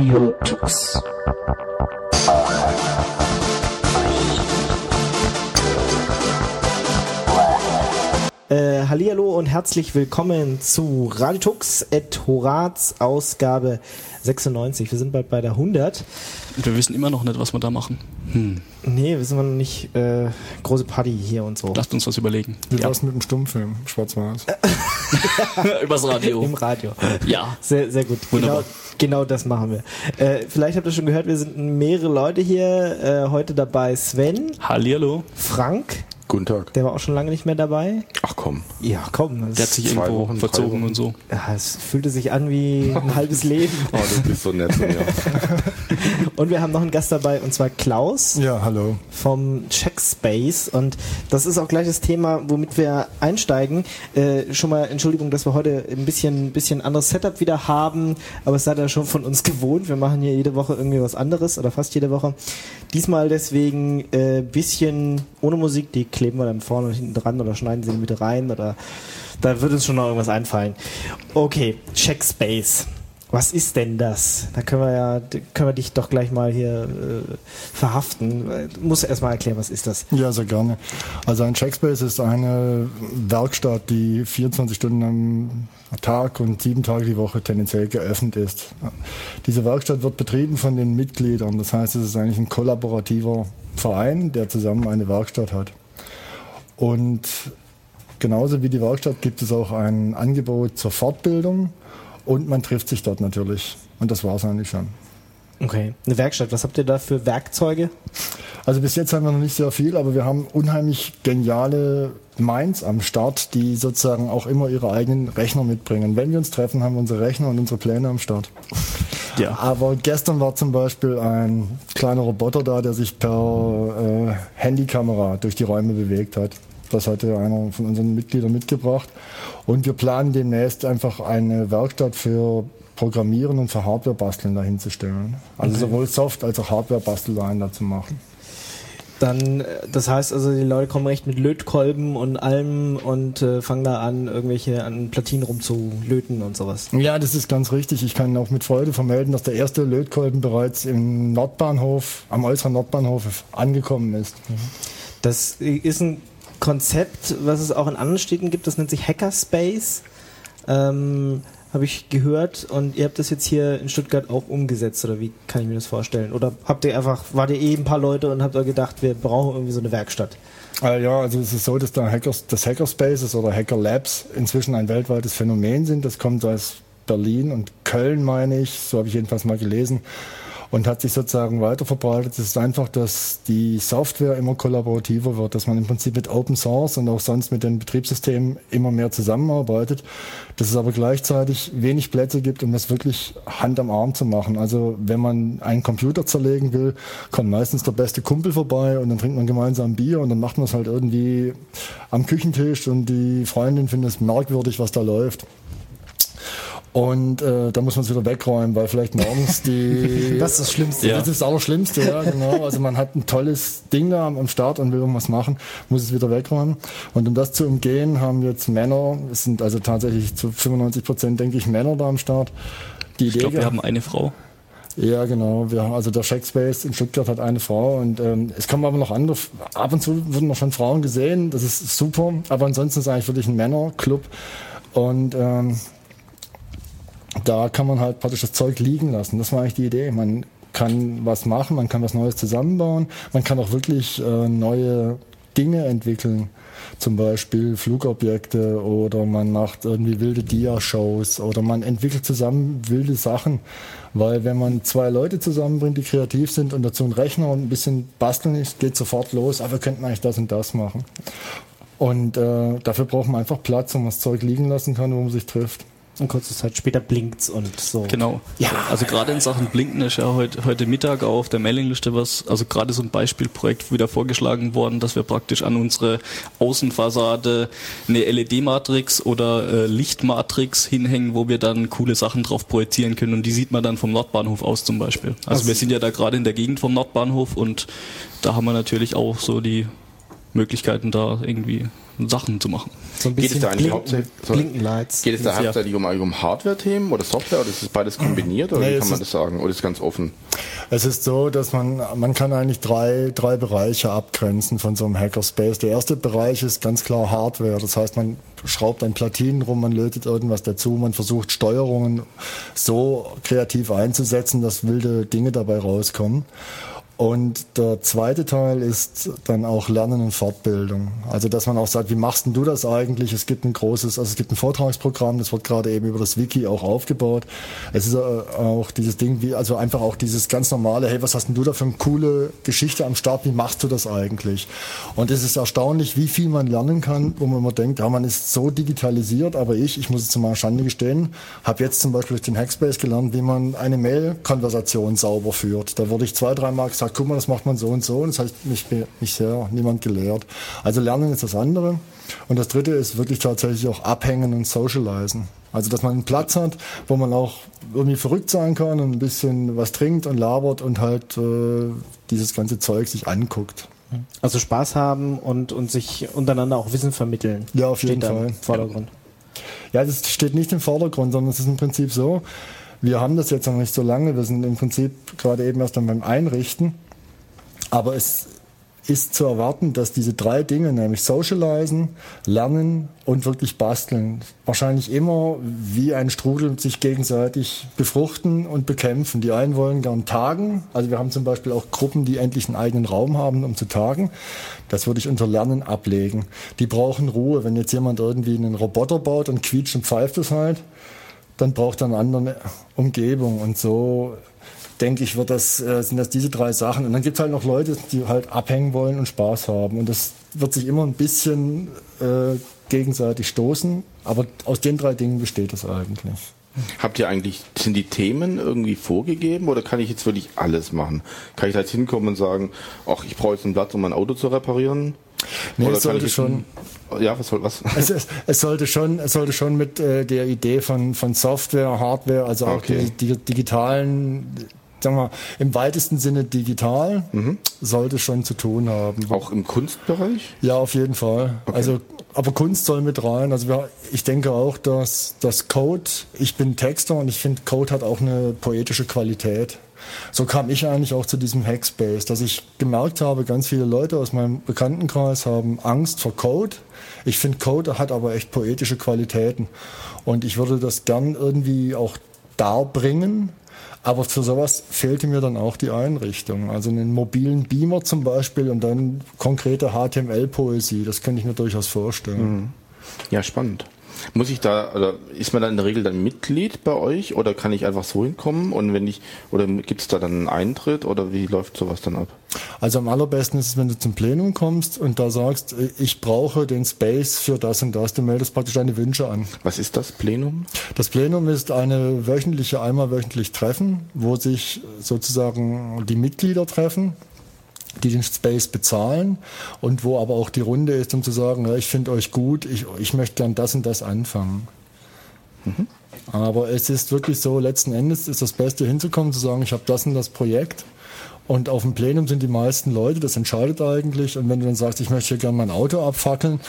Radio Tux. Hallihallo und herzlich willkommen zu Radio Tux et Horaz Ausgabe 96. Wir sind bald bei der 100. Und wir wissen immer noch nicht, was wir da machen. Nee, wissen wir noch nicht. Große Party hier und so. Lasst uns was überlegen. Wie war's mit dem Stummfilm? Schwarz-Weiß. Übers Radio. Im Radio. Ja. Sehr, sehr gut. Wunderbar. Genau das machen wir. Vielleicht habt ihr schon gehört, wir sind mehrere Leute hier. Heute dabei Sven. Hallihallo. Frank. Guten Tag. Der war auch schon lange nicht mehr dabei. Ach komm. Ja, komm. Der hat sich irgendwo verzogen und so. Ja, es fühlte sich an wie ein halbes Leben. Oh, du bist so nett zu mir. Und wir haben noch einen Gast dabei, und zwar Klaus. Ja, hallo. Vom Checkspace. Und das ist auch gleich das Thema, womit wir einsteigen. Schon mal Entschuldigung, dass wir heute ein bisschen anderes Setup wieder haben, aber es seid ihr schon von uns gewohnt. Wir machen hier jede Woche irgendwie was anderes oder fast jede Woche. Diesmal deswegen bisschen ohne Musik, die kleben wir dann vorne und hinten dran oder schneiden sie in die Mitte rein oder da wird uns schon noch irgendwas einfallen. Okay, Checkspace. Was ist denn das? Da können wir dich doch gleich mal hier verhaften. Du musst erstmal erklären, was ist das? Ja, sehr gerne. Also ein Checkspace ist eine Werkstatt, die 24 Stunden am Tag und 7 Tage die Woche tendenziell geöffnet ist. Diese Werkstatt wird betrieben von den Mitgliedern. Das heißt, es ist eigentlich ein kollaborativer Verein, der zusammen eine Werkstatt hat. Und genauso wie die Werkstatt gibt es auch ein Angebot zur Fortbildung. Und man trifft sich dort natürlich. Und das war es eigentlich schon. Okay, eine Werkstatt. Was habt ihr da für Werkzeuge? Also bis jetzt haben wir noch nicht sehr viel, aber wir haben unheimlich geniale Minds am Start, die sozusagen auch immer ihre eigenen Rechner mitbringen. Wenn wir uns treffen, haben wir unsere Rechner und unsere Pläne am Start. Ja. Aber gestern war zum Beispiel ein kleiner Roboter da, der sich per Handykamera durch die Räume bewegt hat. Das hatte einer von unseren Mitgliedern mitgebracht. Und wir planen demnächst einfach eine Werkstatt für Programmieren und für Hardware-Basteln dahinzustellen. Also sowohl Soft- als auch Hardware-Basteleien da zu machen. Dann, das heißt also, die Leute kommen recht mit Lötkolben und allem und fangen da an, irgendwelche an Platinen rumzulöten und sowas. Ja, das ist ganz richtig. Ich kann auch mit Freude vermelden, dass der erste Lötkolben bereits im Nordbahnhof, am äußeren Nordbahnhof angekommen ist. Das ist ein Konzept, was es auch in anderen Städten gibt, das nennt sich Hackerspace, habe ich gehört, und ihr habt das jetzt hier in Stuttgart auch umgesetzt, oder wie kann ich mir das vorstellen? Oder wart ihr ein paar Leute und habt euch gedacht, wir brauchen irgendwie so eine Werkstatt? Ja, also es ist so, dass das Hackerspaces oder Hacker Labs inzwischen ein weltweites Phänomen sind. Das kommt aus Berlin und Köln, meine ich, so habe ich jedenfalls mal gelesen. Und hat sich sozusagen weiter verbreitet. Es ist einfach, dass die Software immer kollaborativer wird, dass man im Prinzip mit Open Source und auch sonst mit den Betriebssystemen immer mehr zusammenarbeitet, dass es aber gleichzeitig wenig Plätze gibt, um das wirklich Hand am Arm zu machen. Also wenn man einen Computer zerlegen will, kommt meistens der beste Kumpel vorbei und dann trinkt man gemeinsam Bier und dann macht man es halt irgendwie am Küchentisch und die Freundin findet es merkwürdig, was da läuft. Und da muss man es wieder wegräumen, weil vielleicht morgens die... Das ist das Schlimmste. Ja. Das ist das Allerschlimmste, ja, genau. Also man hat ein tolles Ding da am Start und will irgendwas machen, muss es wieder wegräumen. Und um das zu umgehen, haben jetzt Männer, es sind also tatsächlich zu 95%, denke ich, Männer da am Start. Ich glaube, wir haben eine Frau. Ja, genau. Also der Checkspace in Stuttgart hat eine Frau und es kommen aber noch andere. Ab und zu wurden noch schon Frauen gesehen, das ist super. Aber ansonsten ist es eigentlich wirklich ein Männerclub und da kann man halt praktisch das Zeug liegen lassen. Das war eigentlich die Idee. Man kann was machen, man kann was Neues zusammenbauen, man kann auch wirklich neue Dinge entwickeln. Zum Beispiel Flugobjekte oder man macht irgendwie wilde Dia-Shows oder man entwickelt zusammen wilde Sachen. Weil wenn man 2 Leute zusammenbringt, die kreativ sind und dazu einen Rechner und ein bisschen basteln ist, geht sofort los. Aber wir könnten eigentlich das und das machen. Und dafür braucht man einfach Platz, wo man das Zeug liegen lassen kann, wo man sich trifft. Und kurze Zeit später blinkt's und so. Genau. Ja. Also gerade in Sachen Blinken ist ja heute Mittag auf der Mailingliste also gerade so ein Beispielprojekt wieder vorgeschlagen worden, dass wir praktisch an unsere Außenfassade eine LED-Matrix oder Lichtmatrix hinhängen, wo wir dann coole Sachen drauf projizieren können, und die sieht man dann vom Nordbahnhof aus zum Beispiel. Also wir sind ja da gerade in der Gegend vom Nordbahnhof und da haben wir natürlich auch so die Möglichkeiten, da irgendwie Sachen zu machen. So ein Geht es bisschen da eigentlich Blinkenlights. Geht es da hauptsächlich um Hardware-Themen oder Software oder ist es beides kombiniert oder wie kann man das sagen? Oder ist es ganz offen? Es ist so, dass man kann eigentlich drei Bereiche abgrenzen von so einem Hackerspace. Der erste Bereich ist ganz klar Hardware. Das heißt, man schraubt an Platinen rum, man lötet irgendwas dazu, man versucht Steuerungen so kreativ einzusetzen, dass wilde Dinge dabei rauskommen. Und der zweite Teil ist dann auch Lernen und Fortbildung. Also, dass man auch sagt, wie machst denn du das eigentlich? Es gibt ein Vortragsprogramm, das wird gerade eben über das Wiki auch aufgebaut. Es ist auch dieses Ding, also einfach auch dieses ganz normale, hey, was hast denn du da für eine coole Geschichte am Start? Wie machst du das eigentlich? Und es ist erstaunlich, wie viel man lernen kann, wo man immer denkt, ja, man ist so digitalisiert, aber ich muss es zu meiner Schande gestehen, habe jetzt zum Beispiel durch den Hackspace gelernt, wie man eine Mail-Konversation sauber führt. Da wurde ich 2-3 Mal gesagt, guck mal, das macht man so und so, und das hat mich sehr niemand gelehrt. Also Lernen ist das andere. Und das dritte ist wirklich tatsächlich auch Abhängen und Socialisen. Also, dass man einen Platz hat, wo man auch irgendwie verrückt sein kann und ein bisschen was trinkt und labert und halt dieses ganze Zeug sich anguckt. Also Spaß haben und sich untereinander auch Wissen vermitteln. Ja, auf jeden Fall. Steht da im Vordergrund. Ja, das steht nicht im Vordergrund, sondern es ist im Prinzip so, wir haben das jetzt noch nicht so lange, wir sind im Prinzip gerade eben erst dann beim Einrichten, aber es ist zu erwarten, dass diese 3 Dinge, nämlich Socialisen, Lernen und wirklich Basteln, wahrscheinlich immer wie ein Strudel sich gegenseitig befruchten und bekämpfen. Die einen wollen gern tagen, also wir haben zum Beispiel auch Gruppen, die endlich einen eigenen Raum haben, um zu tagen. Das würde ich unter Lernen ablegen. Die brauchen Ruhe. Wenn jetzt jemand irgendwie einen Roboter baut und quietscht und pfeift es halt, dann braucht er eine andere Umgebung. Und so, denke ich, sind das diese 3 Sachen. Und dann gibt es halt noch Leute, die halt abhängen wollen und Spaß haben. Und das wird sich immer ein bisschen gegenseitig stoßen. Aber aus den 3 Dingen besteht das eigentlich. Sind die Themen irgendwie vorgegeben oder kann ich jetzt wirklich alles machen? Kann ich da jetzt hinkommen und sagen, ach, ich brauche jetzt einen Platz, um mein Auto zu reparieren? Nee, oder es sollte schon. Ja, was? Es sollte schon mit der Idee von Software, Hardware, also auch die digitalen, sagen wir, im weitesten Sinne digital, sollte schon zu tun haben. Auch im Kunstbereich? Ja, auf jeden Fall. Okay. Also, aber Kunst soll mit rein. Also ich denke auch, dass das Code, ich bin Texter und ich finde, Code hat auch eine poetische Qualität. So kam ich eigentlich auch zu diesem Hackspace, dass ich gemerkt habe, ganz viele Leute aus meinem Bekanntenkreis haben Angst vor Code. Ich finde, Code hat aber echt poetische Qualitäten. Und ich würde das gern irgendwie auch darbringen. Aber für sowas fehlte mir dann auch die Einrichtung. Also einen mobilen Beamer zum Beispiel und dann konkrete HTML-Poesie. Das könnte ich mir durchaus vorstellen. Ja, spannend. Muss ich da, oder ist man da in der Regel dann Mitglied bei euch oder kann ich einfach so hinkommen und oder gibt es da dann einen Eintritt oder wie läuft sowas dann ab? Also am allerbesten ist es, wenn du zum Plenum kommst und da sagst, ich brauche den Space für das und das, du meldest praktisch deine Wünsche an. Was ist das Plenum? Das Plenum ist einmal wöchentlich Treffen, wo sich sozusagen die Mitglieder treffen, die den Space bezahlen und wo aber auch die Runde ist, um zu sagen, ja, ich finde euch gut, ich möchte gern das und das anfangen. Aber es ist wirklich so, letzten Endes ist das Beste hinzukommen, zu sagen, ich habe das und das Projekt. Und auf dem Plenum sind die meisten Leute, das entscheidet eigentlich. Und wenn du dann sagst, ich möchte hier gerne mein Auto abfackeln,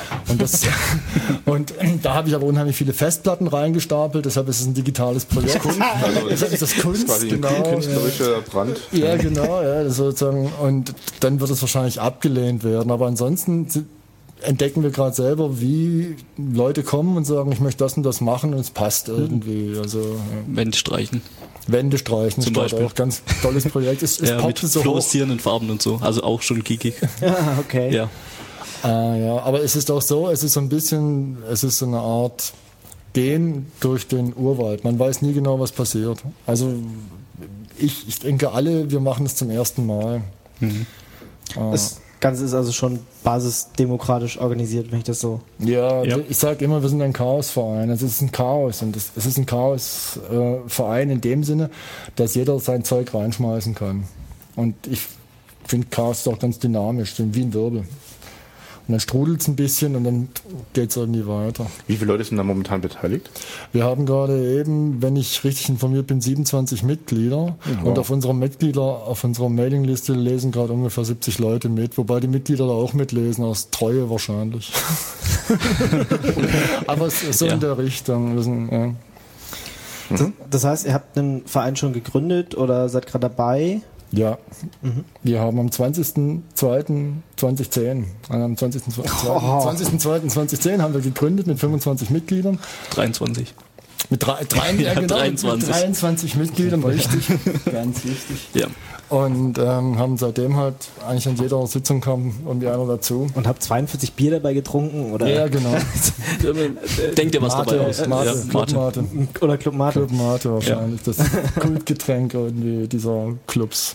und da habe ich aber unheimlich viele Festplatten reingestapelt, deshalb ist es ein digitales Projekt. Deshalb ist das Kunst, quasi ein künstlerischer Brand. Ja, genau, ja, sozusagen. Und dann wird es wahrscheinlich abgelehnt werden. Aber ansonsten entdecken wir gerade selber, wie Leute kommen und sagen, ich möchte das und das machen und es passt irgendwie. Also, Wände streichen. Wände streichen zum Beispiel. Auch ganz tolles Projekt. Es ja, poppt mit so fluoreszierenden Farben und so. Also auch schon geekig. Ja, okay. Ja. Ja, aber es ist auch so, es ist so eine Art Gehen durch den Urwald. Man weiß nie genau, was passiert. Also ich denke wir machen es zum ersten Mal. Das Ganze ist also schon basisdemokratisch organisiert, wenn ich das so... Ja. Ich sage immer, wir sind ein Chaosverein. Es ist ein Chaos und es ist ein Chaosverein in dem Sinne, dass jeder sein Zeug reinschmeißen kann. Und ich finde Chaos ist auch ganz dynamisch, wie ein Wirbel. Und dann strudelt es ein bisschen und dann geht es irgendwie weiter. Wie viele Leute sind da momentan beteiligt? Wir haben gerade eben, wenn ich richtig informiert bin, 27 Mitglieder. Wow. Und auf unserer Mailingliste lesen gerade ungefähr 70 Leute mit, wobei die Mitglieder da auch mitlesen, aus Treue wahrscheinlich. Aber es ist so in der Richtung. Wir sind, Das heißt, ihr habt einen Verein schon gegründet oder seid gerade dabei? Ja, wir haben am 20.02.2010, am 20.02.2010 haben wir gegründet mit 25 Mitgliedern. 23. Mit 23 Mitgliedern, richtig, ganz wichtig. Ja. Und haben seitdem halt eigentlich an jeder Sitzung kam irgendwie einer dazu. Und habt 42 Bier dabei getrunken? Oder? Ja, genau. Denkt ihr was dabei aus? Club Mate. Oder Club Mate. Club Mate wahrscheinlich, das Kultgetränk irgendwie dieser Clubs.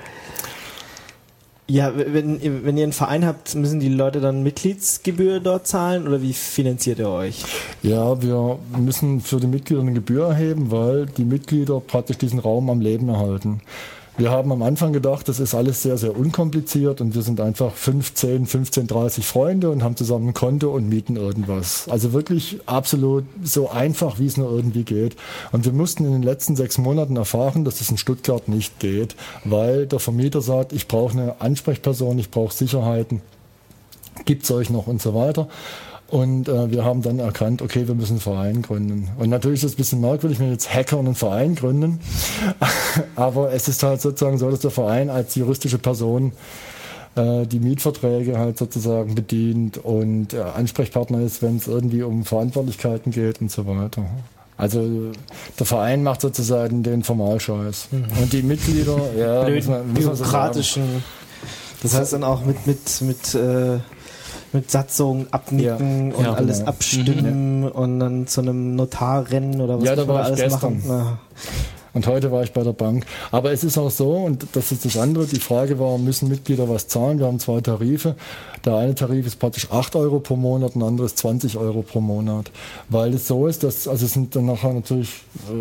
Ja, wenn ihr einen Verein habt, müssen die Leute dann Mitgliedsgebühr dort zahlen oder wie finanziert ihr euch? Ja, wir müssen für die Mitglieder eine Gebühr erheben, weil die Mitglieder praktisch diesen Raum am Leben erhalten. Wir haben am Anfang gedacht, das ist alles sehr, sehr unkompliziert und wir sind einfach 15, 30 Freunde und haben zusammen ein Konto und mieten irgendwas. Also wirklich absolut so einfach, wie es nur irgendwie geht. Und wir mussten in den letzten 6 Monaten erfahren, dass es in Stuttgart nicht geht, weil der Vermieter sagt, ich brauche eine Ansprechperson, ich brauche Sicherheiten, gibt's euch noch und so weiter. Und wir haben dann erkannt, okay, wir müssen einen Verein gründen. Und natürlich ist es ein bisschen merkwürdig, wenn jetzt Hacker einen Verein gründen. Aber es ist halt sozusagen so, dass der Verein als juristische Person die Mietverträge halt sozusagen bedient und Ansprechpartner ist, wenn es irgendwie um Verantwortlichkeiten geht und so weiter. Also der Verein macht sozusagen den Formalscheiß. Und die Mitglieder, ja, bürokratischen. Das heißt dann auch mit Satzung abnicken und alles abstimmen und dann zu einem Notar rennen oder was da war alles gestern. machen. Und heute war ich bei der Bank. Aber es ist auch so, und das ist das andere, die Frage war, müssen Mitglieder was zahlen? Wir haben 2 Tarife. Der eine Tarif ist praktisch 8 Euro pro Monat, ein anderes 20 Euro pro Monat. Weil es so ist, dass, also es sind dann nachher natürlich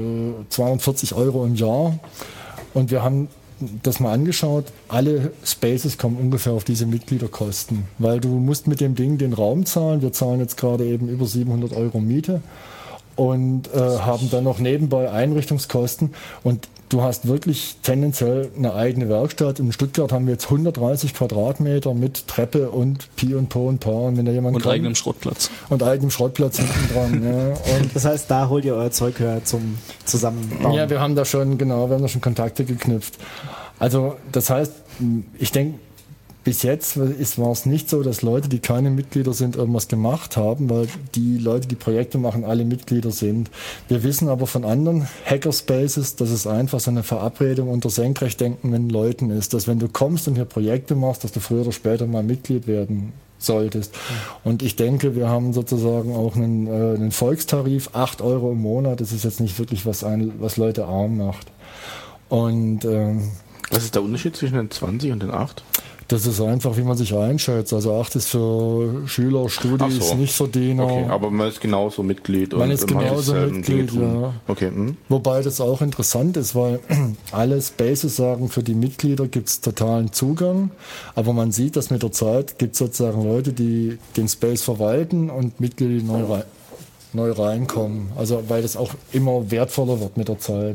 240 Euro im Jahr. Und wir haben das mal angeschaut, alle Spaces kommen ungefähr auf diese Mitgliederkosten, weil du musst mit dem Ding den Raum zahlen. Wir zahlen jetzt gerade eben über 700 Euro Miete und haben dann noch nebenbei Einrichtungskosten und du hast wirklich tendenziell eine eigene Werkstatt. In Stuttgart haben wir jetzt 130 Quadratmeter mit Treppe und Pi und Po und Pa. Und wenn da jemand und eigenem Schrottplatz. Und eigenem Schrottplatz hinten dran. Ja. Und das heißt, da holt ihr euer Zeug her zum Zusammenbauen? Ja, wir haben da schon Kontakte geknüpft. Also das heißt, ich denke, bis jetzt war es nicht so, dass Leute, die keine Mitglieder sind, irgendwas gemacht haben, weil die Leute, die Projekte machen, alle Mitglieder sind. Wir wissen aber von anderen Hackerspaces, dass es einfach so eine Verabredung unter Senkrechtdenkenden Leuten ist, dass wenn du kommst und hier Projekte machst, dass du früher oder später mal Mitglied werden solltest. Und ich denke, wir haben sozusagen auch einen Volkstarif, 8 Euro im Monat. Das ist jetzt nicht wirklich was Leute arm macht. Und was ist der Unterschied zwischen den 20 und den 8? Das ist einfach, wie man sich einschätzt. Also 8 ist für Schüler, Studis, Nichtverdiener. Okay, aber man ist genauso Mitglied. Man ist genauso Mitglied, ja. Okay. Wobei das auch interessant ist, weil alle Spaces sagen, für die Mitglieder gibt es totalen Zugang. Aber man sieht, dass mit der Zeit gibt es sozusagen Leute, die den Space verwalten und Mitglieder, die neu reinkommen. Also weil das auch immer wertvoller wird mit der Zeit.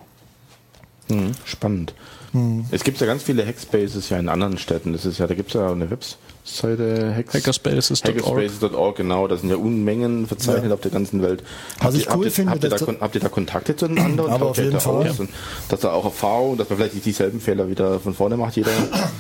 Spannend. Es gibt ja ganz viele Hackspaces ja in anderen Städten. Da gibt es ja eine Webseite Hackerspaces.org, genau. Da sind ja Unmengen verzeichnet auf der ganzen Welt. Was ich cool finde, habt ihr da Kontakte zu den anderen? Aber auf jeden Fall. Dass da auch Erfahrung, dass man vielleicht nicht dieselben Fehler wieder von vorne macht, jeder?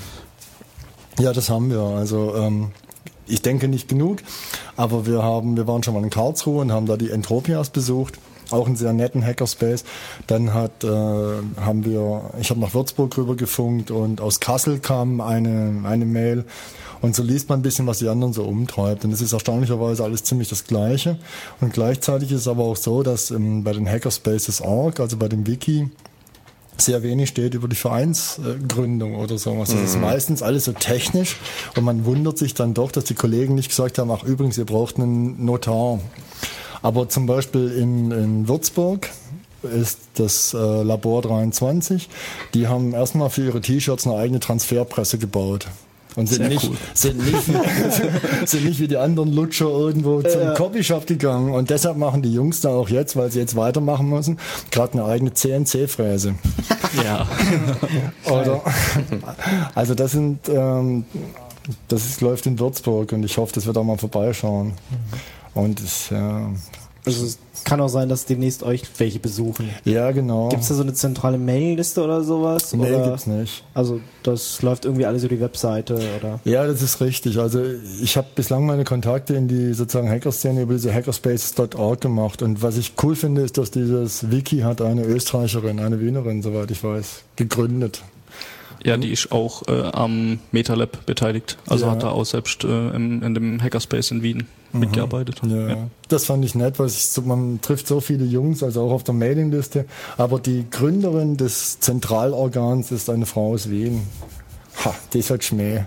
Ja, das haben wir. Also ich denke nicht genug, aber wir waren schon mal in Karlsruhe und haben da die Entropias besucht. Auch einen sehr netten Hackerspace. Dann ich habe nach Würzburg rüber gefunkt und aus Kassel kam eine Mail. Und so liest man ein bisschen, was die anderen so umtreibt. Und es ist erstaunlicherweise alles ziemlich das Gleiche. Und gleichzeitig ist es aber auch so, dass bei den Hackerspaces.org, also bei dem Wiki, sehr wenig steht über die Vereinsgründung oder sowas. Das ist meistens alles so technisch und man wundert sich dann doch, dass die Kollegen nicht gesagt haben, ach übrigens, ihr braucht einen Notar. Aber zum Beispiel in Würzburg ist das Labor 23, die haben erstmal für ihre T-Shirts eine eigene Transferpresse gebaut. Und sind nicht wie die anderen Lutscher irgendwo zum Copyshop gegangen. Und deshalb machen die Jungs da auch jetzt, weil sie jetzt weitermachen müssen, gerade eine eigene CNC-Fräse. Ja. Oder, also das läuft in Würzburg und ich hoffe, dass wir da mal vorbeischauen. Und also es kann auch sein, dass demnächst euch welche besuchen. Ja, genau. Gibt es da so eine zentrale Mailingliste oder sowas? Nee, oder? Gibt's nicht. Also das läuft irgendwie alles über die Webseite, oder? Ja, das ist richtig. Also ich habe bislang meine Kontakte in die sozusagen Hackerszene über diese hackerspaces.org gemacht. Und was ich cool finde, ist, dass dieses Wiki hat eine Österreicherin, eine Wienerin, soweit ich weiß, gegründet. Ja, die ist auch am MetaLab beteiligt. Also hat da auch selbst in dem Hackerspace in Wien mitgearbeitet. Ja. Das fand ich nett, weil man trifft so viele Jungs, also auch auf der Mailingliste. Aber die Gründerin des Zentralorgans ist eine Frau aus Wien. Ha, die ist halt Schmäh.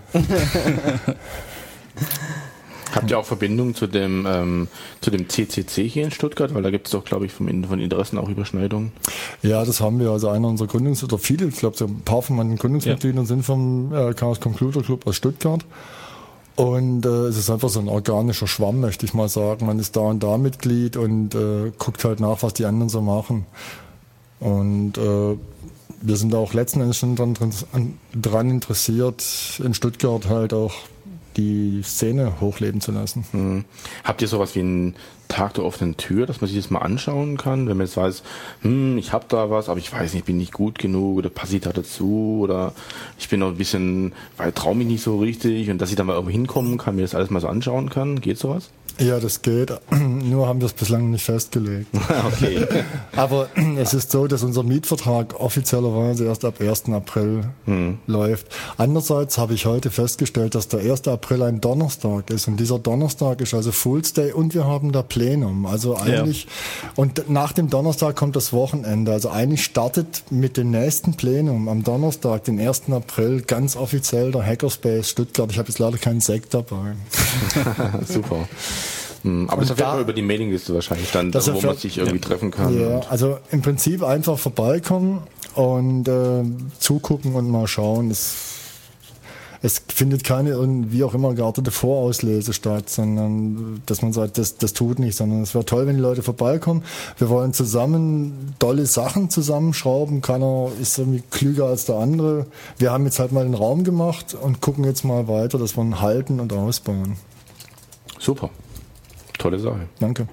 Habt ihr auch Verbindungen zu dem CCC hier in Stuttgart? Weil da gibt es doch, glaube ich, von Interessen auch Überschneidungen. Ja, das haben wir. Also einer unserer oder viele, ich glaube, so ein paar von meinen Gründungsmitgliedern sind vom Chaos Computer Club aus Stuttgart. Und es ist einfach so ein organischer Schwamm, möchte ich mal sagen. Man ist da und da Mitglied und guckt halt nach, was die anderen so machen. Und wir sind da auch letzten Endes schon dran interessiert, in Stuttgart halt auch die Szene hochleben zu lassen. Habt ihr sowas wie einen Tag der offenen Tür, dass man sich das mal anschauen kann, wenn man jetzt weiß, ich habe da was, aber ich weiß nicht, ich bin nicht gut genug oder passiert da dazu oder ich bin noch ein bisschen, weil traue mich nicht so richtig und dass ich da mal irgendwo hinkommen kann, mir das alles mal so anschauen kann, geht sowas? Ja, das geht. Nur haben wir es bislang nicht festgelegt. Okay. Aber es ist so, dass unser Mietvertrag offiziellerweise erst ab 1. April läuft. Andererseits habe ich heute festgestellt, dass der 1. April ein Donnerstag ist. Und dieser Donnerstag ist also Fool's Day und wir haben da Plenum. Also eigentlich, und nach dem Donnerstag kommt das Wochenende. Also eigentlich startet mit dem nächsten Plenum am Donnerstag, den 1. April, ganz offiziell der Hackerspace Stuttgart. Ich habe jetzt leider keinen Sekt dabei. Super. Aber das erfährt man über die Mailingliste wahrscheinlich dann, wo man sich irgendwie treffen kann. Ja, also im Prinzip einfach vorbeikommen und zugucken und mal schauen. Es findet keine irgendwie auch immer geartete Vorauslese statt, sondern dass man sagt, das tut nicht, sondern es wäre toll, wenn die Leute vorbeikommen. Wir wollen zusammen tolle Sachen zusammenschrauben. Keiner ist irgendwie klüger als der andere. Wir haben jetzt halt mal den Raum gemacht und gucken jetzt mal weiter, dass wir ihn halten und ausbauen. Super. Tolle Sache. Danke.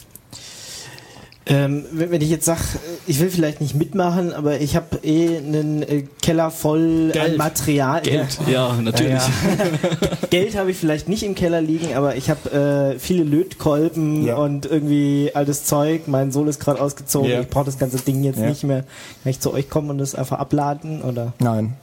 Wenn ich jetzt sage, ich will vielleicht nicht mitmachen, aber ich habe einen Keller voll an Material. Geld, ja, natürlich. Ja. Geld habe ich vielleicht nicht im Keller liegen, aber ich habe viele Lötkolben und irgendwie altes Zeug. Mein Sohn ist gerade ausgezogen. Ich brauche das ganze Ding jetzt nicht mehr. Kann ich zu euch kommen und das einfach abladen? Oder? Nein.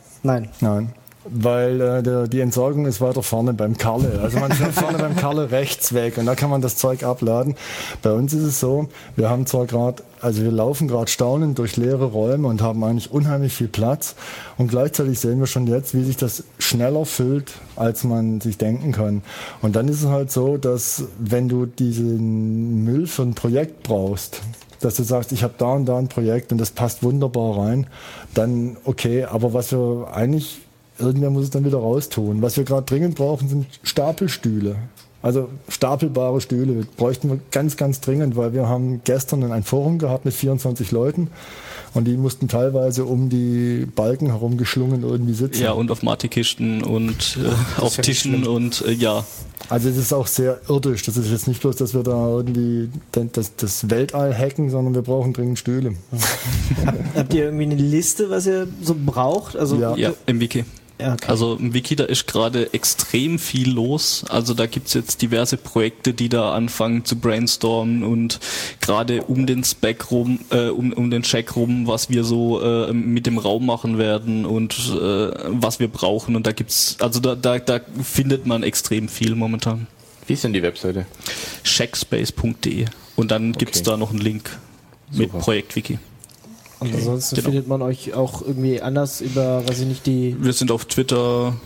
Weil die Entsorgung ist weiter vorne beim Karle. Also man fährt vorne beim Karle rechts weg und da kann man das Zeug abladen. Bei uns ist es so, wir laufen gerade staunend durch leere Räume und haben eigentlich unheimlich viel Platz. Und gleichzeitig sehen wir schon jetzt, wie sich das schneller füllt, als man sich denken kann. Und dann ist es halt so, dass wenn du diesen Müll für ein Projekt brauchst, dass du sagst, ich habe da und da ein Projekt und das passt wunderbar rein, dann okay. Aber was wir eigentlich, irgendwer muss es dann wieder raustun. Was wir gerade dringend brauchen, sind Stapelstühle. Also stapelbare Stühle bräuchten wir ganz, ganz dringend, weil wir haben gestern ein Forum gehabt mit 24 Leuten und die mussten teilweise um die Balken herum geschlungen irgendwie sitzen. Ja, und auf Matikisten und auf Tischen und Also es ist auch sehr irdisch. Das ist jetzt nicht bloß, dass wir da irgendwie das Weltall hacken, sondern wir brauchen dringend Stühle. Habt ihr irgendwie eine Liste, was ihr so braucht? Also ja, im Wiki. Ja, okay. Also im Wiki, da ist gerade extrem viel los. Also da gibt's jetzt diverse Projekte, die da anfangen zu brainstormen und gerade um den Spec rum, um den Check rum, was wir so mit dem Raum machen werden und was wir brauchen. Und da gibt's, also da findet man extrem viel momentan. Wie ist denn die Webseite? checkspace.de und dann gibt's da noch einen Link mit Projektwiki. Und ansonsten findet man euch auch irgendwie anders über, weiß ich nicht, die... Wir sind auf Twitter,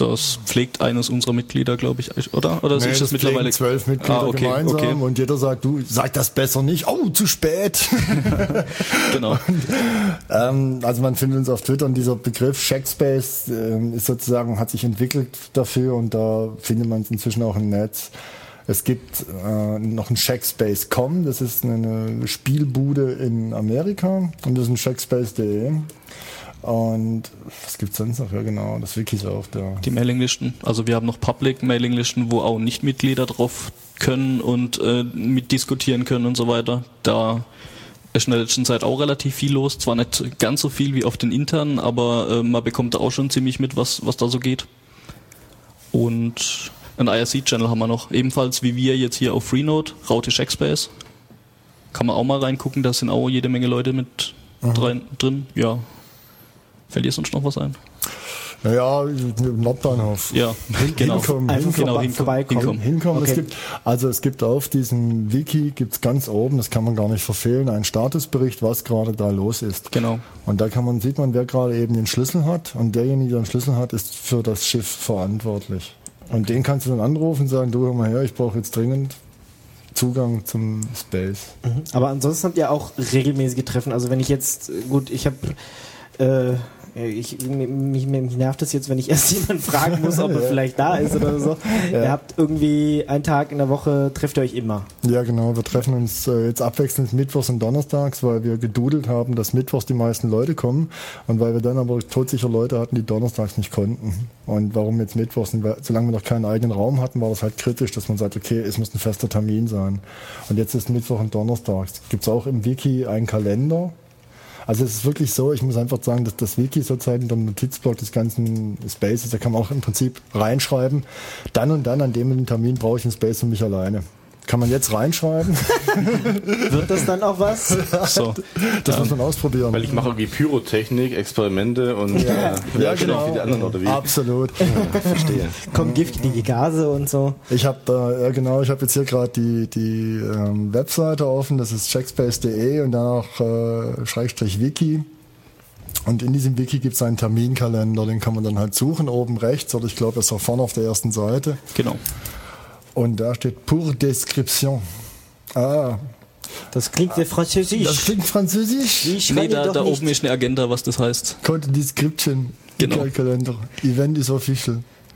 Das pflegt eines unserer Mitglieder, glaube ich, oder? Oder Nee, ist das mittlerweile 12 Mitglieder gemeinsam und jeder sagt, du sag das besser nicht. Oh, zu spät. Genau. Also man findet uns auf Twitter und dieser Begriff Shackspace ist sozusagen, hat sich entwickelt dafür und da findet man es inzwischen auch im Netz. Es gibt noch ein Shackspace.com, das ist eine Spielbude in Amerika und das ist ein Shackspace.de. Und was gibt's sonst noch? Ja genau, das Wiki ist auch da. Die Mailinglisten. Also wir haben noch Public-Mailinglisten, wo auch Nicht-Mitglieder drauf können und mitdiskutieren können und so weiter. Da ist in der letzten Zeit auch relativ viel los. Zwar nicht ganz so viel wie auf den internen, aber man bekommt da auch schon ziemlich mit, was da so geht. Und einen IRC-Channel haben wir noch. Ebenfalls wie wir jetzt hier auf Freenode, Raute Shackspace. Kann man auch mal reingucken, da sind auch jede Menge Leute mit drin. Ja. Fällt dir sonst noch was ein? Naja, im Nordbahnhof. Ja, genau. Hinkommen. Okay. Es gibt auf diesem Wiki, gibt's ganz oben, das kann man gar nicht verfehlen, einen Statusbericht, was gerade da los ist. Genau. Und da sieht man, wer gerade eben den Schlüssel hat. Und derjenige, der den Schlüssel hat, ist für das Schiff verantwortlich. Und den kannst du dann anrufen und sagen, du, hör mal her, ich brauche jetzt dringend Zugang zum Space. Aber ansonsten habt ihr auch regelmäßige Treffen. Also wenn ich jetzt, gut, ich habe mich nervt es jetzt, wenn ich erst jemanden fragen muss, ob er vielleicht da ist oder so. Ja. Ihr habt irgendwie einen Tag in der Woche, trefft ihr euch immer? Ja, genau. Wir treffen uns jetzt abwechselnd mittwochs und donnerstags, weil wir gedudelt haben, dass mittwochs die meisten Leute kommen und weil wir dann aber todsicher Leute hatten, die donnerstags nicht konnten. Und warum jetzt mittwochs? Solange wir noch keinen eigenen Raum hatten, war das halt kritisch, dass man sagt, okay, es muss ein fester Termin sein. Und jetzt ist Mittwoch und donnerstags. Gibt es auch im Wiki einen Kalender. Also es ist wirklich so, ich muss einfach sagen, dass das Wiki sozusagen der Notizblock des ganzen Spaces, da kann man auch im Prinzip reinschreiben, dann und dann an dem Termin brauche ich einen Space für mich alleine. Kann man jetzt reinschreiben? Wird das dann auch was? So. Das muss man ausprobieren. Weil ich mache irgendwie Pyrotechnik, Experimente und ja, genau. wie die anderen oder wie? Absolut. Ja, verstehe. Kommen giftige Gase und so. Ich habe jetzt hier gerade die Webseite offen, das ist checkspace.de und danach /wiki. Und in diesem Wiki gibt es einen Terminkalender, den kann man dann halt suchen, oben rechts, oder ich glaube, er ist auch vorne auf der ersten Seite. Genau. Und da steht pour description. Das klingt sehr französisch. Das klingt französisch? Nee, da oben ist eine Agenda, was das heißt. Content Description. Genau. Kalender. Event is official.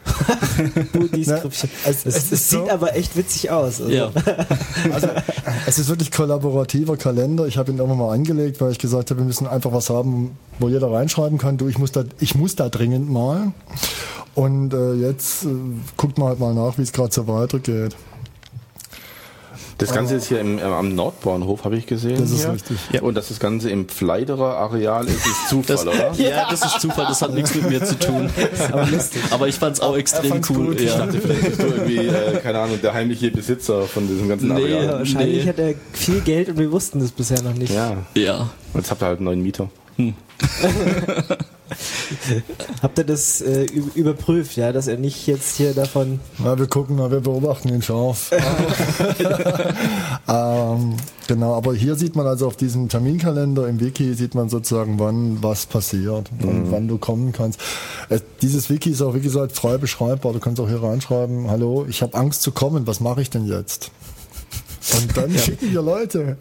Es sieht aber echt witzig aus. Also. Ja. Also, es ist wirklich kollaborativer Kalender. Ich habe ihn irgendwann mal angelegt, weil ich gesagt habe, wir müssen einfach was haben, wo jeder reinschreiben kann, du, ich muss da dringend mal. Und jetzt guckt man halt mal nach, wie es gerade so weitergeht. Das Ganze ist hier am Nordbahnhof, habe ich gesehen. Das ist hier. richtig. Ja. Und dass das Ganze im Pfleiderer Areal ist Zufall, oder? Ja, das ist Zufall, das hat nichts mit mir zu tun. Aber ich fand es auch extrem cool. Gut. Ich dachte, vielleicht bist du irgendwie, keine Ahnung, der heimliche Besitzer von diesem ganzen Areal. Ja, wahrscheinlich hat er viel Geld und wir wussten das bisher noch nicht. Ja. Und jetzt habt ihr halt einen neuen Mieter. Habt ihr das überprüft, ja, dass er nicht jetzt hier davon... Ja, wir gucken mal, wir beobachten ihn scharf. Genau, aber hier sieht man also auf diesem Terminkalender im Wiki, sieht man sozusagen, wann was passiert und wann du kommen kannst. Dieses Wiki ist auch, wie gesagt, frei beschreibbar. Du kannst auch hier reinschreiben, hallo, ich habe Angst zu kommen, was mache ich denn jetzt? Und dann schicken wir Leute.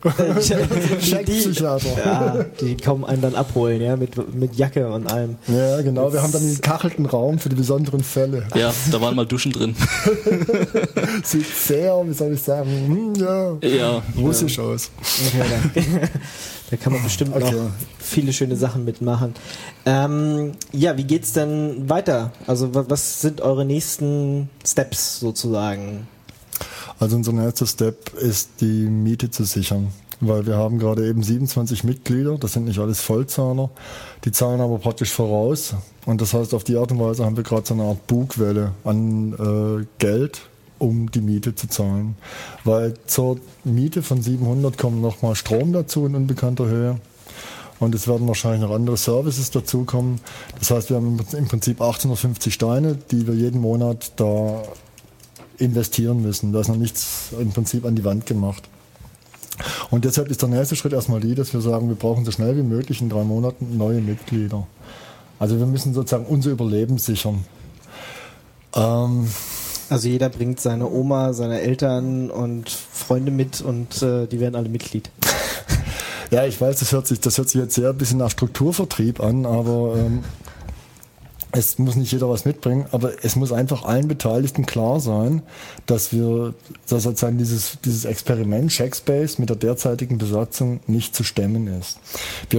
Die kommen einen dann abholen, ja, mit Jacke und allem. Ja, genau. Wir haben dann einen gekachelten Raum für die besonderen Fälle. Ja, da waren mal Duschen drin. Sieht sehr, wie soll ich sagen, russisch aus. Okay, da kann man bestimmt noch viele schöne Sachen mitmachen. Wie geht's denn weiter? Also was sind eure nächsten Steps sozusagen? Also unser nächster Step ist, die Miete zu sichern, weil wir haben gerade eben 27 Mitglieder, das sind nicht alles Vollzahler, die zahlen aber praktisch voraus und das heißt, auf die Art und Weise haben wir gerade so eine Art Bugwelle an Geld, um die Miete zu zahlen, weil zur Miete von 700 kommen nochmal Strom dazu in unbekannter Höhe. Und es werden wahrscheinlich noch andere Services dazukommen. Das heißt, wir haben im Prinzip 850 Steine, die wir jeden Monat da investieren müssen. Da ist noch nichts im Prinzip an die Wand gemacht. Und deshalb ist der nächste Schritt erstmal dass wir sagen, wir brauchen so schnell wie möglich in 3 Monaten neue Mitglieder. Also wir müssen sozusagen unser Überleben sichern. Also jeder bringt seine Oma, seine Eltern und Freunde mit und die werden alle Mitglied. Ja, ich weiß, das hört sich jetzt sehr ein bisschen nach Strukturvertrieb an, aber es muss nicht jeder was mitbringen, aber es muss einfach allen Beteiligten klar sein, dass sozusagen dieses Experiment Checkspace mit der derzeitigen Besatzung nicht zu stemmen ist. Wir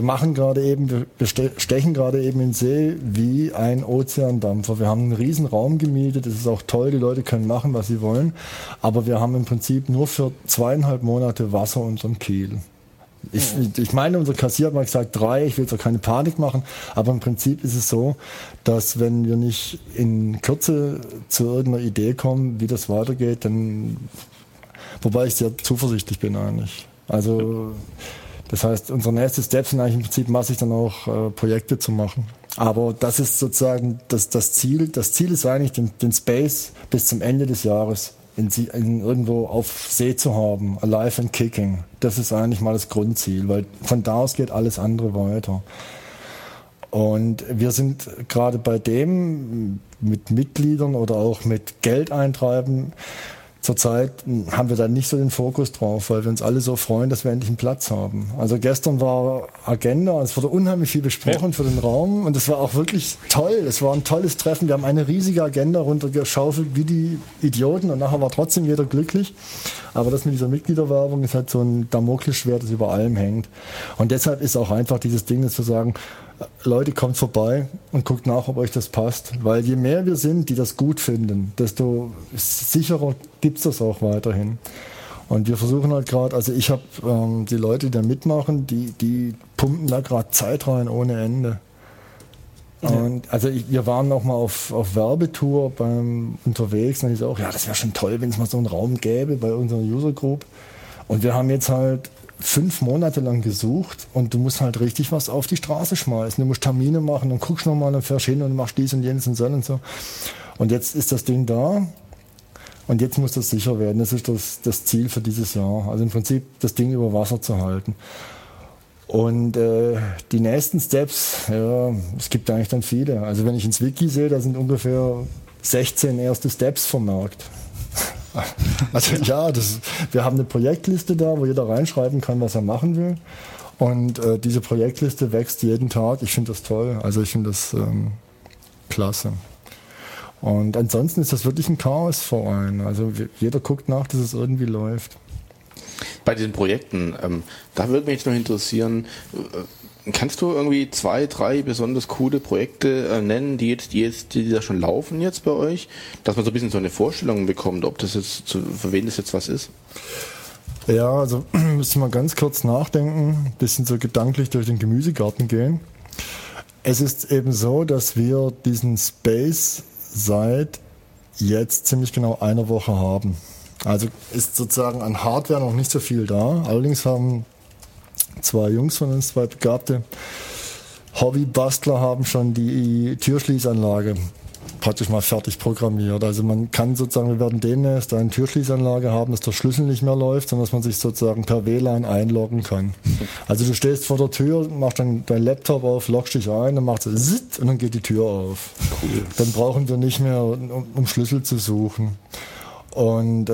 stechen gerade eben in See wie ein Ozeandampfer. Wir haben einen riesen Raum gemietet, das ist auch toll, die Leute können machen, was sie wollen, aber wir haben im Prinzip nur für 2,5 Monate Wasser unterm Kiel. Ich meine, unser Kassier hat mal gesagt 3, ich will jetzt auch keine Panik machen, aber im Prinzip ist es so, dass wenn wir nicht in Kürze zu irgendeiner Idee kommen, wie das weitergeht, dann, wobei ich sehr zuversichtlich bin eigentlich. Also, das heißt, unsere nächsten Steps sind eigentlich im Prinzip massig dann auch Projekte zu machen. Aber das ist sozusagen das Ziel. Das Ziel ist eigentlich, den Space bis zum Ende des Jahres irgendwo auf See zu haben, alive and kicking. Das ist eigentlich mal das Grundziel, weil von da aus geht alles andere weiter. Und wir sind gerade bei dem mit Mitgliedern oder auch mit Geld eintreiben. Zurzeit haben wir da nicht so den Fokus drauf, weil wir uns alle so freuen, dass wir endlich einen Platz haben. Also gestern war Agenda, es wurde unheimlich viel besprochen für den Raum und es war auch wirklich toll. Es war ein tolles Treffen. Wir haben eine riesige Agenda runtergeschaufelt wie die Idioten und nachher war trotzdem jeder glücklich. Aber das mit dieser Mitgliederwerbung ist halt so ein Damoklesschwert, das über allem hängt. Und deshalb ist auch einfach dieses Ding, das zu sagen, Leute, kommt vorbei und guckt nach, ob euch das passt. Weil je mehr wir sind, die das gut finden, desto sicherer gibt's das auch weiterhin. Und wir versuchen halt gerade, also ich habe die Leute, die da mitmachen, die pumpen da gerade Zeit rein ohne Ende. Ja. Und also wir waren noch mal auf Werbetour unterwegs und ich so auch, ja, das wäre schon toll, wenn es mal so einen Raum gäbe bei unserer User Group. Und wir haben jetzt halt 5 Monate lang gesucht und du musst halt richtig was auf die Straße schmeißen. Du musst Termine machen und guckst nochmal und fährst hin und machst dies und jenes und so und so. Und jetzt ist das Ding da und jetzt muss das sicher werden. Das ist das Ziel für dieses Jahr. Also im Prinzip das Ding über Wasser zu halten. Und die nächsten Steps, ja, es gibt eigentlich dann viele. Also wenn ich ins Wiki sehe, da sind ungefähr 16 erste Steps vermerkt. Also ja, wir haben eine Projektliste da, wo jeder reinschreiben kann, was er machen will. Und diese Projektliste wächst jeden Tag. Ich finde das toll. Also ich finde das klasse. Und ansonsten ist das wirklich ein Chaosverein. Also jeder guckt nach, dass es irgendwie läuft. Bei diesen Projekten, da würde mich jetzt noch interessieren, kannst du irgendwie 2, 3 besonders coole Projekte nennen, die da schon laufen jetzt bei euch, dass man so ein bisschen so eine Vorstellung bekommt, ob das jetzt, für wen das jetzt was ist? Ja, also müssen wir ganz kurz nachdenken, ein bisschen so gedanklich durch den Gemüsegarten gehen. Es ist eben so, dass wir diesen Space seit jetzt ziemlich genau einer Woche haben. Also ist sozusagen an Hardware noch nicht so viel da. Allerdings haben 2 Jungs von uns, 2 begabte Hobbybastler, haben schon die Türschließanlage praktisch mal fertig programmiert. Also man kann sozusagen, wir werden demnächst eine Türschließanlage haben, dass der Schlüssel nicht mehr läuft, sondern dass man sich sozusagen per WLAN einloggen kann. Also du stehst vor der Tür, machst dann deinen Laptop auf, loggst dich ein, dann macht es zitt und dann geht die Tür auf. Cool. Dann brauchen wir nicht mehr, um Schlüssel zu suchen. Und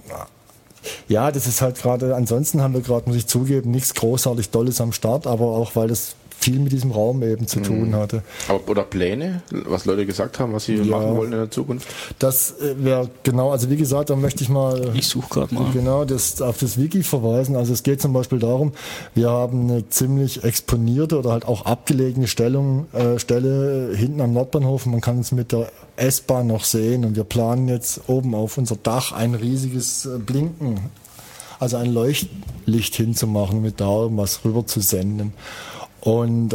ja, das ist halt gerade, ansonsten haben wir gerade, muss ich zugeben, nichts großartig Dolles am Start, aber auch, weil das viel mit diesem Raum eben zu tun hatte. Oder Pläne, was Leute gesagt haben, was sie machen wollen in der Zukunft? Das wäre genau, also wie gesagt, da möchte ich mal... Ich suche gerade mal. Genau, auf das Wiki verweisen. Also es geht zum Beispiel darum, wir haben eine ziemlich exponierte oder halt auch abgelegene Stelle hinten am Nordbahnhof. Man kann es mit der S-Bahn noch sehen und wir planen jetzt oben auf unser Dach ein riesiges Blinken, also ein Leuchtlicht hinzumachen, mit da irgendwas rüber zu senden. Und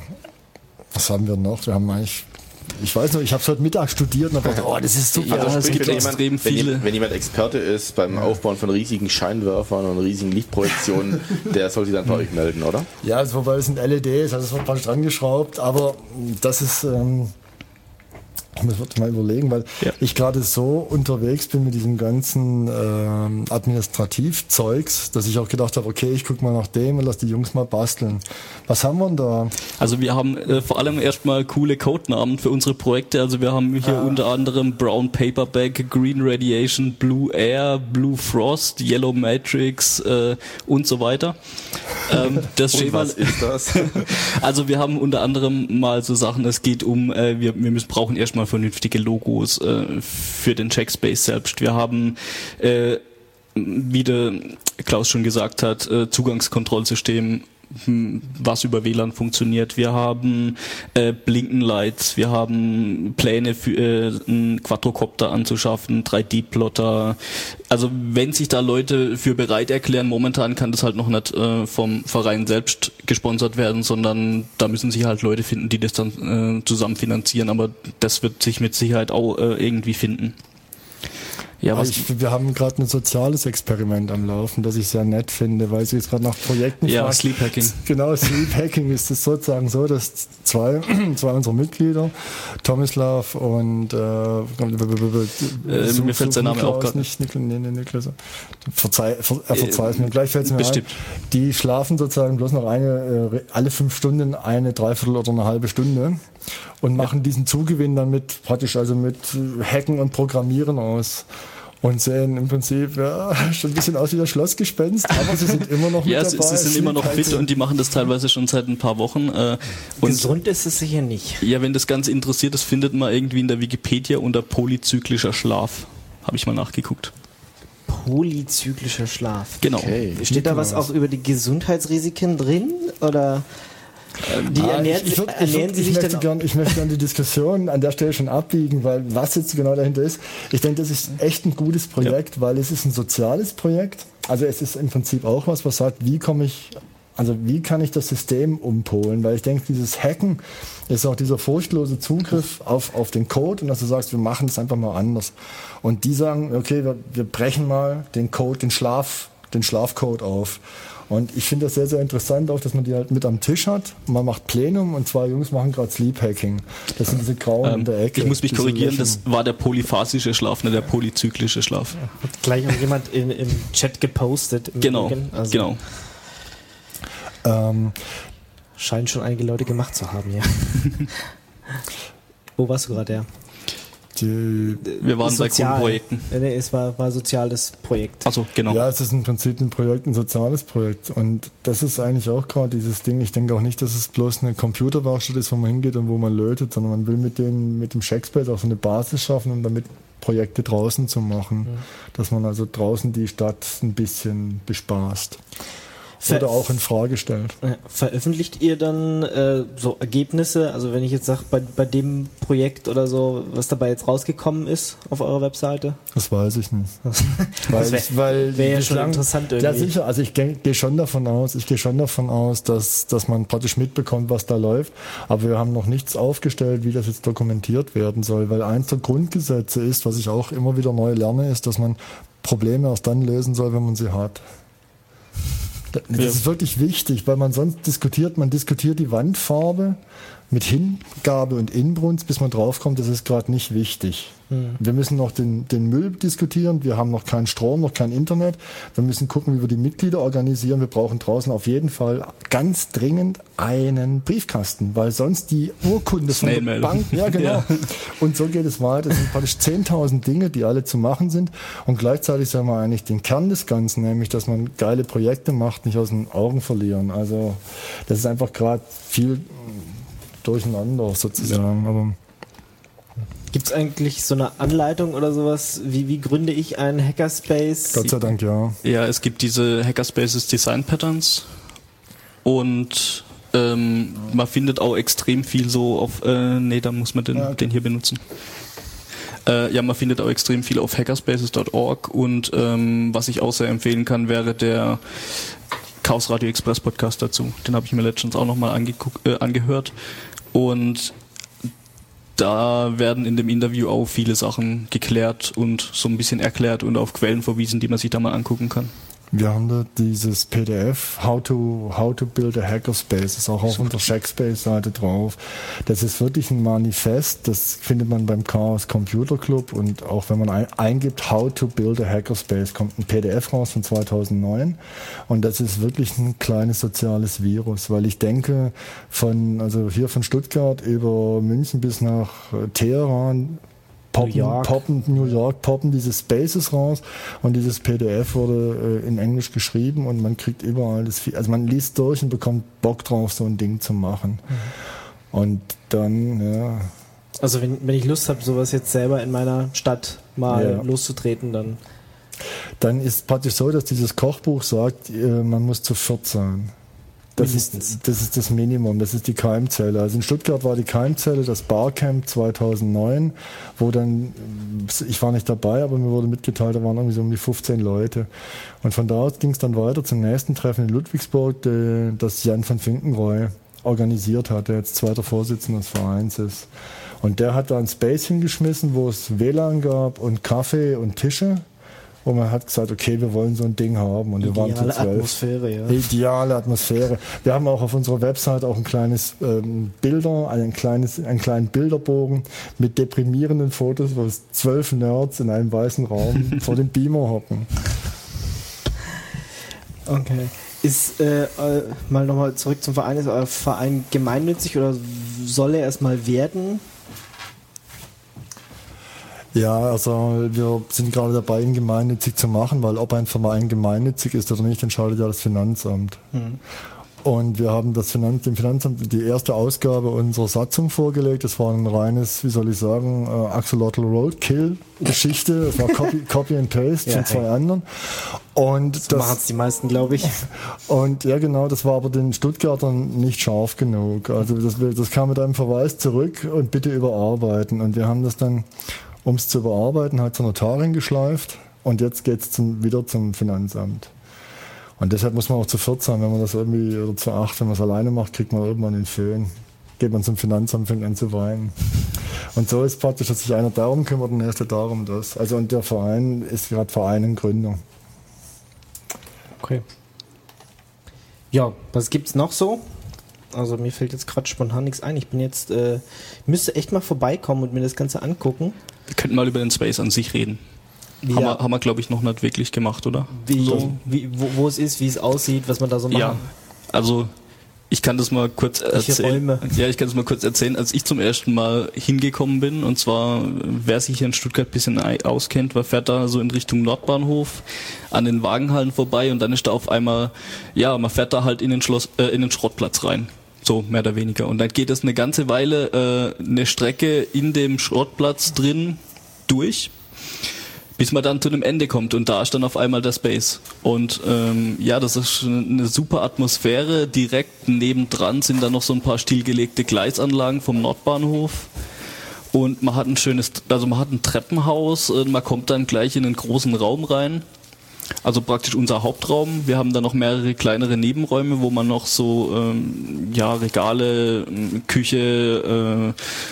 was haben wir noch? Wir haben eigentlich, ich weiß noch, ich habe es heute Mittag studiert und dachte, oh, das ist super. Also es gibt extrem viele. Wenn jemand Experte ist beim Aufbauen von riesigen Scheinwerfern und riesigen Lichtprojektionen, der soll sich dann bei euch melden, oder? Ja, also, wobei es sind LEDs, also es wird praktisch dran geschraubt, aber das ist... ich muss mal überlegen, weil ich gerade so unterwegs bin mit diesem ganzen Administrativzeugs, dass ich auch gedacht habe, okay, ich gucke mal nach dem und lass die Jungs mal basteln. Was haben wir denn da? Also wir haben vor allem erstmal coole Codenamen für unsere Projekte. Also wir haben hier unter anderem Brown Paperback, Green Radiation, Blue Air, Blue Frost, Yellow Matrix und so weiter. Das und was ist das? Also wir haben unter anderem mal so Sachen, es geht um, wir brauchen erstmal vernünftige Logos für den Checkspace selbst. Wir haben, wie der Klaus schon gesagt hat, Zugangskontrollsystem, was über WLAN funktioniert. Wir haben Blinkenlights, wir haben Pläne für einen Quadrocopter anzuschaffen, 3D-Plotter. Also wenn sich da Leute für bereit erklären, momentan kann das halt noch nicht vom Verein selbst gesponsert werden, sondern da müssen sich halt Leute finden, die das dann zusammen finanzieren, aber das wird sich mit Sicherheit auch irgendwie finden. Ja, wir haben gerade ein soziales Experiment am Laufen, das ich sehr nett finde, weil sie jetzt gerade nach Projekten ja, fragt. Sleep Hacking. Genau, Sleep Hacking ist es sozusagen so, dass zwei unserer Mitglieder, Tomislav und mir fällt sein Name auch gerade nicht. Niklas. Verzeih es mir, gleich fällt es mir bestimmt ein. Die schlafen sozusagen bloß noch alle 5 Stunden eine Dreiviertel oder eine halbe Stunde und machen diesen Zugewinn dann mit Hacken und Programmieren aus. Und sehen im Prinzip schon ein bisschen aus wie das Schlossgespenst, aber sie sind immer noch mit dabei. Ja, sie sind immer noch fit und die machen das teilweise schon seit ein paar Wochen. Und gesund ist es sicher nicht. Ja, wenn das Ganze interessiert, das findet man irgendwie in der Wikipedia unter polyzyklischer Schlaf. Habe ich mal nachgeguckt. Polyzyklischer Schlaf. Genau. Okay. Steht da was auch über die Gesundheitsrisiken drin? Oder ich möchte gerne die Diskussion an der Stelle schon abbiegen, weil was jetzt genau dahinter ist, ich denke, das ist echt ein gutes Projekt, weil es ist ein soziales Projekt. Also es ist im Prinzip auch was sagt, wie kann ich das System umpolen? Weil ich denke, dieses Hacken ist auch dieser furchtlose Zugriff auf den Code und dass du sagst, wir machen es einfach mal anders. Und die sagen, okay, wir brechen mal den Code, den Schlafcode auf. Und ich finde das sehr, sehr interessant auch, dass man die halt mit am Tisch hat. Man macht Plenum und 2 Jungs machen gerade Sleep Hacking. Das sind diese Grauen in der Ecke. Ich muss mich korrigieren, das war der polyphasische Schlaf, nicht der polyzyklische Schlaf. Hat gleich auch jemand im Chat gepostet. Genau. Scheinen schon einige Leute gemacht zu haben, ja. Wo warst du gerade, ja? Wir waren bei coolen Projekten. Nee, es war ein soziales Projekt. Achso, genau. Ja, es ist im Prinzip ein soziales Projekt. Und das ist eigentlich auch gerade dieses Ding. Ich denke auch nicht, dass es bloß eine Computerwerkstatt ist, wo man hingeht und wo man lötet, sondern man will mit dem Checkspace auch so eine Basis schaffen, um damit Projekte draußen zu machen. Dass man also draußen die Stadt ein bisschen bespaßt. Oder auch in Frage stellt. Veröffentlicht ihr dann so Ergebnisse, also wenn ich jetzt sage, bei dem Projekt oder so, was dabei jetzt rausgekommen ist auf eurer Webseite? Das weiß ich nicht. Wäre ja schon interessant irgendwie. Ja sicher, also ich gehe schon davon aus, dass man praktisch mitbekommt, was da läuft, aber wir haben noch nichts aufgestellt, wie das jetzt dokumentiert werden soll, weil eins der Grundgesetze ist, was ich auch immer wieder neu lerne, ist, dass man Probleme erst dann lösen soll, wenn man sie hat. Das ist wirklich wichtig, weil man sonst diskutiert die Wandfarbe mit Hingabe und Inbrunst, bis man draufkommt, das ist gerade nicht wichtig. Wir müssen noch den Müll diskutieren, wir haben noch keinen Strom, noch kein Internet, wir müssen gucken, wie wir die Mitglieder organisieren, wir brauchen draußen auf jeden Fall ganz dringend einen Briefkasten, weil sonst die Urkunde von der Bank, ja genau, ja. Und so geht es weiter, es sind praktisch 10.000 Dinge, die alle zu machen sind und gleichzeitig soll man eigentlich den Kern des Ganzen, nämlich, dass man geile Projekte macht, nicht aus den Augen verlieren. Also das ist einfach gerade viel durcheinander sozusagen, aber gibt es eigentlich so eine Anleitung oder sowas? Wie gründe ich einen Hackerspace? Gott sei Dank, ja. Ja, es gibt diese Hackerspaces Design Patterns und man findet auch extrem viel so auf, da muss man den hier benutzen. Man findet auch extrem viel auf hackerspaces.org und was ich auch sehr empfehlen kann, wäre der Chaos Radio Express Podcast dazu. Den habe ich mir letztens auch nochmal angehört und da werden in dem Interview auch viele Sachen geklärt und so ein bisschen erklärt und auf Quellen verwiesen, die man sich da mal angucken kann. Wir haben da dieses PDF, How to Build a Hackerspace, ist auch auf unserer Shackspace-Seite drauf. Das ist wirklich ein Manifest, das findet man beim Chaos Computer Club, und auch wenn man eingibt How to Build a Hackerspace, kommt ein PDF raus von 2009, und das ist wirklich ein kleines soziales Virus, weil ich denke, also hier von Stuttgart über München bis nach Teheran, New York poppen diese Spaces raus, und dieses PDF wurde in Englisch geschrieben, und man kriegt überall also man liest durch und bekommt Bock drauf, so ein Ding zu machen. Und dann, ja. Also wenn ich Lust habe, sowas jetzt selber in meiner Stadt mal loszutreten, dann ist praktisch so, dass dieses Kochbuch sagt, man muss zu 4 sein. Das ist das Minimum, das ist die Keimzelle. Also in Stuttgart war die Keimzelle das Barcamp 2009, wo dann, ich war nicht dabei, aber mir wurde mitgeteilt, da waren irgendwie so um die 15 Leute. Und von da aus ging es dann weiter zum nächsten Treffen in Ludwigsburg, das Jan van Finkenroy organisiert hat, der jetzt zweiter Vorsitzender des Vereins ist. Und der hat da ein Space hingeschmissen, wo es WLAN gab und Kaffee und Tische. Und man hat gesagt, okay, wir wollen so ein Ding haben. Und wir waren zu 12. Atmosphäre, ja. Ideale Atmosphäre. Wir haben auch auf unserer Website auch ein kleines einen kleinen Bilderbogen mit deprimierenden Fotos, wo 12 Nerds in einem weißen Raum vor dem Beamer hocken. Okay. Ist mal nochmal zurück zum Verein. Ist euer Verein gemeinnützig oder soll er erstmal werden? Ja, also wir sind gerade dabei, ihn gemeinnützig zu machen, weil ob ein Verein gemeinnützig ist oder nicht, entscheidet ja das Finanzamt. Und wir haben dem Finanzamt die erste Ausgabe unserer Satzung vorgelegt. Das war ein reines, wie soll ich sagen, Axolotl Roadkill-Geschichte. Das war Copy and Paste von 2 anderen. Und das machen es die meisten, glaube ich. Und ja, genau, das war aber den Stuttgartern nicht scharf genug. Also das kam mit einem Verweis zurück und bitte überarbeiten. Und wir haben das dann, um es zu überarbeiten, halt zur Notarin geschleift, und jetzt geht es wieder zum Finanzamt. Und deshalb muss man auch zu 4 sein, wenn man das irgendwie, oder zu 8, wenn man es alleine macht, kriegt man irgendwann den Föhn. Geht man zum Finanzamt, fängt an zu weinen. Und so ist praktisch, dass sich einer darum kümmert und der erste darum das. Also, und der Verein ist gerade Verein in Gründung. Okay. Ja, was gibt's noch so? Also mir fällt jetzt gerade spontan nichts ein. Ich bin jetzt, müsste echt mal vorbeikommen und mir das Ganze angucken. Wir könnten mal über den Space an sich reden. Ja. Haben wir glaube ich, noch nicht wirklich gemacht, oder? Wo es ist, wie es aussieht, was man da so macht. Ja, also ich kann das mal kurz erzählen. Ja, ich kann das mal kurz erzählen, als ich zum ersten Mal hingekommen bin, und zwar, wer sich hier in Stuttgart ein bisschen auskennt, man fährt da so in Richtung Nordbahnhof an den Wagenhallen vorbei, und dann ist da auf einmal, ja, man fährt da halt in den Schrottplatz rein. So, mehr oder weniger. Und dann geht es eine ganze Weile eine Strecke in dem Schrottplatz drin durch, bis man dann zu einem Ende kommt, und da ist dann auf einmal der Space. Und ja, das ist eine super Atmosphäre. Direkt nebendran sind dann noch so ein paar stillgelegte Gleisanlagen vom Nordbahnhof. Und man hat man hat ein Treppenhaus, man kommt dann gleich in einen großen Raum rein. Also praktisch unser Hauptraum. Wir haben dann noch mehrere kleinere Nebenräume, wo man noch so Regale, Küche,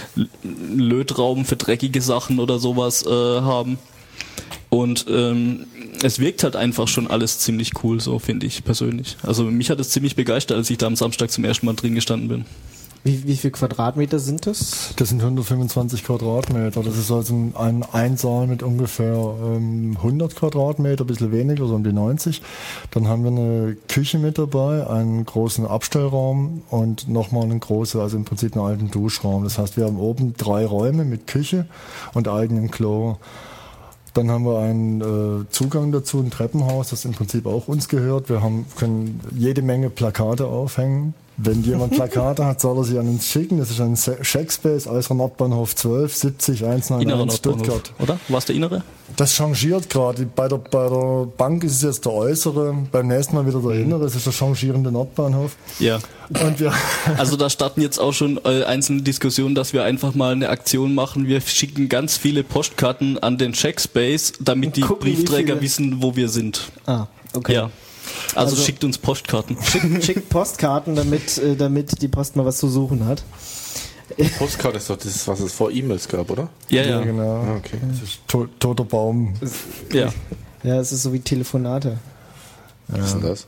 Lötraum für dreckige Sachen oder sowas haben. Und es wirkt halt einfach schon alles ziemlich cool, so finde ich persönlich. Also mich hat es ziemlich begeistert, als ich da am Samstag zum ersten Mal drin gestanden bin. Wie viel Quadratmeter sind das? Das sind 125 Quadratmeter. Das ist also ein Einsaal mit ungefähr 100 Quadratmeter, ein bisschen weniger, so um die 90. Dann haben wir eine Küche mit dabei, einen großen Abstellraum und nochmal einen großen, also im Prinzip einen alten Duschraum. Das heißt, wir haben oben 3 Räume mit Küche und eigenem Klo. Dann haben wir einen Zugang dazu, ein Treppenhaus, das im Prinzip auch uns gehört. Wir können jede Menge Plakate aufhängen. Wenn jemand Plakate hat, soll er sie an uns schicken. Das ist ein Shackspace, Äußerer Nordbahnhof 12, 70 191 Stuttgart. Oder? Was der innere? Das changiert gerade. Bei der Bank ist es jetzt der äußere, beim nächsten Mal wieder der innere. Das ist der changierende Nordbahnhof. Ja. Und also da starten jetzt auch schon einzelne Diskussionen, dass wir einfach mal eine Aktion machen. Wir schicken ganz viele Postkarten an den Shackspace, damit die Briefträger wissen, wo wir sind. Ah, okay. Ja. Also schickt uns Postkarten. Schickt Postkarten, damit die Post mal was zu suchen hat. Postkarte ist doch das, was es vor E-Mails gab, oder? Ja. Genau. Okay. Das ist toter Baum. Ja. Ja, es ist so wie Telefonate. Was ist denn das?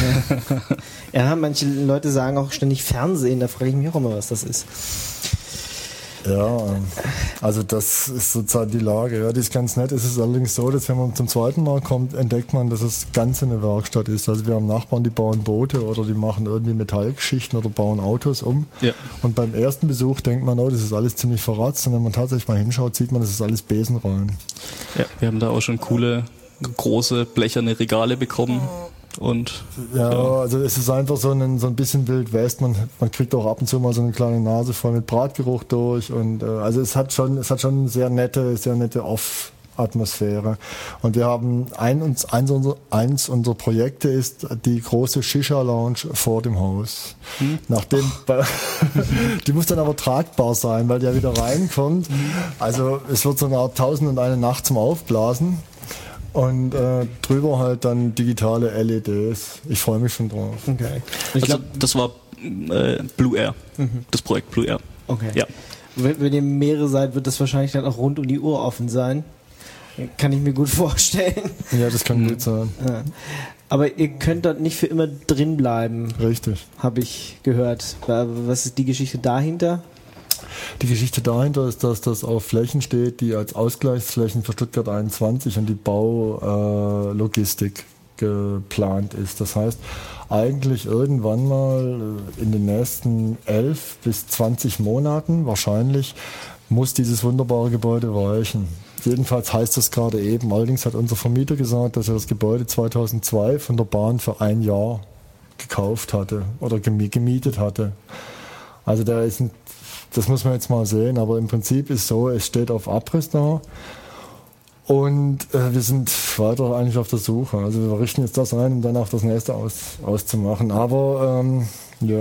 Ja, manche Leute sagen auch ständig Fernsehen, da frage ich mich auch immer, was das ist. Ja, also das ist sozusagen die Lage. Ja, die ist ganz nett. Es ist allerdings so, dass wenn man zum zweiten Mal kommt, entdeckt man, dass es ganz eine Werkstatt ist. Also wir haben Nachbarn, die bauen Boote oder die machen irgendwie Metallgeschichten oder bauen Autos um. Ja. Und beim ersten Besuch denkt man, oh, das ist alles ziemlich verratzt. Und wenn man tatsächlich mal hinschaut, sieht man, das ist alles Besenrollen. Ja, wir haben da auch schon coole, große, blecherne Regale bekommen. Und ja, also es ist einfach so ein bisschen Wild West. Man kriegt auch ab und zu mal so eine kleine Nase voll mit Bratgeruch durch. Und also es hat schon eine sehr nette Off-Atmosphäre. Und wir haben eins unserer Projekte ist die große Shisha-Lounge vor dem Haus. Nachdem die muss dann aber tragbar sein, weil die ja wieder reinkommt. Also es wird so eine Art 1001 Nacht zum Aufblasen. Und drüber halt dann digitale LEDs. Ich freue mich schon drauf. Okay. Also das war Blue Air, das Projekt Blue Air. Okay. Ja. Wenn ihr mehrere seid, wird das wahrscheinlich dann auch rund um die Uhr offen sein. Kann ich mir gut vorstellen. Ja, das kann gut sein. Ja. Aber ihr könnt dort nicht für immer drin bleiben. Richtig. Habe ich gehört. Was ist die Geschichte dahinter? Die Geschichte dahinter ist, dass das auf Flächen steht, die als Ausgleichsflächen für Stuttgart 21 und die Baulogistik geplant ist. Das heißt, eigentlich irgendwann mal in den nächsten 11 bis 20 Monaten wahrscheinlich muss dieses wunderbare Gebäude weichen. Jedenfalls heißt das gerade eben. Allerdings hat unser Vermieter gesagt, dass er das Gebäude 2002 von der Bahn für 1 Jahr gekauft hatte oder gemietet hatte. Also das muss man jetzt mal sehen, aber im Prinzip ist so, es steht auf Abriss da und wir sind weiter eigentlich auf der Suche. Also wir richten jetzt das ein, um dann auch das nächste auszumachen. Aber ja,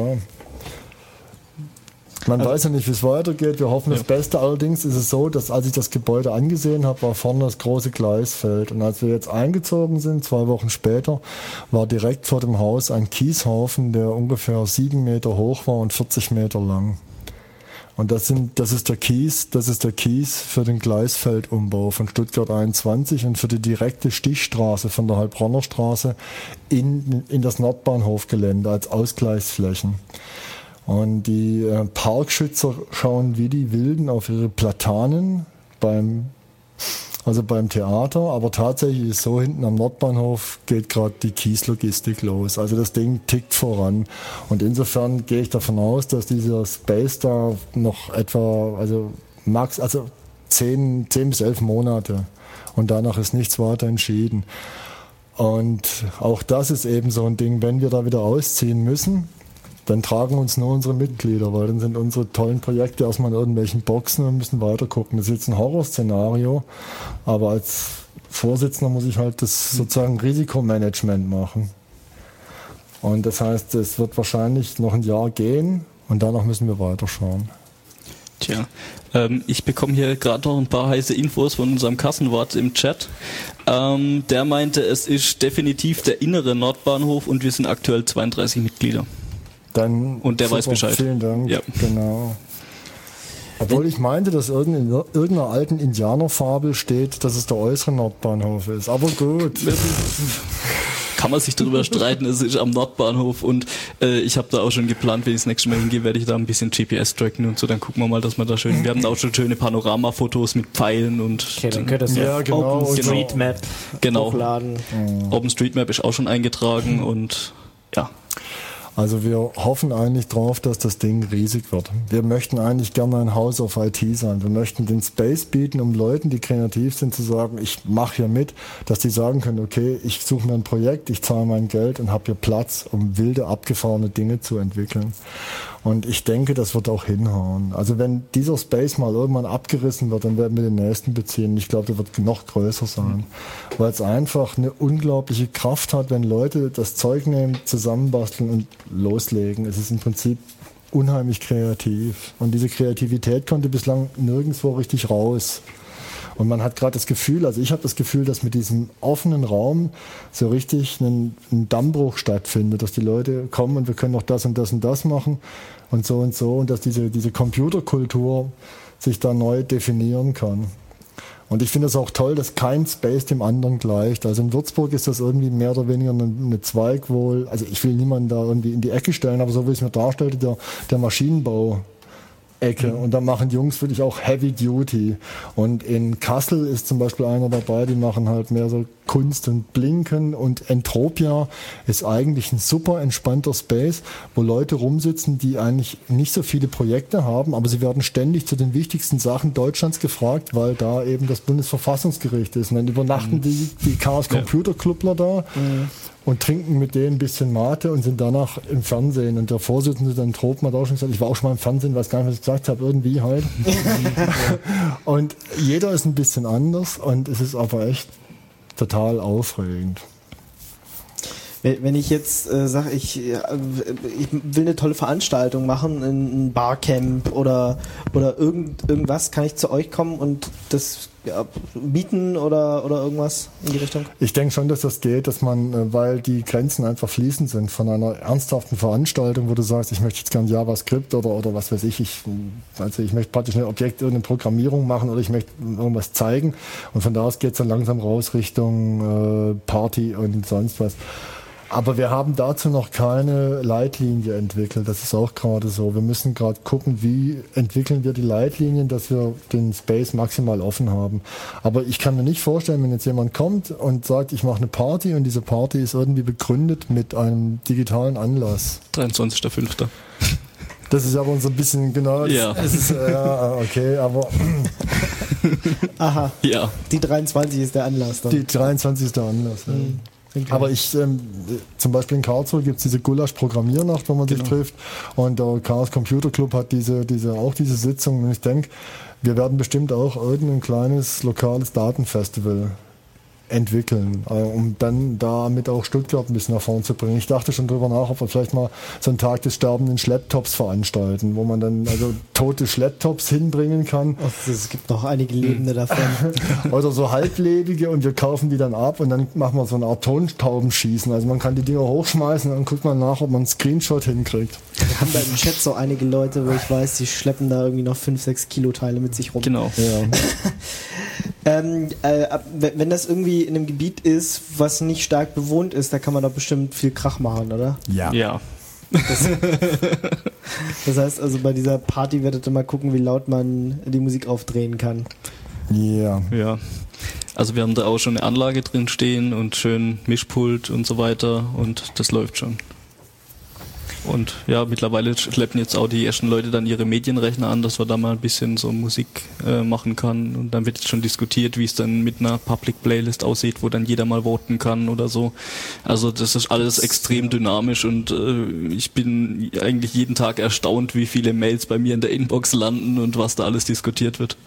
man weiß ja nicht, wie es weitergeht. Wir hoffen das Beste. Allerdings ist es so, dass als ich das Gebäude angesehen habe, war vorne das große Gleisfeld. Und als wir jetzt eingezogen sind, 2 Wochen später, war direkt vor dem Haus ein Kieshaufen, der ungefähr 7 Meter hoch war und 40 Meter lang. Und das ist der Kies für den Gleisfeldumbau von Stuttgart 21 und für die direkte Stichstraße von der Heilbronner Straße in das Nordbahnhofgelände als Ausgleichsflächen. Und die Parkschützer schauen wie die Wilden auf ihre Platanen beim Theater, aber tatsächlich ist so, hinten am Nordbahnhof geht gerade die Kieslogistik los. Also das Ding tickt voran. Und insofern gehe ich davon aus, dass dieser Space da noch etwa, max 10 bis 11 Monate. Und danach ist nichts weiter entschieden. Und auch das ist eben so ein Ding, wenn wir da wieder ausziehen müssen, dann tragen uns nur unsere Mitglieder, weil dann sind unsere tollen Projekte erstmal in irgendwelchen Boxen und müssen weiter gucken. Das ist jetzt ein Horrorszenario, aber als Vorsitzender muss ich halt das sozusagen Risikomanagement machen. Und das heißt, es wird wahrscheinlich noch ein Jahr gehen und danach müssen wir weiterschauen. Tja, ich bekomme hier gerade noch ein paar heiße Infos von unserem Kassenwart im Chat. Der meinte, es ist definitiv der innere Nordbahnhof und wir sind aktuell 32 Mitglieder. Dann und der super, weiß Bescheid. Vielen Dank. Ja. Genau. Obwohl ich meinte, dass in irgendeiner alten Indianerfabel steht, dass es der äußere Nordbahnhof ist. Aber gut. Kann man sich darüber streiten, es ist am Nordbahnhof und ich habe da auch schon geplant, wenn ich das nächste Mal hingehe, werde ich da ein bisschen GPS tracken und so, dann gucken wir mal, dass wir da schön, wir haben da auch schon schöne Panoramafotos mit Pfeilen und okay, dann könnt ihr das ja, genau, OpenStreetMap hochladen. OpenStreetMap ist auch schon eingetragen und ja. Also wir hoffen eigentlich drauf, dass das Ding riesig wird. Wir möchten eigentlich gerne ein House of IT sein. Wir möchten den Space bieten, um Leuten, die kreativ sind, zu sagen, ich mache hier mit, dass die sagen können, okay, ich suche mir ein Projekt, ich zahle mein Geld und habe hier Platz, um wilde, abgefahrene Dinge zu entwickeln. Und ich denke, das wird auch hinhauen. Also wenn dieser Space mal irgendwann abgerissen wird, dann werden wir den nächsten beziehen. Ich glaube, der wird noch größer sein. Weil es einfach eine unglaubliche Kraft hat, wenn Leute das Zeug nehmen, zusammenbasteln und loslegen. Es ist im Prinzip unheimlich kreativ. Und diese Kreativität konnte bislang nirgendwo richtig raus. Und man hat gerade das Gefühl, also ich habe das Gefühl, dass mit diesem offenen Raum so richtig ein Dammbruch stattfindet, dass die Leute kommen und wir können noch das und das und das machen und so und dass diese Computerkultur sich da neu definieren kann. Und ich finde es auch toll, dass kein Space dem anderen gleicht. Also in Würzburg ist das irgendwie mehr oder weniger eine Zweigwohl. Also ich will niemanden da irgendwie in die Ecke stellen, aber so wie ich es mir darstellte, der Maschinenbau Ecke. Und da machen Jungs wirklich auch Heavy Duty. Und in Kassel ist zum Beispiel einer dabei, die machen halt mehr so Kunst und Blinken. Und Entropia ist eigentlich ein super entspannter Space, wo Leute rumsitzen, die eigentlich nicht so viele Projekte haben, aber sie werden ständig zu den wichtigsten Sachen Deutschlands gefragt, weil da eben das Bundesverfassungsgericht ist. Und dann übernachten die Chaos Computer Clubler da. Und trinken mit denen ein bisschen Mate und sind danach im Fernsehen. Und der Vorsitzende dann Tropen hat auch schon gesagt, ich war auch schon mal im Fernsehen, weiß gar nicht, was ich gesagt habe, irgendwie halt. Und jeder ist ein bisschen anders und es ist aber echt total aufregend. Wenn ich jetzt sage, ich will eine tolle Veranstaltung machen, ein Barcamp oder irgendwas, kann ich zu euch kommen und das bieten oder irgendwas in die Richtung? Ich denke schon, dass das geht, dass man, weil die Grenzen einfach fließend sind von einer ernsthaften Veranstaltung, wo du sagst, ich möchte jetzt gern JavaScript oder was weiß ich, ich möchte praktisch eine irgendeine Programmierung machen oder ich möchte irgendwas zeigen und von da aus geht es dann langsam raus Richtung Party und sonst was. Aber wir haben dazu noch keine Leitlinie entwickelt. Das ist auch gerade so. Wir müssen gerade gucken, wie entwickeln wir die Leitlinien, dass wir den Space maximal offen haben. Aber ich kann mir nicht vorstellen, wenn jetzt jemand kommt und sagt, ich mache eine Party und diese Party ist irgendwie begründet mit einem digitalen Anlass. 23.05. Das ist aber so ein bisschen, genau, ja. Das ist, okay, aber... Aha, ja. Die 23 ist der Anlass dann. Die 23 ist der Anlass, ja. Aber zum Beispiel in Karlsruhe gibt es diese Gulasch-Programmiernacht, wo man sich trifft. Und der Chaos Computer Club hat diese Sitzung. Und ich denke, wir werden bestimmt auch irgendein kleines lokales Datenfestival entwickeln, um dann damit auch Stuttgart ein bisschen nach vorne zu bringen. Ich dachte schon drüber nach, ob wir vielleicht mal so einen Tag des sterbenden Schlepptops veranstalten, wo man dann also tote Schlepptops hinbringen kann. Es gibt noch einige Lebende davon. Oder so halblebige und wir kaufen die dann ab und dann machen wir so eine Art Tontaubenschießen. Also man kann die Dinger hochschmeißen und dann guckt man nach, ob man einen Screenshot hinkriegt. Wir haben da im Chat so einige Leute, wo ich weiß, die schleppen da irgendwie noch 5-6 Kilo Teile mit sich rum. Genau. Ja. Wenn das irgendwie in einem Gebiet ist, was nicht stark bewohnt ist, da kann man doch bestimmt viel Krach machen, oder? Ja. Das heißt also, bei dieser Party werdet ihr mal gucken, wie laut man die Musik aufdrehen kann. Ja. Ja. Also wir haben da auch schon eine Anlage drin stehen und schön Mischpult und so weiter und das läuft schon. Und ja, mittlerweile schleppen jetzt auch die ersten Leute dann ihre Medienrechner an, dass man da mal ein bisschen so Musik machen kann. Und dann wird jetzt schon diskutiert, wie es dann mit einer Public Playlist aussieht, wo dann jeder mal voten kann oder so. Also das ist alles extrem dynamisch und ich bin eigentlich jeden Tag erstaunt, wie viele Mails bei mir in der Inbox landen und was da alles diskutiert wird.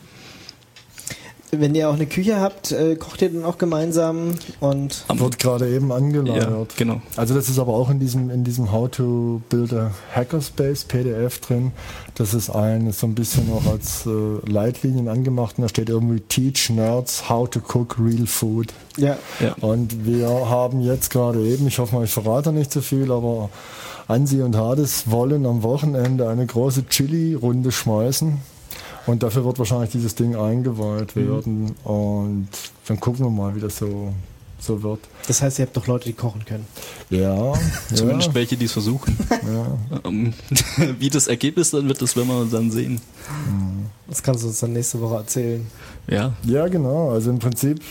Wenn ihr auch eine Küche habt, kocht ihr dann auch gemeinsam und... Wird gerade eben angeleiert. Ja, genau. Also das ist aber auch in diesem How to Build a Hackerspace PDF drin. Das ist so ein bisschen auch als Leitlinien angemacht und da steht irgendwie Teach Nerds how to cook real food. Ja. Und wir haben jetzt gerade eben, ich hoffe mal, ich verrate nicht zu viel, aber Ansi und Hades wollen am Wochenende eine große Chili-Runde schmeißen. Und dafür wird wahrscheinlich dieses Ding eingeweiht werden. Und dann gucken wir mal, wie das so wird. Das heißt, ihr habt doch Leute, die kochen können. Ja. Zumindest welche, die es versuchen. Ja. Wie das Ergebnis dann wird, das werden wir dann sehen. Das kannst du uns dann nächste Woche erzählen. Ja. Ja, genau. Also im Prinzip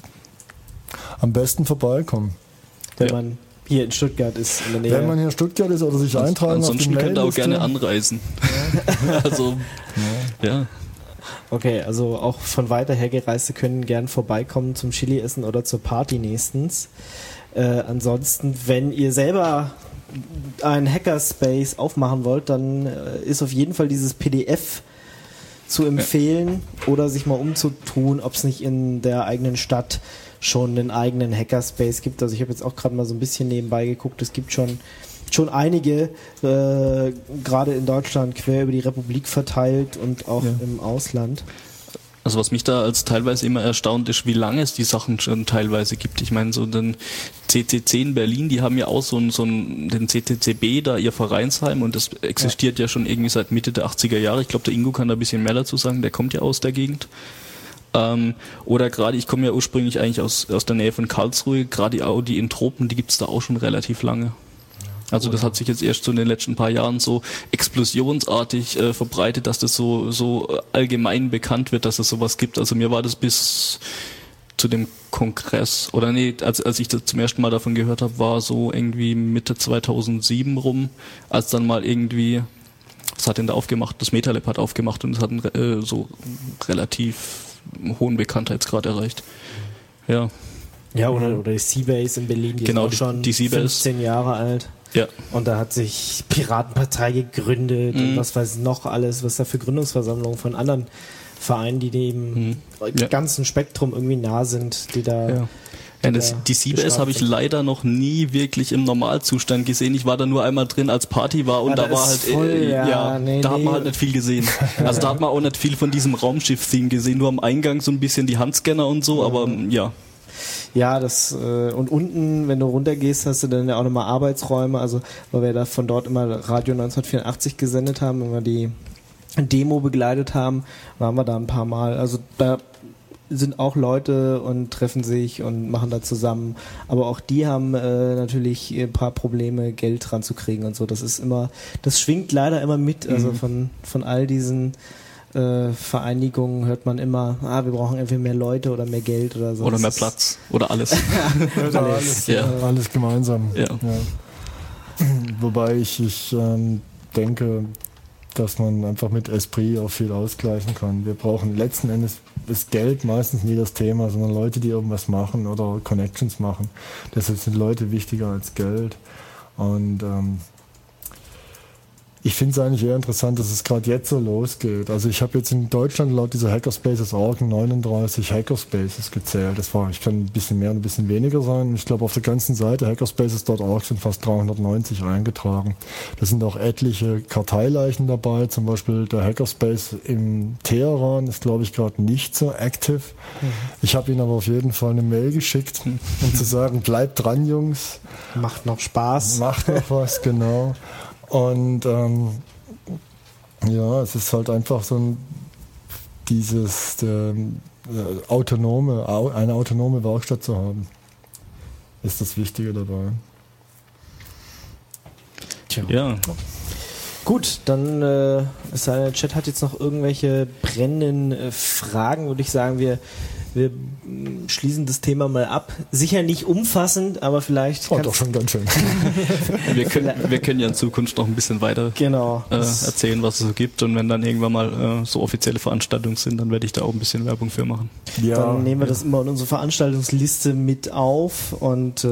am besten vorbeikommen. Wenn man hier in Stuttgart ist, in der Nähe. Wenn man hier in Stuttgart ist oder sich eintragen auf die Ansonsten könnt ihr auch gerne anreisen. Also, ja. Okay, also auch von weiter her Gereiste können gern vorbeikommen zum Chili essen oder zur Party nächstens. Ansonsten, wenn ihr selber einen Hackerspace aufmachen wollt, dann ist auf jeden Fall dieses PDF zu empfehlen oder sich mal umzutun, ob es nicht in der eigenen Stadt schon einen eigenen Hackerspace gibt. Also ich habe jetzt auch gerade mal so ein bisschen nebenbei geguckt, es gibt schon einige, gerade in Deutschland, quer über die Republik verteilt und auch im Ausland. Also was mich da als teilweise immer erstaunt ist, wie lange es die Sachen schon teilweise gibt. Ich meine, so den CCC in Berlin, die haben ja auch den CCCB da, ihr Vereinsheim, und das existiert ja schon irgendwie seit Mitte der 80er Jahre. Ich glaube, der Ingo kann da ein bisschen mehr dazu sagen, der kommt ja aus der Gegend. Oder gerade, ich komme ja ursprünglich eigentlich aus der Nähe von Karlsruhe, gerade die Audi Intropen, die gibt's da auch schon relativ lange. Also das hat sich jetzt erst so in den letzten paar Jahren so explosionsartig verbreitet, dass das so allgemein bekannt wird, dass es sowas gibt. Also mir war das bis zu dem Kongress, oder nee, als ich das zum ersten Mal davon gehört habe, war so irgendwie Mitte 2007 rum, als dann mal irgendwie, was hat denn da aufgemacht? Das MetaLab hat aufgemacht und es hat einen so relativ hohen Bekanntheitsgrad erreicht. Ja. Ja, oder die Seabase in Berlin, die genau, ist auch schon die 15 Jahre alt. Ja. Und da hat sich Piratenpartei gegründet und was weiß noch alles, was da für Gründungsversammlungen von anderen Vereinen, die dem ganzen Spektrum irgendwie nah sind, die da... Ja. Die Seabase habe ich leider noch nie wirklich im Normalzustand gesehen. Ich war da nur einmal drin, als Party war und da war halt, da hat man halt nicht viel gesehen. Also da hat man auch nicht viel von diesem Raumschiff-Theme gesehen, nur am Eingang so ein bisschen die Handscanner und so, aber ja. Ja, und unten, wenn du runtergehst, hast du dann ja auch nochmal Arbeitsräume, also weil wir da von dort immer Radio 1984 gesendet haben, wenn wir die Demo begleitet haben, waren wir da ein paar Mal. Also da sind auch Leute und treffen sich und machen da zusammen. Aber auch die haben natürlich ein paar Probleme, Geld dran zu kriegen und so. Das schwingt leider immer mit. Also von all diesen Vereinigungen hört man immer, wir brauchen entweder mehr Leute oder mehr Geld oder so. Oder mehr Platz. Oder alles. Alles gemeinsam. Ja. Ja. Wobei ich denke, dass man einfach mit Esprit auch viel ausgleichen kann. Wir brauchen letzten Endes ist Geld meistens nie das Thema, sondern Leute, die irgendwas machen oder Connections machen. Deshalb sind Leute wichtiger als Geld. Und ich finde es eigentlich eher interessant, dass es gerade jetzt so losgeht. Also ich habe jetzt in Deutschland laut dieser Hackerspaces.org 39 Hackerspaces gezählt. Ich kann ein bisschen mehr und ein bisschen weniger sein. Ich glaube, auf der ganzen Seite hackerspaces.org sind fast 390 eingetragen. Da sind auch etliche Karteileichen dabei. Zum Beispiel der Hackerspace im Teheran ist, glaube ich, gerade nicht so active. Ich habe ihnen aber auf jeden Fall eine Mail geschickt, um zu sagen, bleibt dran, Jungs. Macht noch Spaß. Macht noch was, genau. Und es ist halt einfach so eine autonome Werkstatt zu haben, ist das Wichtige dabei. Tja. Ja. Gut, dann der Chat hat jetzt noch irgendwelche brennenden Fragen, würde ich sagen, wir schließen das Thema mal ab. Sicher nicht umfassend, aber vielleicht... doch schon ganz schön. Wir können ja in Zukunft noch ein bisschen weiter erzählen, was es so gibt. Und wenn dann irgendwann mal so offizielle Veranstaltungen sind, dann werde ich da auch ein bisschen Werbung für machen. Ja, dann nehmen wir das immer in unsere Veranstaltungsliste mit auf. Und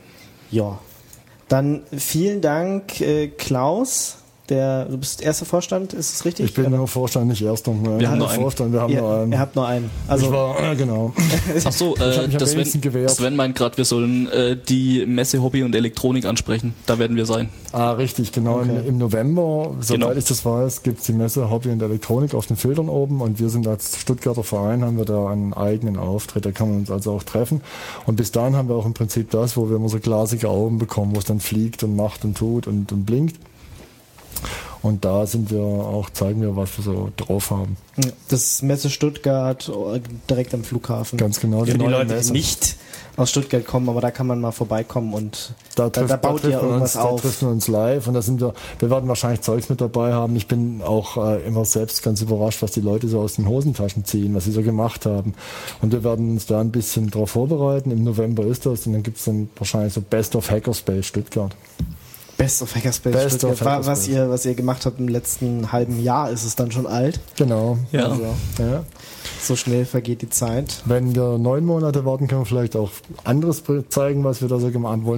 dann vielen Dank, Klaus. Du bist erster Vorstand, ist das richtig? Ich bin nur Vorstand, nicht erster. Wir haben nur einen. Vorstand, wir haben nur einen. Ihr habt nur einen. Also genau. Ach so, Sven meint gerade, wir sollen die Messe Hobby und Elektronik ansprechen. Da werden wir sein. Richtig, genau. Okay. Im November, soweit ich das weiß, gibt es die Messe Hobby und Elektronik auf den Filtern oben und wir sind als Stuttgarter Verein, haben wir da einen eigenen Auftritt. Da kann man uns also auch treffen. Und bis dahin haben wir auch im Prinzip das, wo wir immer so glasige Augen bekommen, wo es dann fliegt und macht und tut und blinkt. Und da zeigen wir, was wir so drauf haben. Das Messe Stuttgart direkt am Flughafen. Ganz genau. Für die Leute, die nicht aus Stuttgart kommen, aber da kann man mal vorbeikommen und da baut ihr irgendwas auf. Da treffen wir uns live und wir werden wahrscheinlich Zeugs mit dabei haben. Ich bin auch immer selbst ganz überrascht, was die Leute so aus den Hosentaschen ziehen, was sie so gemacht haben. Und wir werden uns da ein bisschen drauf vorbereiten. Im November ist das und dann gibt es dann wahrscheinlich so Best of Hackerspace Stuttgart. Best of Hackerspace. Was ihr gemacht habt im letzten halben Jahr, ist es dann schon alt. Genau. Ja. Also, so schnell vergeht die Zeit. Wenn wir 9 Monate warten, können wir vielleicht auch anderes zeigen, was wir da so gemacht haben.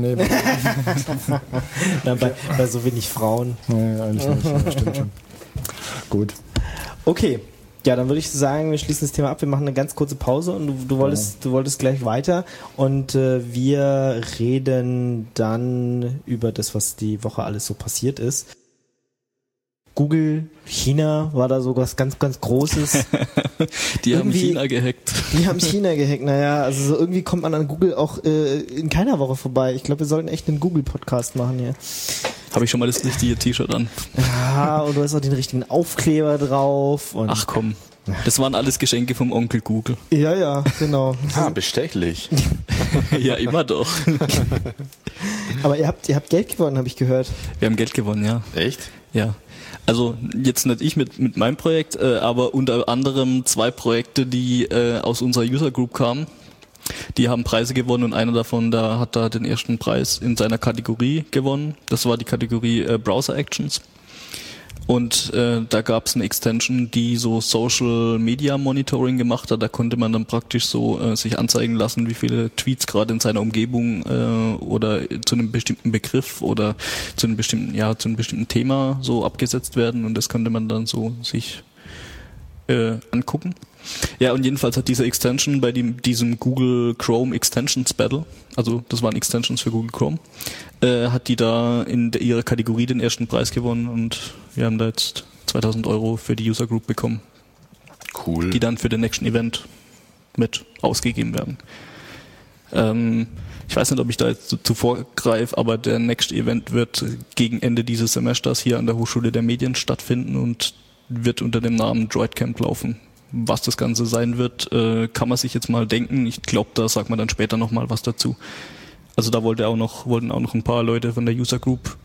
Bei so wenig Frauen. Nee, eigentlich nicht. Ja, stimmt schon. Gut. Okay. Ja, dann würde ich sagen, wir schließen das Thema ab. Wir machen eine ganz kurze Pause und du wolltest gleich weiter und wir reden dann über das, was die Woche alles so passiert ist. Google, China war da so was ganz, ganz Großes. Die haben China gehackt. Naja, also so irgendwie kommt man an Google auch in keiner Woche vorbei. Ich glaube, wir sollten echt einen Google-Podcast machen hier. Habe ich schon mal das richtige T-Shirt an. Ja, und du hast auch den richtigen Aufkleber drauf. Und ach komm. Das waren alles Geschenke vom Onkel Google. Ja, genau. Bestechlich. Ja, immer doch. Aber ihr habt Geld gewonnen, habe ich gehört. Wir haben Geld gewonnen, ja. Echt? Ja. Also jetzt nicht ich mit meinem Projekt, aber unter anderem 2 Projekte, die aus unserer User Group kamen. Die haben Preise gewonnen und einer davon, da hat da den ersten Preis in seiner Kategorie gewonnen. Das war die Kategorie Browser Actions. Und da gab es eine Extension, die so Social Media Monitoring gemacht hat. Da konnte man dann praktisch so sich anzeigen lassen, wie viele Tweets gerade in seiner Umgebung oder zu einem bestimmten Begriff oder zu einem bestimmten Thema so abgesetzt werden. Und das konnte man dann so sich angucken. Ja, und jedenfalls hat diese Extension bei diesem Google Chrome Extensions Battle, also das waren Extensions für Google Chrome, hat die da in ihrer Kategorie den ersten Preis gewonnen und wir haben da jetzt 2.000 € für die User Group bekommen. Cool. Die dann für den nächsten Event mit ausgegeben werden. Ich weiß nicht, ob ich da jetzt zu vorgreife, aber der nächste Event wird gegen Ende dieses Semesters hier an der Hochschule der Medien stattfinden und wird unter dem Namen DroidCamp laufen. Was das Ganze sein wird, kann man sich jetzt mal denken. Ich glaube, da sagt man dann später nochmal was dazu. Also da wollten auch noch ein paar Leute von der User Group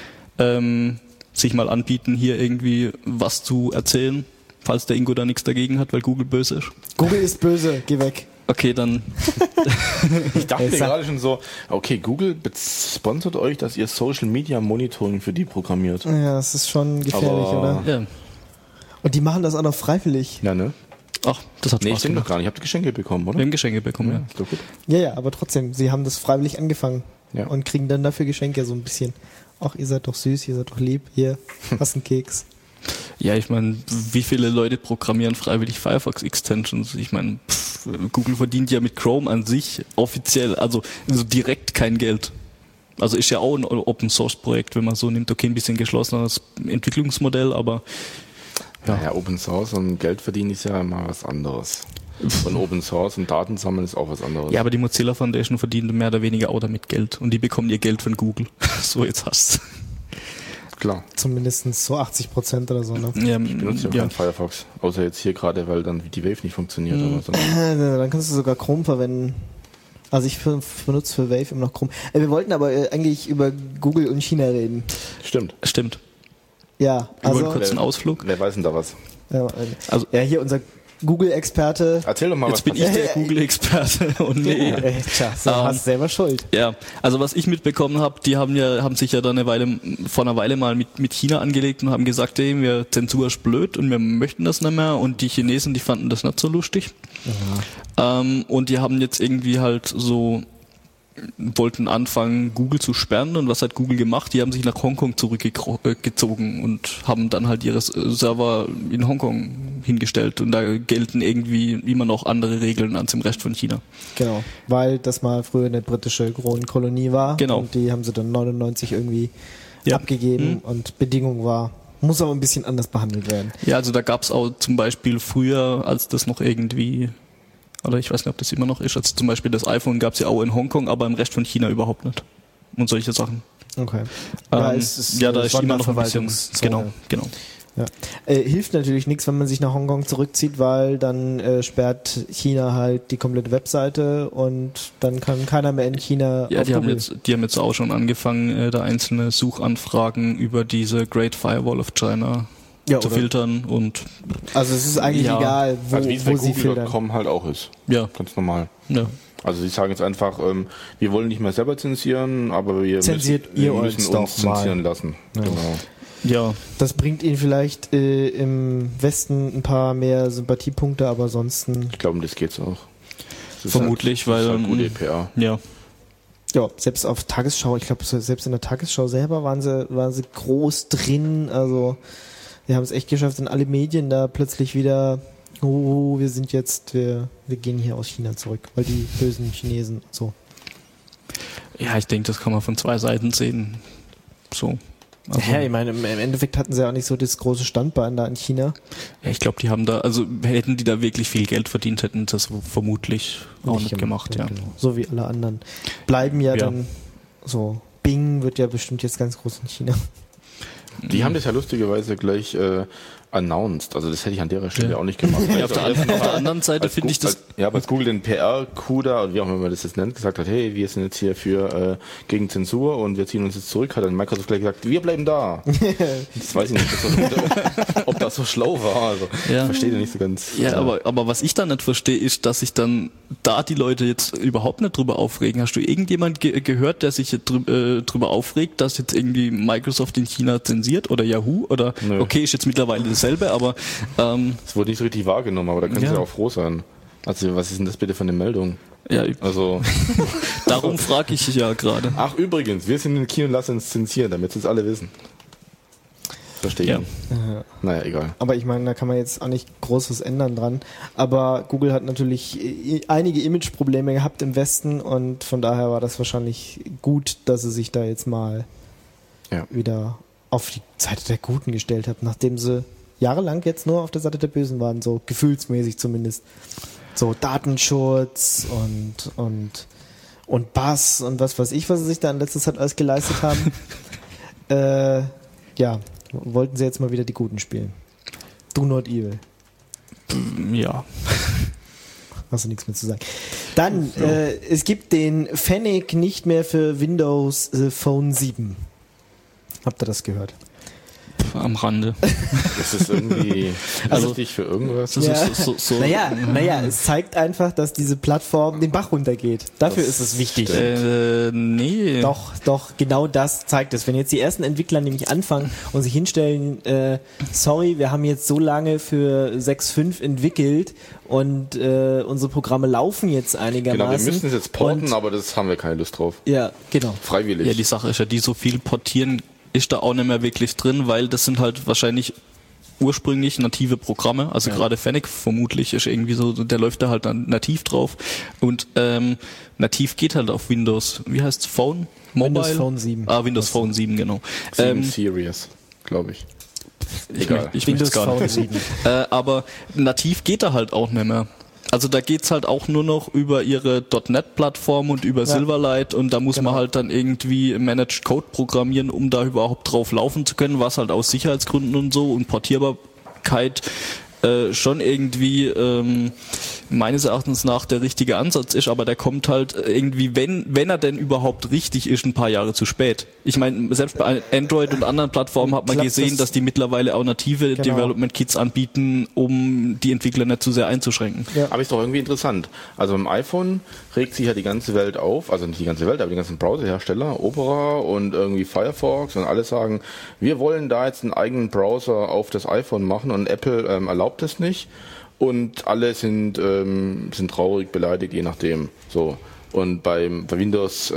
sich mal anbieten, hier irgendwie was zu erzählen, falls der Ingo da nichts dagegen hat, weil Google böse ist. Google ist böse, geh weg. Okay, dann. Ich dachte mir gerade schon so, okay, Google sponsert euch, dass ihr Social Media Monitoring für die programmiert. Ja, das ist schon gefährlich, aber oder? Ja. Und die machen das auch noch freiwillig. Ja, ne? Ach, das hat Nee, Spaß stimmt doch gemacht. gar nicht. Ihr habt Geschenke bekommen, oder? Wir haben Geschenke bekommen, ja. Ist doch gut. Ja, aber trotzdem, sie haben das freiwillig angefangen Ja. und kriegen dann dafür Geschenke so ein bisschen. Ach, ihr seid doch süß, ihr seid doch lieb, hier, hast einen Keks. Ja, ich meine, wie viele Leute programmieren freiwillig Firefox-Extensions? Ich meine, Google verdient ja mit Chrome an sich offiziell, also so direkt kein Geld. Also ist ja auch ein Open-Source-Projekt, wenn man so nimmt. Okay, ein bisschen geschlossenes Entwicklungsmodell, aber Ja, Open Source und Geld verdienen ist ja immer was anderes. Und Open Source und Daten sammeln ist auch was anderes. ja, aber die Mozilla Foundation verdient mehr oder weniger auch damit Geld. Und die bekommen ihr Geld von Google. So, jetzt hast Klar. Zumindest so 80% oder so, ne? ja, Ich benutze ja keinen Firefox. Außer jetzt hier gerade, weil dann die Wave nicht funktioniert. Aber sonst Dann kannst du sogar Chrome verwenden. Also ich benutze für Wave immer noch Chrome. Wir wollten aber eigentlich über Google und China reden. stimmt. Stimmt. Ja, Wir wollen also kurz einen Ausflug. Wer weiß denn da was? Also- ja, hier unser Google-Experte. Erzähl doch mal, Jetzt bin ich der Google-Experte und nee. Tja, so hast selber Schuld. Ja, also was ich mitbekommen habe, die haben sich ja da vor einer Weile mal mit China angelegt und haben gesagt, ey, Zensur ist blöd und wir möchten das nicht mehr und die Chinesen, die fanden das nicht so lustig. Und die haben jetzt irgendwie halt wollten anfangen, Google zu sperren und was hat Google gemacht? Die haben sich nach Hongkong zurückgezogen und haben dann halt ihre Server in Hongkong hingestellt und da gelten irgendwie immer noch andere Regeln als im Rest von China. Genau, weil das mal früher eine britische Kronenkolonie war. Genau. Und die haben sie dann 99 irgendwie Ja. abgegeben und Bedingung war, muss aber ein bisschen anders behandelt werden. Ja, also da gab's auch zum Beispiel früher, als das noch irgendwie, oder ich weiß nicht, ob das immer noch ist, also zum Beispiel das iPhone gab's ja auch in Hongkong, aber im Rest von China überhaupt nicht. Und solche Sachen. Okay. Da ist immer noch ein bisschen, Sonderverwaltungszone. genau. Ja. Hilft natürlich nichts, wenn man sich nach Hongkong zurückzieht, weil dann sperrt China halt die komplette Webseite und dann kann keiner mehr in China Ja, auf die haben Google. jetzt auch schon angefangen, da einzelne Suchanfragen über diese Great Firewall of China Ja, zu oder? filtern und Also es ist eigentlich Ja. egal, wo, Also wie es bei wo sie filtern. Google.com halt auch ist. ja, Ganz normal. ja. Also sie sagen jetzt einfach, wir wollen nicht mehr selber zensieren, aber wir Zensiert wir ihr müssen uns uns doch mal. zensieren lassen. Ja. Genau. Ja, Das bringt ihnen vielleicht im Westen ein paar mehr Sympathiepunkte, aber ansonsten Ich glaube, um das geht's auch. Das ist vermutlich, halt, das weil ist halt gute PR. ja. ja, selbst auf Tagesschau, ich glaube, selbst in der Tagesschau selber waren sie groß drin. Also, wir haben es echt geschafft, in alle Medien da plötzlich wieder, wir gehen hier aus China zurück, weil die bösen Chinesen so. Ja, ich denke, das kann man von zwei Seiten sehen. So. Also, Ja, ich meine, im Endeffekt hatten sie auch nicht so das große Standbein da in China. ja, ich glaube, die haben da, also hätten die da wirklich viel Geld verdient, hätten das vermutlich auch nicht gemacht, ja. Genau. So wie alle anderen. Bleiben ja, Ja. dann so. Bing wird ja bestimmt jetzt ganz groß in China. Die haben das ja lustigerweise gleich announced. Also das hätte ich an der Stelle auch nicht gemacht. Ja, auf der anderen Seite finde ich das... Ja, als Google den PR-Coup da, oder wie auch immer man das jetzt nennt, gesagt hat, hey, wir sind jetzt hier für gegen Zensur und wir ziehen uns jetzt zurück, hat dann Microsoft gleich gesagt, wir bleiben da. Das weiß ich nicht, ob das so schlau war. Also ich verstehe das nicht so ganz. Ja, aber was ich da nicht verstehe, ist, dass sich dann da die Leute jetzt überhaupt nicht drüber aufregen. Hast du irgendjemand gehört, der sich drüber aufregt, dass jetzt irgendwie Microsoft in China zensiert oder Yahoo? Oder okay, ist jetzt mittlerweile dasselbe, aber es wurde nicht so richtig wahrgenommen, aber da können Sie ja auch froh sein. Also was ist denn das bitte für eine Meldung? Ja, also darum frage ich ja gerade. Ach übrigens, wir sind in China und lassen uns zensieren, damit es alle wissen. Verstehe ich nicht. Naja, egal. Aber ich meine, da kann man jetzt auch nicht groß was ändern dran. Aber Google hat natürlich einige Imageprobleme gehabt im Westen und von daher war das wahrscheinlich gut, dass sie sich da jetzt mal wieder auf die Seite der Guten gestellt hat, nachdem sie jahrelang jetzt nur auf der Seite der Bösen waren, so gefühlsmäßig zumindest. So Datenschutz und Bass und was weiß ich, was sie sich da in letzter Zeit alles geleistet haben. Wollten sie jetzt mal wieder die Guten spielen. Do not evil. Ja. Hast du nichts mehr zu sagen. Dann, es gibt den Fennec nicht mehr für Windows Phone 7. Habt ihr das gehört? Am Rande. Das ist irgendwie wichtig für irgendwas. So. Naja, es zeigt einfach, dass diese Plattform den Bach runtergeht. Dafür ist es wichtig. Nee. Doch, genau das zeigt es. Wenn jetzt die ersten Entwickler nämlich anfangen und sich hinstellen, sorry, wir haben jetzt so lange für 6.5 entwickelt und unsere Programme laufen jetzt einigermaßen. Genau, wir müssen es jetzt porten, aber das haben wir keine Lust drauf. Ja, genau. Freiwillig. Ja, die Sache ist ja, die so viel portieren ist da auch nicht mehr wirklich drin, weil das sind halt wahrscheinlich ursprünglich native Programme, also gerade Fennec vermutlich ist irgendwie so, der läuft da halt dann nativ drauf und nativ geht halt auf Windows, wie heißt's, Phone? Mobile? Windows Phone 7. Windows Phone 7, genau. 7 Series, glaube ich. Egal. Ich Windows Phone 7. Aber nativ geht da halt auch nicht mehr. Also da geht's halt auch nur noch über ihre .NET-Plattform und über Silverlight und da muss man halt dann irgendwie Managed Code programmieren, um da überhaupt drauf laufen zu können, was halt aus Sicherheitsgründen und so und Portierbarkeit schon irgendwie meines Erachtens nach der richtige Ansatz ist, aber der kommt halt irgendwie, wenn er denn überhaupt richtig ist, ein paar Jahre zu spät. Ich meine, selbst bei Android und anderen Plattformen hat man gesehen, dass die mittlerweile auch native Development Kits anbieten, um die Entwickler nicht zu sehr einzuschränken. Ja. Aber ist doch irgendwie interessant. Also im iPhone regt sich ja die ganze Welt auf, also nicht die ganze Welt, aber die ganzen Browserhersteller, Opera und irgendwie Firefox und alle sagen, wir wollen da jetzt einen eigenen Browser auf das iPhone machen und Apple erlaubt es nicht. Und alle sind traurig, beleidigt, je nachdem. So. Und bei Windows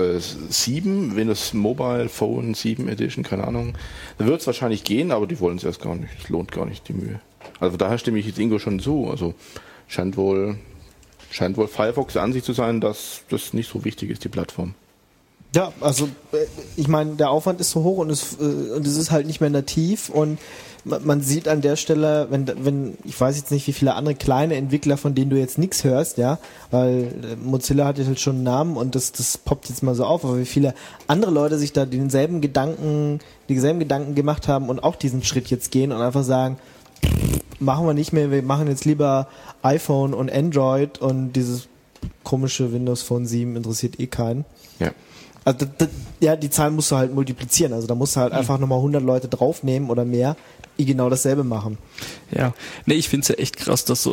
7, Windows Mobile Phone 7 Edition, keine Ahnung, da wird es wahrscheinlich gehen, aber die wollen es erst gar nicht. Es lohnt gar nicht die Mühe. Also daher stimme ich jetzt Ingo schon zu. Also scheint wohl Firefox der Ansicht zu sein, dass das nicht so wichtig ist, die Plattform. Ja, also ich meine, der Aufwand ist so hoch und es ist halt nicht mehr nativ und man sieht an der Stelle, wenn ich weiß jetzt nicht, wie viele andere kleine Entwickler, von denen du jetzt nichts hörst, ja, weil Mozilla hat jetzt halt schon einen Namen und das poppt jetzt mal so auf, aber wie viele andere Leute sich da dieselben Gedanken gemacht haben und auch diesen Schritt jetzt gehen und einfach sagen, machen wir nicht mehr, wir machen jetzt lieber iPhone und Android und dieses komische Windows Phone 7 interessiert eh keinen. Ja. Also die Zahlen musst du halt multiplizieren, also da musst du halt einfach nochmal 100 Leute draufnehmen oder mehr, die genau dasselbe machen. Ja, ich find's ja echt krass, dass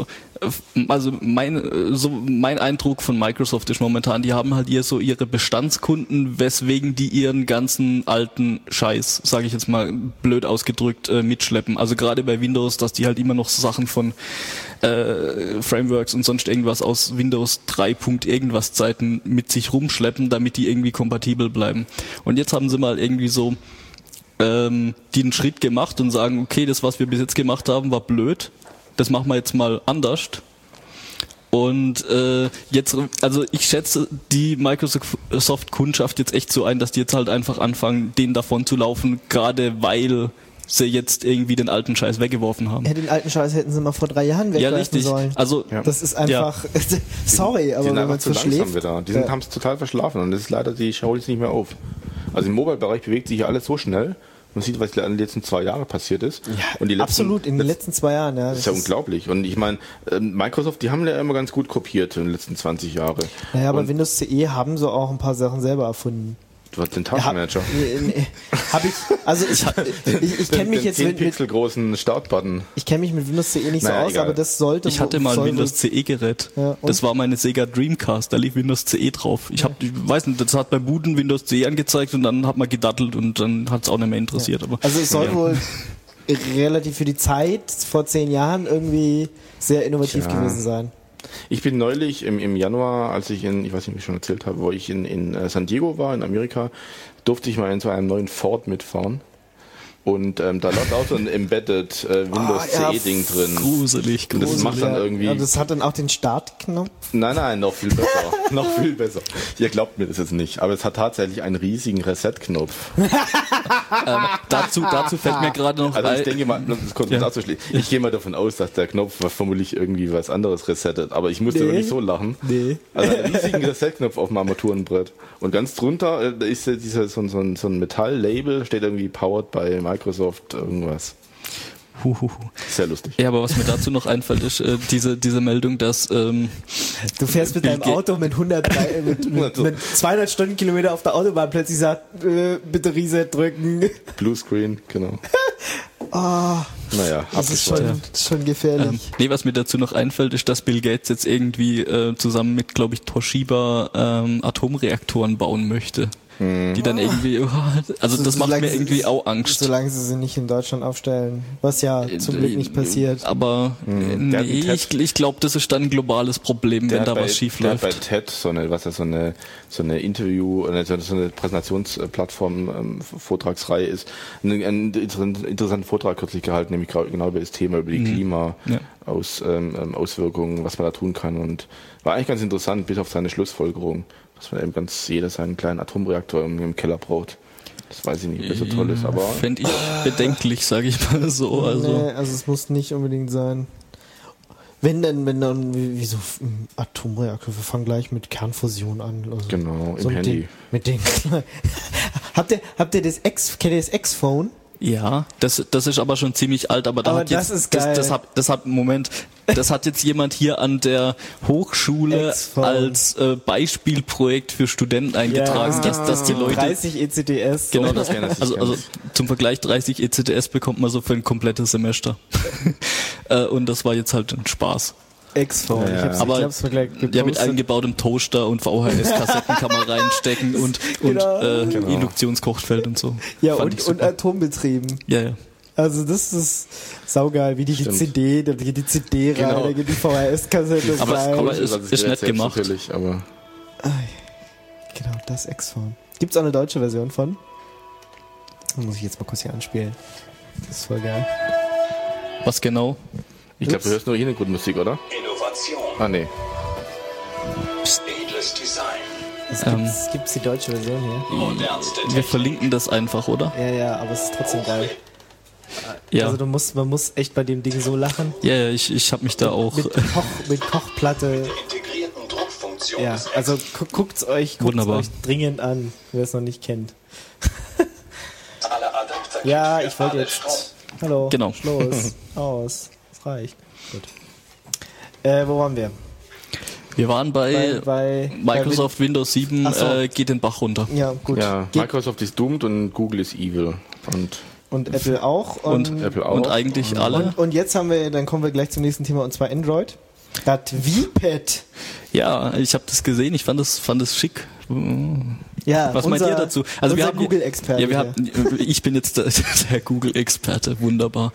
mein Eindruck von Microsoft ist momentan, die haben halt so ihre Bestandskunden, weswegen die ihren ganzen alten Scheiß, sage ich jetzt mal blöd ausgedrückt, mitschleppen. Also gerade bei Windows, dass die halt immer noch Sachen von Frameworks und sonst irgendwas aus Windows 3. irgendwas Zeiten mit sich rumschleppen, damit die irgendwie kompatibel bleiben. Und jetzt haben sie mal irgendwie so die einen Schritt gemacht und sagen, okay, das, was wir bis jetzt gemacht haben, war blöd. Das machen wir jetzt mal anders. Und jetzt, also ich schätze die Microsoft-Kundschaft jetzt echt so ein, dass die jetzt halt einfach anfangen, denen davon zu laufen, gerade weil sie jetzt irgendwie den alten Scheiß weggeworfen haben. Ja, den alten Scheiß hätten sie mal vor 3 Jahren wegwerfen sollen. Also, das ist einfach, sorry, aber wenn man es verschläft. Die haben es total verschlafen und das ist leider, die schauen jetzt nicht mehr auf. Also im Mobile-Bereich bewegt sich ja alles so schnell, Man sieht, was in den letzten 2 Jahren passiert ist. Ja, und die absolut, in den letzten 2 Jahren. Ja, das ist ja unglaublich. Und ich meine, Microsoft, die haben ja immer ganz gut kopiert in den letzten 20 Jahren. Naja, aber Windows CE haben so auch ein paar Sachen selber erfunden. Du hast den Taskmanager. Habe ich, also ich kenne mich jetzt mit 10 Pixel großen Startbutton. Ich kenne mich mit Windows CE nicht so aus, egal. aber das sollte. Ich hatte mal ein Windows CE Gerät. Ja, das war meine Sega Dreamcast, da lief Windows CE drauf. Ich weiß nicht, das hat beim Booten Windows CE angezeigt und dann hat man gedattelt und dann hat es auch nicht mehr interessiert. Aber also es soll wohl relativ für die Zeit vor 10 Jahren irgendwie sehr innovativ gewesen sein. Ich bin neulich im Januar, als ich ich weiß nicht, ob ich schon erzählt habe, wo ich in San Diego war, in Amerika, durfte ich mal in so einem neuen Ford mitfahren. Und da lag auch so ein Embedded Windows CE-Ding drin. Gruselig. Und das macht dann irgendwie... Ja, das hat dann auch den Startknopf? Nein, noch viel besser. Noch viel besser. Ihr glaubt mir das jetzt nicht, aber es hat tatsächlich einen riesigen Reset-Knopf. Dazu fällt mir gerade noch Also ich denke mal, ich gehe mal davon aus, dass der Knopf vermutlich irgendwie was anderes resettet, aber ich musste wirklich so lachen. Nee. Also einen riesigen Reset-Knopf auf dem Armaturenbrett. Und ganz drunter ist so ein Metall-Label, steht irgendwie powered by Microsoft irgendwas. Sehr lustig. Ja, aber was mir dazu noch einfällt, ist diese Meldung, dass du fährst mit deinem Auto mit 200 Stundenkilometer auf der Autobahn, plötzlich sagt, bitte Reset drücken. Bluescreen, genau. Naja, das ist schon gefährlich. Nee, was mir dazu noch einfällt, ist, dass Bill Gates jetzt irgendwie zusammen mit, glaube ich, Toshiba Atomreaktoren bauen möchte. Die dann irgendwie, also das macht mir irgendwie auch Angst. Solange sie sie nicht in Deutschland aufstellen, was ja zum Glück nicht passiert. Aber ich glaube, das ist dann ein globales Problem, wenn da was schief läuft. Der hat bei TED so eine Interview, so eine Präsentationsplattform, Vortragsreihe ist, einen interessanten Vortrag kürzlich gehalten, nämlich genau über das Thema, über die Auswirkungen, was man da tun kann, und war eigentlich ganz interessant, bis auf seine Schlussfolgerung, dass man eben jeder seinen kleinen Atomreaktor im Keller braucht. Das weiß ich nicht, ob das so toll ist, aber... Fände ich bedenklich, sage ich mal so. Nee, also es muss nicht unbedingt sein. Wenn dann, wieso Atomreaktor? Wir fangen gleich mit Kernfusion an. Also genau, so im Handy. Mit den Habt ihr kennt ihr das X-Phone? Ja, das ist aber schon ziemlich alt, aber das ist geil. Das hat jetzt jemand hier an der Hochschule als Beispielprojekt für Studenten eingetragen, dass die Leute 30 ECTS. Genau, also zum Vergleich 30 ECTS bekommt man so für ein komplettes Semester. Und das war jetzt halt ein Spaß. X-Phone. Aber mit eingebautem Toaster und VHS-Kassetten kann man reinstecken und Induktionskochfeld und so. Ja, und atombetrieben. Ja. Also das ist saugeil, wie die CD, da geht die CD rein, da geht die VHS-Kassette rein. Aber ist nett gemacht. Natürlich, aber genau, das X-Phone. Gibt's auch eine deutsche Version von? Das muss ich jetzt mal kurz hier anspielen. Das ist voll geil. Was genau? Ich glaube, du hörst nur Hintergrundmusik, oder? Innovation. Nee. Edles Design. Gibt's die deutsche Version hier? Modernste Technik. Wir verlinken das einfach, oder? Ja, aber es ist trotzdem geil. Ja. Also man muss echt bei dem Ding so lachen. Ja, ich habe mich da auch... Mit Kochplatte. Integrierten Druckfunktion. Ja, also guckt's euch dringend an, wer es noch nicht kennt. Alle Adapter. Ja, ich wollte jetzt... Hallo, Genau. Schluss, aus. Das reicht. Gut. Wo waren wir? Wir waren bei Microsoft Windows 7 geht den Bach runter. Ja, gut. Ja, Microsoft ist doomed und Google ist evil. Und Apple auch. Und Apple auch. Und eigentlich alle. Und jetzt dann kommen wir gleich zum nächsten Thema, und zwar Android. Das V-Pad. Ja, ich habe das gesehen, ich fand das schick. Ja, was meint ihr dazu? Also wir haben Google-Experte. Ja, ich bin jetzt der Google-Experte, wunderbar.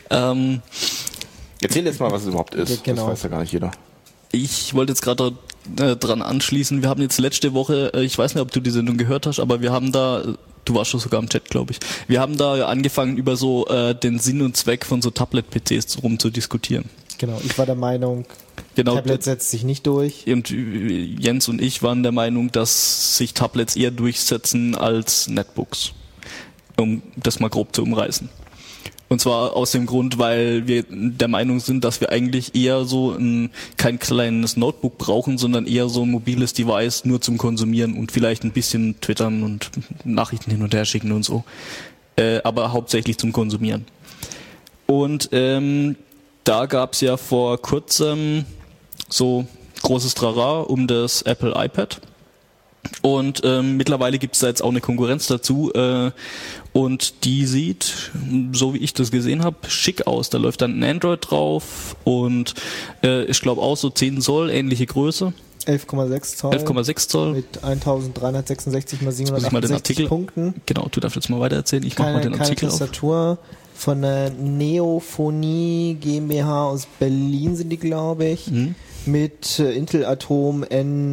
Erzähl jetzt mal, was es überhaupt ist. Ja, genau. Das weiß ja gar nicht jeder. Ich wollte jetzt gerade dran anschließen. Wir haben jetzt letzte Woche, ich weiß nicht, ob du die Sendung gehört hast, aber wir haben da, du warst schon sogar im Chat, glaube ich, wir haben da angefangen, über so den Sinn und Zweck von so Tablet-PCs rum zu diskutieren. Genau, ich war der Meinung, Tablet setzt sich nicht durch. Und Jens und ich waren der Meinung, dass sich Tablets eher durchsetzen als Netbooks, um das mal grob zu umreißen. Und zwar aus dem Grund, weil wir der Meinung sind, dass wir eigentlich eher so kein kleines Notebook brauchen, sondern eher so ein mobiles Device nur zum Konsumieren und vielleicht ein bisschen twittern und Nachrichten hin und her schicken und so. aber hauptsächlich zum Konsumieren. Und da gab es ja vor kurzem so großes Trara um das Apple iPad. Und mittlerweile gibt es da jetzt auch eine Konkurrenz dazu und die sieht, so wie ich das gesehen habe, schick aus. Da läuft dann ein Android drauf und ich glaube auch so 10 Zoll, ähnliche Größe. 11,6 Zoll. 11,6 Zoll. Mit 1366 mal Muss ich mal den 768 Artikel, Punkten. Genau, du darfst jetzt mal weiter erzählen. Ich mache mal den Artikel keine Tastatur. Von der Neophonie GmbH aus Berlin sind die, glaube ich. Mit Intel Atom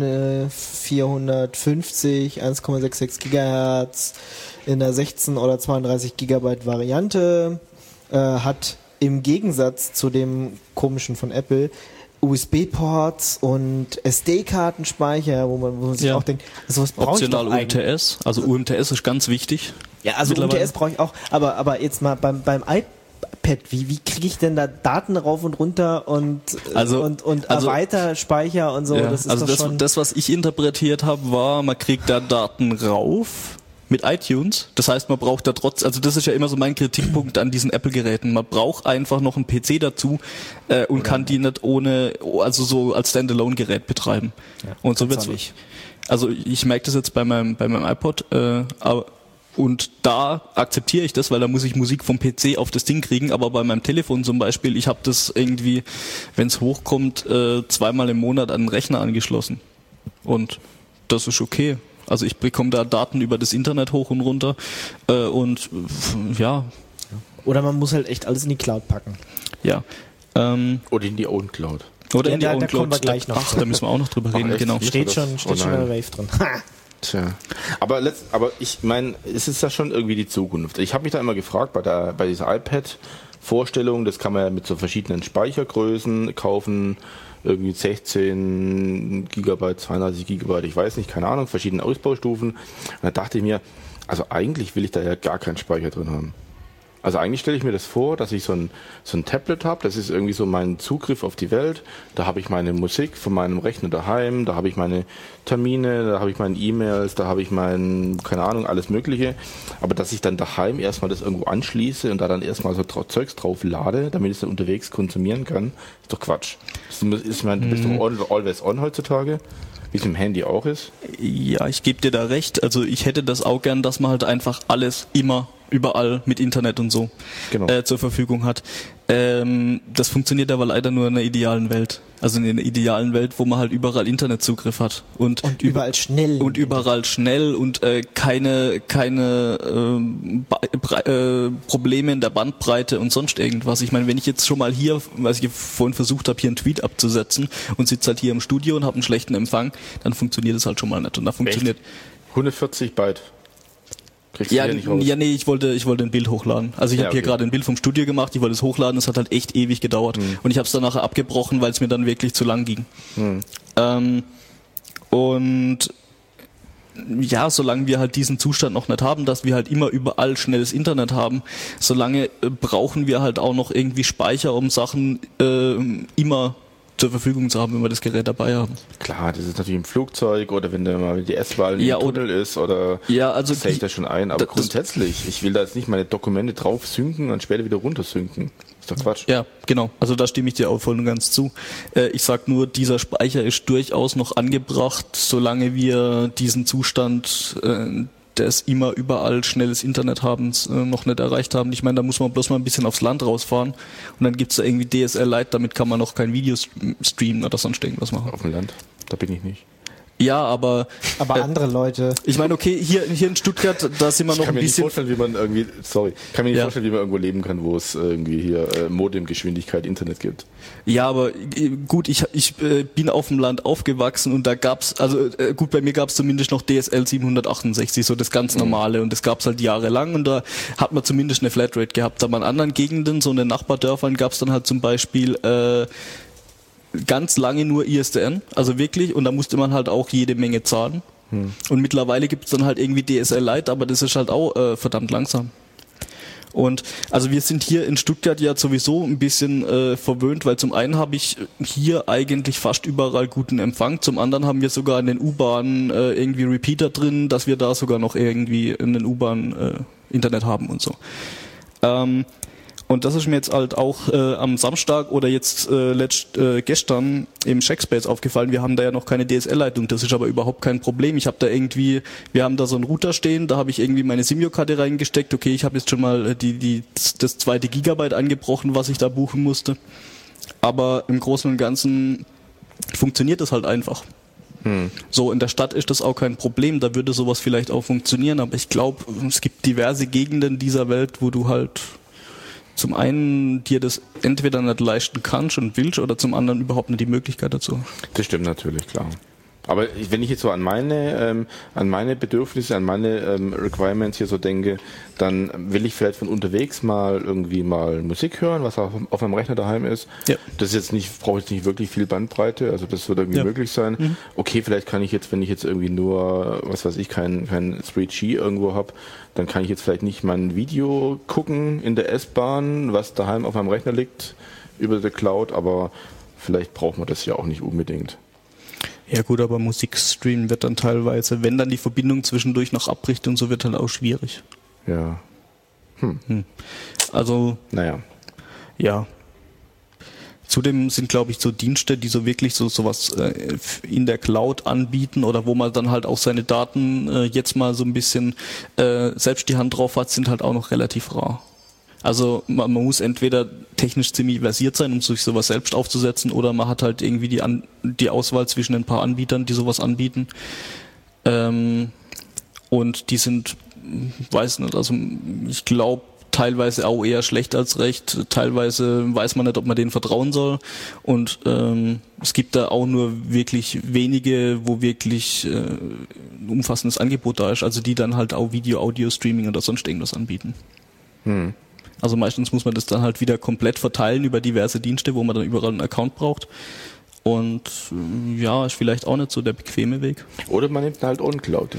N450, 1,66 Gigahertz in der 16 oder 32 Gigabyte Variante. Hat im Gegensatz zu dem komischen von Apple USB-Ports und SD-Kartenspeicher, wo man sich auch denkt, sowas brauche ich doch eigentlich. UMTS, also UMTS ist ganz wichtig. Ja, also UMTS brauche ich auch, aber jetzt mal beim iPad, wie kriege ich denn da Daten rauf und runter und Erweiterspeicher und so, Ja, das ist also doch schon... das, was ich interpretiert habe, war, man kriegt da Daten rauf mit iTunes. Das heißt, man braucht da trotz, also das ist ja immer so mein Kritikpunkt an diesen Apple-Geräten. Man braucht einfach noch einen PC dazu und kann die nicht ohne, also so als Standalone-Gerät betreiben. Ja, und so wird's. Also ich merke das jetzt bei meinem iPod, und da akzeptiere ich das, weil da muss ich Musik vom PC auf das Ding kriegen, aber bei meinem Telefon zum Beispiel, ich habe das irgendwie, wenn es hochkommt, 2-mal im Monat an den Rechner angeschlossen. Und das ist okay. Also ich bekomme da Daten über das Internet hoch und runter und ja. Oder man muss halt echt alles in die Cloud packen. Ja. Oder in die Own Cloud. Oder in die Own da Cloud. kommen wir gleich noch. Ach, da müssen wir auch noch drüber reden, echt? genau. Steht schon bei der Wave drin. Tja. Aber ich meine, es ist ja schon irgendwie die Zukunft. Ich habe mich da immer gefragt, bei dieser iPad-Vorstellung, das kann man ja mit so verschiedenen Speichergrößen kaufen, irgendwie 16 Gigabyte, 32 Gigabyte, ich weiß nicht, keine Ahnung, verschiedene Ausbaustufen. Und da dachte ich mir, also eigentlich will ich da ja gar keinen Speicher drin haben. Also eigentlich stelle ich mir das vor, dass ich so ein Tablet habe, das ist irgendwie so mein Zugriff auf die Welt. Da habe ich meine Musik von meinem Rechner daheim, da habe ich meine Termine, da habe ich meine E-Mails, da habe ich keine Ahnung, alles Mögliche. Aber dass ich dann daheim erstmal das irgendwo anschließe und da dann erstmal so Zeugs drauf lade, damit ich es dann unterwegs konsumieren kann, ist doch Quatsch. Du bist doch always on heutzutage. Wie es im Handy auch ist. Ja, ich gebe dir da recht. Also ich hätte das auch gern, dass man halt einfach alles immer überall mit Internet und so zur Verfügung hat. Das funktioniert aber leider nur in einer idealen Welt. Also in einer idealen Welt, wo man halt überall Internetzugriff hat. Und überall schnell. Und überall schnell und keine Probleme in der Bandbreite und sonst irgendwas. Ich meine, wenn ich jetzt schon mal hier, was ich vorhin versucht habe, hier einen Tweet abzusetzen und sitze halt hier im Studio und habe einen schlechten Empfang, dann funktioniert das halt schon mal nicht. Und da funktioniert... 140 Byte. Ja, nee, ich wollte ein Bild hochladen. Also ich habe hier gerade ein Bild vom Studio gemacht, ich wollte es hochladen, es hat halt echt ewig gedauert. Und ich habe es dann nachher abgebrochen, weil es mir dann wirklich zu lang ging. Und ja, solange wir halt diesen Zustand noch nicht haben, dass wir halt immer überall schnelles Internet haben, solange brauchen wir halt auch noch irgendwie Speicher, um Sachen immer zur Verfügung zu haben, wenn wir das Gerät dabei haben. Klar, das ist natürlich im Flugzeug oder wenn da mal die S-Bahn im Tunnel ist oder also sehe ich das schon ein. Aber grundsätzlich, ich will da jetzt nicht meine Dokumente drauf synken und später wieder runter synken. Ist doch Quatsch. Ja, genau. Also da stimme ich dir auch voll und ganz zu. Ich sag nur, dieser Speicher ist durchaus noch angebracht, solange wir diesen Zustand des immer überall schnelles Internet habens noch nicht erreicht haben. Ich meine, da muss man bloß mal ein bisschen aufs Land rausfahren und dann gibt's da irgendwie DSL Lite, damit kann man noch kein Video streamen oder sonst irgendwas machen. Auf dem Land, da bin ich nicht. Ja, aber andere Leute. Ich meine, okay, hier in Stuttgart, da sind wir noch ein bisschen... Ich kann mir nicht vorstellen, wie man irgendwo leben kann, wo es irgendwie hier Modemgeschwindigkeit Internet gibt. Ja, aber gut, ich bin auf dem Land aufgewachsen und da gab's, gut, bei mir gab's zumindest noch DSL 768, so das ganz normale, und das gab's halt jahrelang und da hat man zumindest eine Flatrate gehabt. Aber in anderen Gegenden, so in den Nachbardörfern, gab's dann halt zum Beispiel ganz lange nur ISDN, also wirklich, und da musste man halt auch jede Menge zahlen. Und mittlerweile gibt's dann halt irgendwie DSL Lite, aber das ist halt auch verdammt langsam. Und also wir sind hier in Stuttgart ja sowieso ein bisschen verwöhnt, weil zum einen habe ich hier eigentlich fast überall guten Empfang, zum anderen haben wir sogar in den U-Bahnen irgendwie Repeater drin, dass wir da sogar noch irgendwie in den U-Bahnen Internet haben und so. Und das ist mir jetzt halt auch am Samstag oder jetzt gestern im Checkspace aufgefallen. Wir haben da ja noch keine DSL-Leitung, das ist aber überhaupt kein Problem. Wir haben da so einen Router stehen, da habe ich irgendwie meine Simio-Karte reingesteckt. Okay, ich habe jetzt schon mal das 2. Gigabyte angebrochen, was ich da buchen musste. Aber im Großen und Ganzen funktioniert das halt einfach. So, in der Stadt ist das auch kein Problem, da würde sowas vielleicht auch funktionieren, aber ich glaube, es gibt diverse Gegenden dieser Welt, wo du halt zum einen dir das entweder nicht leisten kannst und willst oder zum anderen überhaupt nicht die Möglichkeit dazu. Das stimmt natürlich, klar. Aber wenn ich jetzt so an meine Bedürfnisse, an meine Requirements hier so denke, dann will ich vielleicht von unterwegs mal Musik hören, was auf meinem Rechner daheim ist. Ja. Das ist jetzt nicht, brauche jetzt nicht wirklich viel Bandbreite, also das wird irgendwie möglich sein. Mhm. Okay, vielleicht kann ich jetzt, wenn ich jetzt irgendwie nur, was weiß ich, kein 3G irgendwo habe, dann kann ich jetzt vielleicht nicht mein Video gucken in der S-Bahn, was daheim auf meinem Rechner liegt, über der Cloud, aber vielleicht braucht man das ja auch nicht unbedingt. Ja gut, aber Musikstreamen wird dann teilweise, wenn dann die Verbindung zwischendurch noch abbricht und so, wird dann auch schwierig. Ja. Also, naja. Ja. Zudem sind, glaube ich, so Dienste, die so wirklich sowas in der Cloud anbieten oder wo man dann halt auch seine Daten jetzt mal so ein bisschen selbst die Hand drauf hat, sind halt auch noch relativ rar. Also man muss entweder technisch ziemlich versiert sein, um sich sowas selbst aufzusetzen, oder man hat halt irgendwie die Auswahl zwischen ein paar Anbietern, die sowas anbieten. Und die sind, weiß nicht, also ich glaube teilweise auch eher schlecht als recht, teilweise weiß man nicht, ob man denen vertrauen soll, und es gibt da auch nur wirklich wenige, wo wirklich ein umfassendes Angebot da ist, also die dann halt auch Video, Audio, Streaming oder sonst irgendwas anbieten. Also meistens muss man das dann halt wieder komplett verteilen über diverse Dienste, wo man dann überall einen Account braucht. Und ja, ist vielleicht auch nicht so der bequeme Weg. Oder man nimmt halt OwnCloud.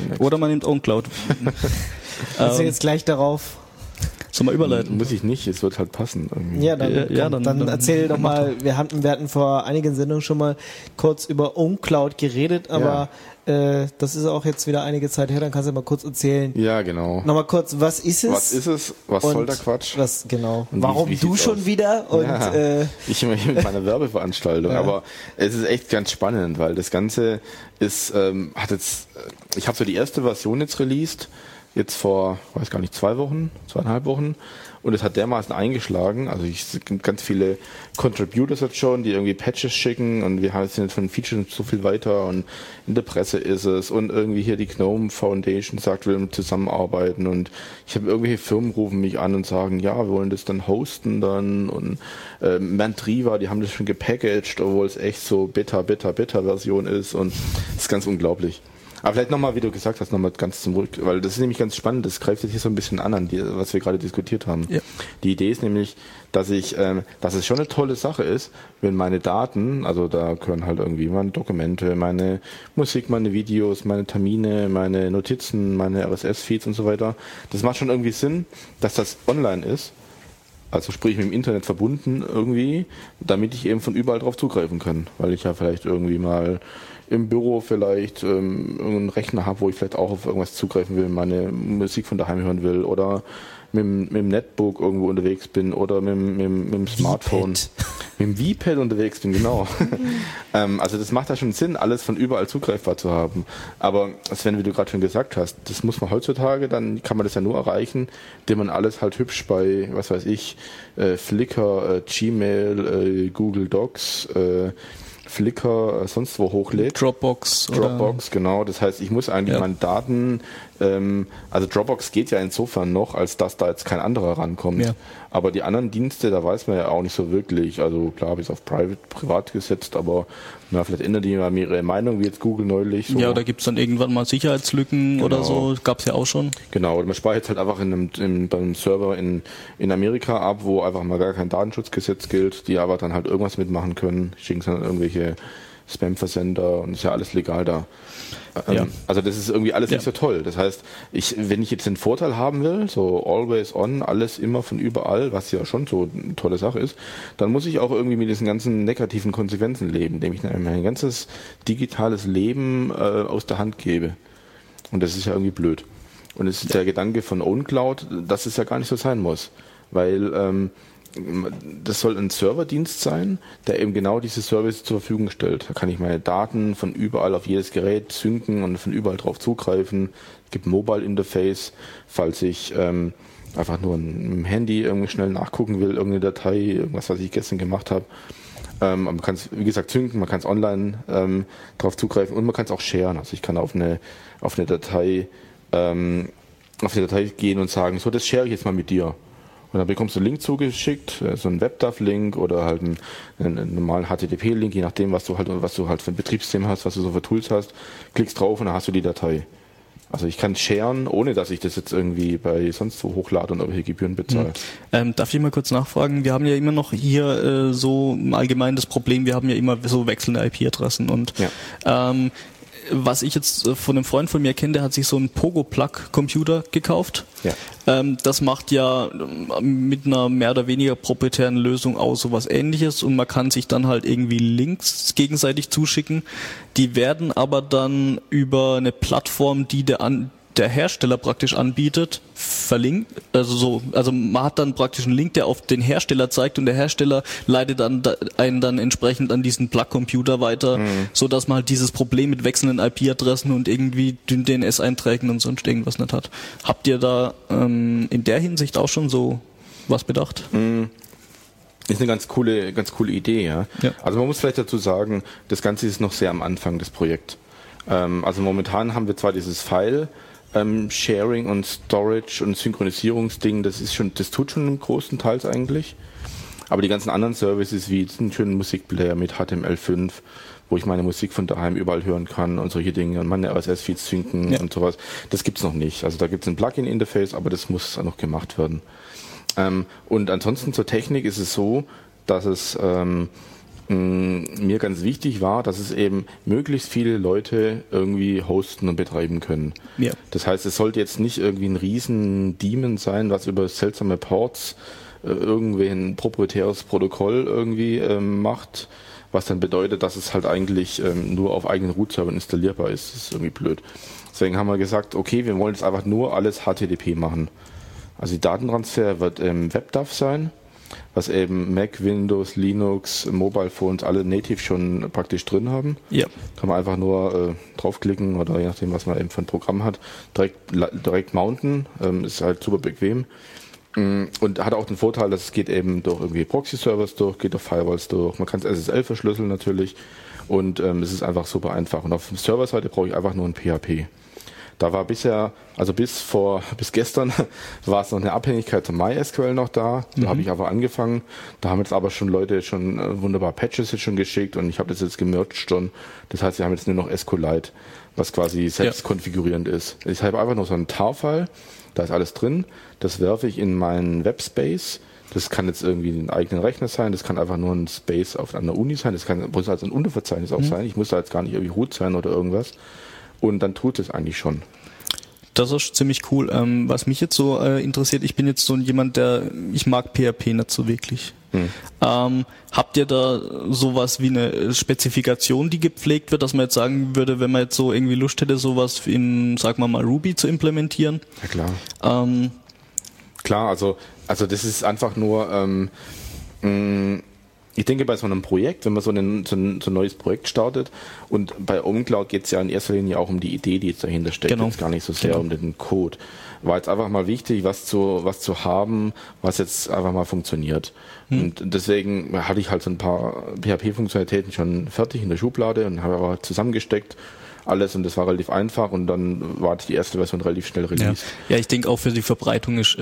Also jetzt gleich darauf. Sollen wir überleiten? Muss ich nicht, es wird halt passen. Irgendwie. Ja, dann erzähl doch mal, wir hatten vor einigen Sendungen schon mal kurz über OwnCloud geredet, aber das ist auch jetzt wieder einige Zeit her, dann kannst du mal kurz erzählen. Ja, genau. Nochmal kurz, was ist es? Was ist es? Was soll der Quatsch? Was, genau. Und warum wie du schon aus? Wieder? Und, ich immer hier mit meiner Werbeveranstaltung, aber es ist echt ganz spannend, weil das Ganze ist, ich habe so die erste Version jetzt released, jetzt vor, weiß gar nicht, 2,5 Wochen. Und es hat dermaßen eingeschlagen. Also es gibt ganz viele Contributors jetzt schon, die irgendwie Patches schicken, und wir sind jetzt von Features so viel weiter, und in der Presse ist es, und irgendwie hier die GNOME Foundation sagt, wir wollen zusammenarbeiten, und ich habe irgendwelche Firmen rufen mich an und sagen, ja, wir wollen das dann hosten dann, und Mantriva, die haben das schon gepackaged, obwohl es echt so Beta-Version ist, und es ist ganz unglaublich. Aber vielleicht nochmal, wie du gesagt hast, nochmal ganz zurück, weil das ist nämlich ganz spannend, das greift jetzt hier so ein bisschen an, was wir gerade diskutiert haben. Ja. Die Idee ist nämlich, dass es schon eine tolle Sache ist, wenn meine Daten, also da gehören halt irgendwie meine Dokumente, meine Musik, meine Videos, meine Termine, meine Notizen, meine RSS-Feeds und so weiter, das macht schon irgendwie Sinn, dass das online ist, also sprich mit dem Internet verbunden irgendwie, damit ich eben von überall drauf zugreifen kann, weil ich ja vielleicht irgendwie mal im Büro vielleicht irgendeinen Rechner habe, wo ich vielleicht auch auf irgendwas zugreifen will, meine Musik von daheim hören will, oder mit dem Netbook irgendwo unterwegs bin, oder mit dem Smartphone, mit dem V-Pad unterwegs bin, genau. Also das macht ja schon Sinn, alles von überall zugreifbar zu haben. Aber Sven, wie du gerade schon gesagt hast, das muss man heutzutage, dann kann man das ja nur erreichen, indem man alles halt hübsch bei, was weiß ich, Flickr, Gmail, Google Docs, Flickr, sonst wo hochlädt. Dropbox, genau. Das heißt, ich muss eigentlich meine Daten, also Dropbox geht ja insofern noch, als dass da jetzt kein anderer rankommt. Ja. Aber die anderen Dienste, da weiß man ja auch nicht so wirklich. Also klar habe ich es auf privat gesetzt, aber vielleicht ändern die mal ihre Meinung, wie jetzt Google neulich. So. Ja, da gibt es dann irgendwann mal Sicherheitslücken oder so, gab es ja auch schon. Genau, und man speichert halt einfach beim Server in Amerika ab, wo einfach mal gar kein Datenschutzgesetz gilt, die aber dann halt irgendwas mitmachen können, schicken dann irgendwelche Spam-Versender, und ist ja alles legal da. Ja. Also das ist irgendwie alles nicht so toll. Das heißt, wenn ich jetzt den Vorteil haben will, so always on, alles immer von überall, was ja schon so eine tolle Sache ist, dann muss ich auch irgendwie mit diesen ganzen negativen Konsequenzen leben, indem ich mein ganzes digitales Leben aus der Hand gebe. Und das ist ja irgendwie blöd. Und es ist der Gedanke von OwnCloud, dass es ja gar nicht so sein muss. Weil das soll ein Serverdienst sein, der eben genau diese Service zur Verfügung stellt. Da kann ich meine Daten von überall auf jedes Gerät synken und von überall drauf zugreifen. Es gibt ein Mobile Interface, falls ich einfach nur im Handy irgendwie schnell nachgucken will, irgendeine Datei, irgendwas, was ich gestern gemacht habe. Man kann es, wie gesagt, synken, man kann es online drauf zugreifen und man kann es auch sharen. Also ich kann auf eine Datei gehen und sagen, so, das share ich jetzt mal mit dir. Und dann bekommst du einen Link zugeschickt, so einen WebDAV-Link oder halt einen normalen HTTP-Link, je nachdem, was du halt für ein Betriebssystem hast, was du so für Tools hast. Klickst drauf und dann hast du die Datei. Also ich kann sharen, ohne dass ich das jetzt irgendwie bei sonst wo hochlade und irgendwelche Gebühren bezahle. Darf ich mal kurz nachfragen? Wir haben ja immer noch hier so allgemein das Problem, wir haben ja immer so wechselnde IP-Adressen und was ich jetzt von einem Freund von mir kenne, der hat sich so einen Pogo-Plug-Computer gekauft. Ja. Das macht ja mit einer mehr oder weniger proprietären Lösung auch sowas Ähnliches und man kann sich dann halt irgendwie Links gegenseitig zuschicken. Die werden aber dann über eine Plattform, die der Hersteller praktisch anbietet, verlinkt. Also man hat dann praktisch einen Link, der auf den Hersteller zeigt und der Hersteller leitet einen dann entsprechend an diesen Plug-Computer weiter, so dass man halt dieses Problem mit wechselnden IP-Adressen und irgendwie DNS-Einträgen und sonst irgendwas nicht hat. Habt ihr da in der Hinsicht auch schon so was bedacht? Ist eine ganz coole Idee, ja. Also man muss vielleicht dazu sagen, das Ganze ist noch sehr am Anfang des Projekts. Also momentan haben wir zwar dieses File Sharing und Storage und Synchronisierungsding, das tut schon im großen Teils eigentlich. Aber die ganzen anderen Services wie einen schönen Musikplayer mit HTML5, wo ich meine Musik von daheim überall hören kann und solche Dinge und meine RSS-Feeds synken und sowas, das gibt's noch nicht. Also da gibt's ein Plugin-Interface, aber das muss noch gemacht werden. Und ansonsten zur Technik ist es so, dass es mir ganz wichtig war, dass es eben möglichst viele Leute irgendwie hosten und betreiben können. Ja. Das heißt, es sollte jetzt nicht irgendwie ein riesen Daemon sein, was über seltsame Ports irgendwie ein proprietäres Protokoll irgendwie macht, was dann bedeutet, dass es halt eigentlich nur auf eigenen Root-Servern installierbar ist. Das ist irgendwie blöd. Deswegen haben wir gesagt, okay, wir wollen jetzt einfach nur alles HTTP machen. Also die Datentransfer wird WebDAV sein, was eben Mac, Windows, Linux, Mobile Phones alle native schon praktisch drin haben. Ja. Kann man einfach nur draufklicken oder je nachdem, was man eben für ein Programm hat, direkt mounten. Ist halt super bequem. Und hat auch den Vorteil, dass es geht eben durch irgendwie Proxy-Servers durch, geht durch Firewalls durch. Man kann es SSL verschlüsseln natürlich und es ist einfach super einfach. Und auf der Serverseite brauche ich einfach nur ein PHP. Da war bisher, also bis gestern war es noch eine Abhängigkeit zum MySQL noch da. Da habe ich aber angefangen. Da haben jetzt aber schon Leute wunderbar Patches jetzt schon geschickt und ich habe das jetzt gemerged schon. Das heißt, wir haben jetzt nur noch SQLite, was quasi selbst konfigurierend ist. Ich habe einfach nur so einen TAR-File, da ist alles drin. Das werfe ich in meinen Webspace. Das kann jetzt irgendwie ein eigener Rechner sein, das kann einfach nur ein Space an der Uni sein, das muss also ein Unterverzeichnis auch sein. Ich muss da jetzt gar nicht irgendwie root sein oder irgendwas. Und dann tut es eigentlich schon. Das ist ziemlich cool. Was mich jetzt so interessiert, ich bin jetzt so jemand, ich mag PHP nicht so wirklich. Habt ihr da sowas wie eine Spezifikation, die gepflegt wird, dass man jetzt sagen würde, wenn man jetzt so irgendwie Lust hätte, sowas in, sagen wir mal, Ruby zu implementieren? Ja klar. Klar, also das ist einfach nur ich denke, bei so einem Projekt, wenn man so ein neues Projekt startet und bei OwnCloud geht es ja in erster Linie auch um die Idee, die jetzt dahinter steckt, jetzt gar nicht so sehr um den Code. War jetzt einfach mal wichtig, was zu haben, was jetzt einfach mal funktioniert. Und deswegen hatte ich halt so ein paar PHP-Funktionalitäten schon fertig in der Schublade und habe aber zusammengesteckt alles und das war relativ einfach und dann war die erste Version relativ schnell released. Ja, ich denke auch für die Verbreitung ist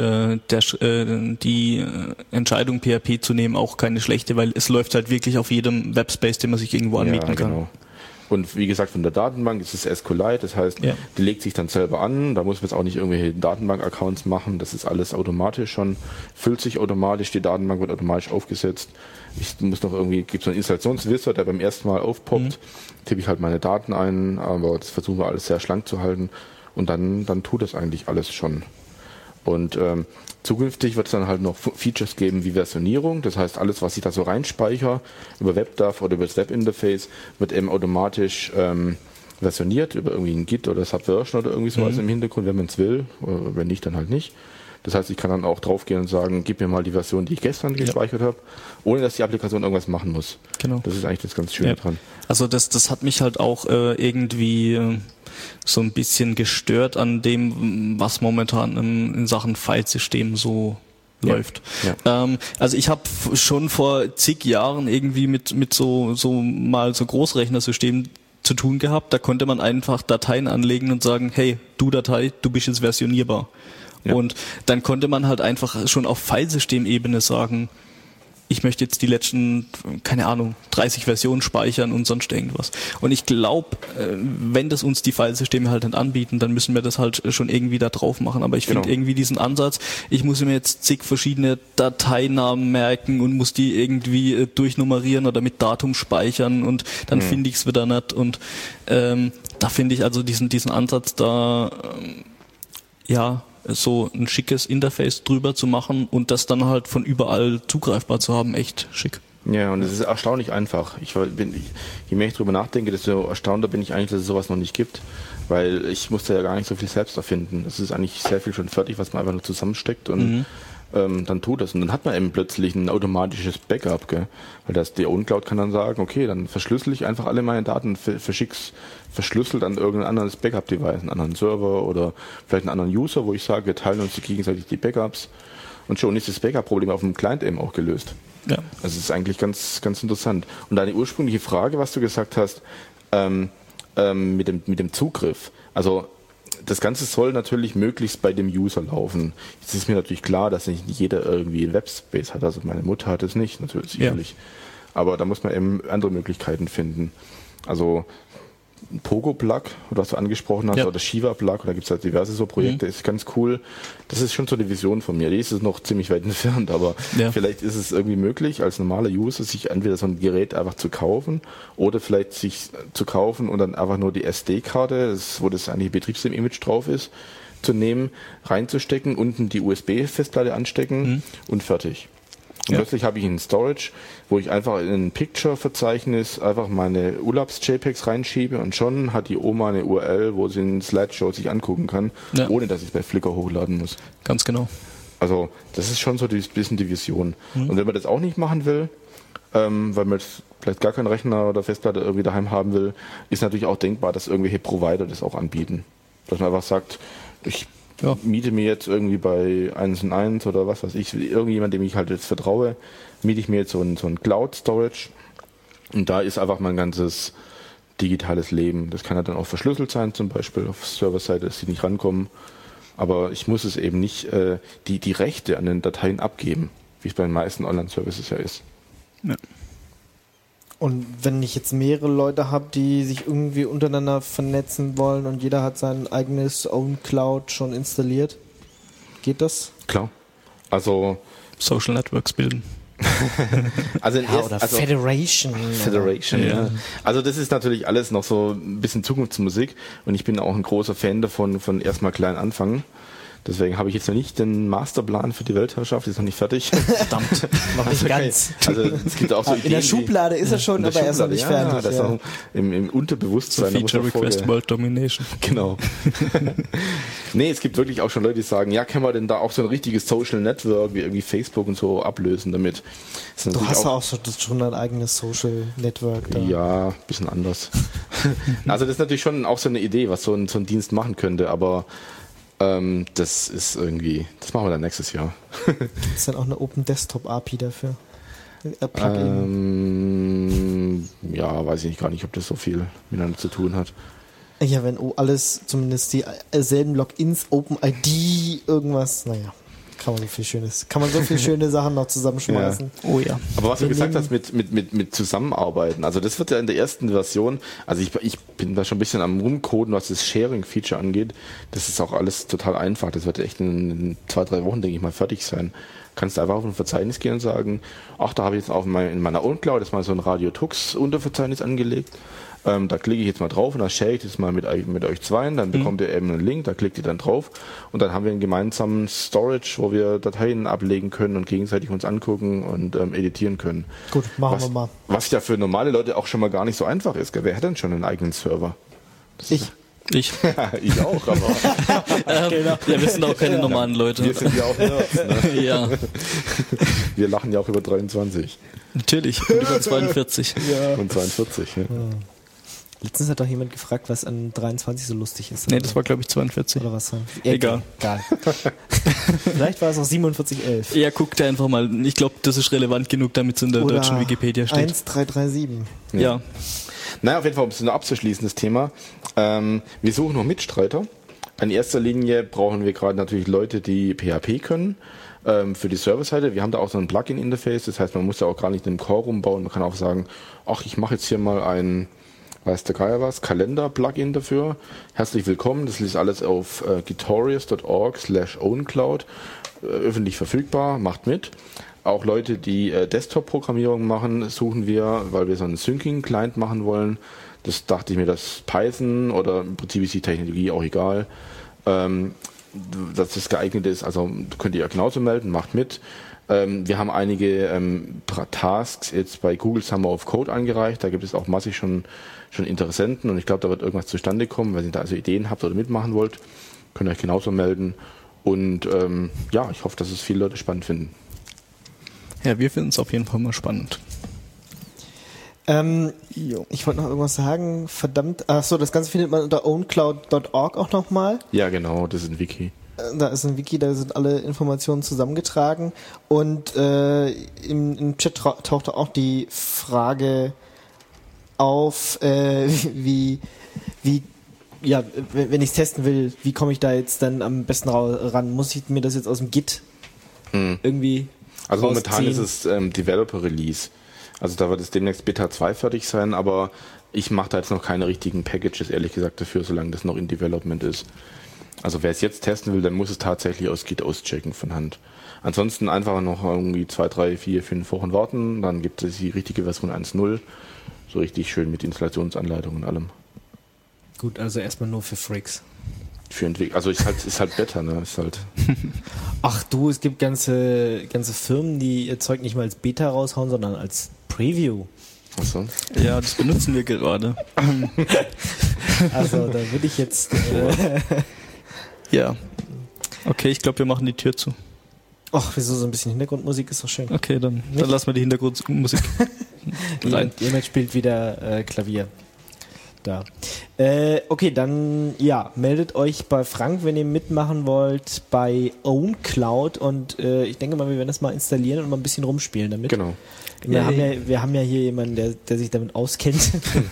die Entscheidung PHP zu nehmen auch keine schlechte, weil es läuft halt wirklich auf jedem Webspace, den man sich irgendwo anmieten kann. Genau. Und wie gesagt, von der Datenbank ist es SQLite, das heißt, die legt sich dann selber an, da muss man jetzt auch nicht irgendwelche Datenbank-Accounts machen, das ist alles automatisch schon, füllt sich automatisch, die Datenbank wird automatisch aufgesetzt. Ich muss noch gibt so einen Installationswizard, der beim ersten Mal aufpoppt, tippe ich halt meine Daten ein, aber das versuchen wir alles sehr schlank zu halten und dann tut es eigentlich alles schon. Und zukünftig wird es dann halt noch Features geben wie Versionierung, das heißt alles, was ich da so reinspeichere über WebDAV oder über das Webinterface, wird eben automatisch versioniert über irgendwie ein Git oder Subversion oder irgendwie sowas im Hintergrund, wenn man es will. Wenn nicht, dann halt nicht. Das heißt, ich kann dann auch draufgehen und sagen, gib mir mal die Version, die ich gestern gespeichert habe, ohne dass die Applikation irgendwas machen muss. Genau. Das ist eigentlich das ganz Schöne dran. Also das hat mich halt auch irgendwie so ein bisschen gestört an dem, was momentan in Sachen Filesystem so läuft. Ja. Also ich habe schon vor zig Jahren irgendwie mit so Großrechnersystemen zu tun gehabt. Da konnte man einfach Dateien anlegen und sagen, hey, du Datei, du bist jetzt versionierbar. Ja. Und dann konnte man halt einfach schon auf Filesystemebene sagen, ich möchte jetzt die letzten, 30 Versionen speichern und sonst irgendwas. Und ich glaube, wenn das uns die Filesysteme halt nicht anbieten, dann müssen wir das halt schon irgendwie da drauf machen. Aber ich finde irgendwie diesen Ansatz, ich muss mir jetzt zig verschiedene Dateinamen merken und muss die irgendwie durchnummerieren oder mit Datum speichern und dann finde ich es wieder nicht. Und da finde ich also diesen Ansatz da, so ein schickes Interface drüber zu machen und das dann halt von überall zugreifbar zu haben, echt schick. Ja, und es ist erstaunlich einfach. Je mehr ich drüber nachdenke, desto erstaunter bin ich eigentlich, dass es sowas noch nicht gibt, weil ich musste ja gar nicht so viel selbst erfinden. Es ist eigentlich sehr viel schon fertig, was man einfach nur zusammensteckt und dann tut das. Und dann hat man eben plötzlich ein automatisches Backup, gell? Weil die OwnCloud kann dann sagen, okay, dann verschlüssel ich einfach alle meine Daten, verschick's verschlüsselt an irgendein anderes Backup-Device, einen anderen Server oder vielleicht einen anderen User, wo ich sage, wir teilen uns gegenseitig die Backups. Und schon ist das Backup-Problem auf dem Client eben auch gelöst. Ja. Also es ist eigentlich ganz, ganz interessant. Und deine ursprüngliche Frage, was du gesagt hast, mit dem Zugriff. Also das Ganze soll natürlich möglichst bei dem User laufen. Jetzt ist mir natürlich klar, dass nicht jeder irgendwie einen Webspace hat. Also meine Mutter hat es nicht, natürlich sicherlich. Ja. Aber da muss man eben andere Möglichkeiten finden. Also ein Pogo-Plug, was du angesprochen hast, oder Shiva-Plug, da gibt es halt diverse so Projekte, ist ganz cool. Das ist schon so eine Vision von mir. Die ist es noch ziemlich weit entfernt, aber vielleicht ist es irgendwie möglich, als normaler User sich entweder so ein Gerät einfach zu kaufen oder vielleicht sich zu kaufen und dann einfach nur die SD-Karte, wo das eigentlich Betriebssystem-Image drauf ist, zu nehmen, reinzustecken, unten die USB-Festplatte anstecken und fertig. Und plötzlich habe ich einen Storage, wo ich einfach in ein Picture-Verzeichnis einfach meine Urlaubs-JPEGs reinschiebe und schon hat die Oma eine URL, wo sie einen Slideshow sich angucken kann, ohne dass ich es bei Flickr hochladen muss. Ganz genau. Also das ist schon so ein bisschen die Vision. Und wenn man das auch nicht machen will, weil man vielleicht gar keinen Rechner oder Festplatte irgendwie daheim haben will, ist natürlich auch denkbar, dass irgendwelche Provider das auch anbieten. Dass man einfach sagt, ich miete mir jetzt irgendwie bei 1&1 oder was weiß ich, irgendjemand, dem ich halt jetzt vertraue, miete ich mir jetzt so ein Cloud-Storage und da ist einfach mein ganzes digitales Leben. Das kann ja dann auch verschlüsselt sein, zum Beispiel auf Serverseite, dass sie nicht rankommen, aber ich muss es eben nicht die Rechte an den Dateien abgeben, wie es bei den meisten Online-Services ja ist. Ja. Und wenn ich jetzt mehrere Leute habe, die sich irgendwie untereinander vernetzen wollen und jeder hat sein eigenes Own Cloud schon installiert, geht das? Klar. Also Social Networks bilden. Oder Federation. Federation, ja. Also das ist natürlich alles noch so ein bisschen Zukunftsmusik und ich bin auch ein großer Fan davon, von erstmal klein anfangen. Deswegen habe ich jetzt noch nicht den Masterplan für die Weltherrschaft, ist noch nicht fertig. Verdammt, noch nicht ganz. Also es gibt auch so in der Schublade ist er schon, aber er ist noch nicht fertig. Das ist auch im Unterbewusstsein. So Feature Request World Domination. Genau. Nee, es gibt wirklich auch schon Leute, die sagen, ja, kann man denn da auch so ein richtiges Social Network wie irgendwie Facebook und so ablösen damit? Du hast auch schon ein eigenes Social Network da. Ja, ein bisschen anders. Also das ist natürlich schon auch so eine Idee, was so ein Dienst machen könnte, aber das ist irgendwie, das machen wir dann nächstes Jahr. Gibt es dann auch eine Open Desktop API dafür? Plugin? Ja, weiß ich gar nicht, ob das so viel miteinander zu tun hat. Ja, wenn alles, zumindest dieselben Logins, OpenID, irgendwas, naja. Kann man so viel schöne Sachen noch zusammenschmeißen. Ja. Oh ja. Aber was du gesagt hast mit Zusammenarbeiten, also das wird ja in der ersten Version, also ich bin da schon ein bisschen am Rumcoden, was das Sharing-Feature angeht. Das ist auch alles total einfach. Das wird echt in 2-3 Wochen, denke ich mal, fertig sein. Kannst du einfach auf ein Verzeichnis gehen und sagen, ach, da habe ich jetzt auch in meiner OwnCloud jetzt mal so ein Radio-Tux-Unterverzeichnis angelegt. Da klicke ich jetzt mal drauf und dann share ich das mal mit euch zweien, dann bekommt ihr eben einen Link, da klickt ihr dann drauf und dann haben wir einen gemeinsamen Storage, wo wir Dateien ablegen können und gegenseitig uns angucken und editieren können. Gut, machen wir mal. Was ja für normale Leute auch schon mal gar nicht so einfach ist. Wer hat denn schon einen eigenen Server? Ich. Ich. Ich auch, aber Ja, wir sind auch keine normalen Leute. wir sind ja auch Nerds. Ne? Ja, Wir lachen ja auch über 23 natürlich. Und über 42. und 42. Ja. Letztens hat doch jemand gefragt, was an 23 so lustig ist. Nee, das war, glaube ich, 42. Oder was? Egal. Egal. Vielleicht war es auch 4711. Ja, guck dir einfach mal. Ich glaube, das ist relevant genug, damit es in der deutschen Wikipedia steht. 1337. Ja. Naja, auf jeden Fall, um es noch abzuschließen, das Thema. Wir suchen noch Mitstreiter. In erster Linie brauchen wir gerade natürlich Leute, die PHP können für die Serverseite. Wir haben da auch so ein Plugin-Interface, das heißt, man muss ja auch gar nicht einen Core rumbauen. Man kann auch sagen, ach, ich mache jetzt hier mal ein, weiß der Geier was, Kalender-Plugin dafür. Herzlich willkommen, das ist alles auf gitorious.org/owncloud öffentlich verfügbar, macht mit. Auch Leute, die Desktop-Programmierung machen, suchen wir, weil wir so einen Syncing-Client machen wollen. Das dachte ich mir, dass Python oder im Prinzip ist die Technologie auch egal, dass das geeignet ist. Also könnt ihr ja genauso melden, macht mit. Wir haben einige Tasks jetzt bei Google Summer of Code eingereicht. Da gibt es auch massig schon Interessenten und ich glaube, da wird irgendwas zustande kommen. Wenn ihr da also Ideen habt oder mitmachen wollt, könnt ihr euch genauso melden. Und ja, ich hoffe, dass es viele Leute spannend finden. Ja, wir finden es auf jeden Fall mal spannend. Ich wollte noch irgendwas sagen. Verdammt. Achso, das Ganze findet man unter owncloud.org auch nochmal. Ja, genau, das ist ein Wiki. Da ist ein Wiki, da sind alle Informationen zusammengetragen. Und im Chat tauchte auch die Frage auf, wenn ich es testen will, wie komme ich da jetzt dann am besten ran? Muss ich mir das jetzt aus dem Git irgendwie Also momentan rausziehen? ist es Developer Release. Also da wird es demnächst Beta 2 fertig sein, aber ich mache da jetzt noch keine richtigen Packages, ehrlich gesagt, dafür, solange das noch in Development ist. Also wer es jetzt testen will, dann muss es tatsächlich aus Git auschecken von Hand. Ansonsten einfach noch irgendwie 2, 3, 4, 5 Wochen warten, dann gibt es die richtige Version 1.0. So richtig schön mit Installationsanleitung und allem. Gut, also erstmal nur für Freaks. Für also ist halt Beta, ne? Ist halt. Ach du, es gibt ganze Firmen, die ihr Zeug nicht mal als Beta raushauen, sondern als Preview. Achso. Ja, das benutzen wir gerade. Also da würde ich jetzt... Ja. Okay, ich glaube, wir machen die Tür zu. Ach, wieso so ein bisschen Hintergrundmusik ist doch schön. Okay, dann lassen wir die Hintergrundmusik rein. Jemand spielt wieder Klavier. Da. Okay, dann ja, meldet euch bei Frank, wenn ihr mitmachen wollt, bei OwnCloud und ich denke mal, wir werden das mal installieren und mal ein bisschen rumspielen damit. Genau. Wir haben ja hier jemanden, der sich damit auskennt.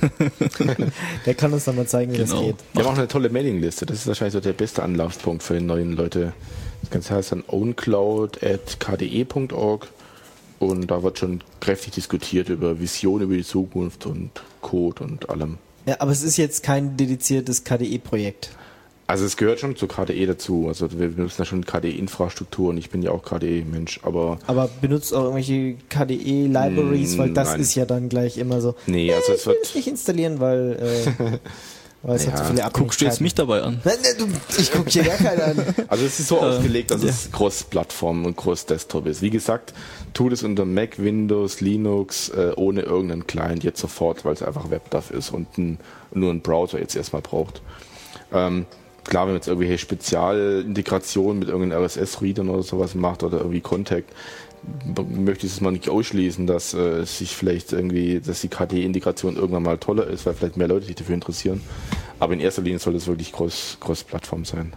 Der kann uns dann mal zeigen, wie das geht. Wir haben auch eine tolle Mailingliste. Das ist wahrscheinlich so der beste Anlaufspunkt für die neuen Leute. Das Ganze heißt dann owncloud@kde.org und da wird schon kräftig diskutiert über Visionen über die Zukunft und Code und allem. Ja, aber es ist jetzt kein dediziertes KDE-Projekt. Also es gehört schon zu KDE dazu. Also wir benutzen da schon KDE-Infrastruktur und ich bin ja auch KDE-Mensch, aber benutzt auch irgendwelche KDE-Libraries, weil das nein. ist ja dann gleich immer so. Nee, also es wird... Ich will es nicht installieren, weil es hat so viele Abhängigkeiten. Guckst du jetzt mich dabei an? Nein, ich gucke hier gar keinen an. Also es ist so ausgelegt, dass es Cross-Plattform und Cross-Desktop ist. Wie gesagt, tut es unter Mac, Windows, Linux, ohne irgendeinen Client jetzt sofort, weil es einfach WebDAV ist und nur einen Browser jetzt erstmal braucht. Klar, wenn man jetzt irgendwelche Spezialintegrationen mit irgendeinen RSS-Readern oder sowas macht oder irgendwie Contact, möchte ich es mal nicht ausschließen, dass sich vielleicht irgendwie, dass die KDE-Integration irgendwann mal toller ist, weil vielleicht mehr Leute sich dafür interessieren. Aber in erster Linie soll es wirklich Cross-Plattform sein.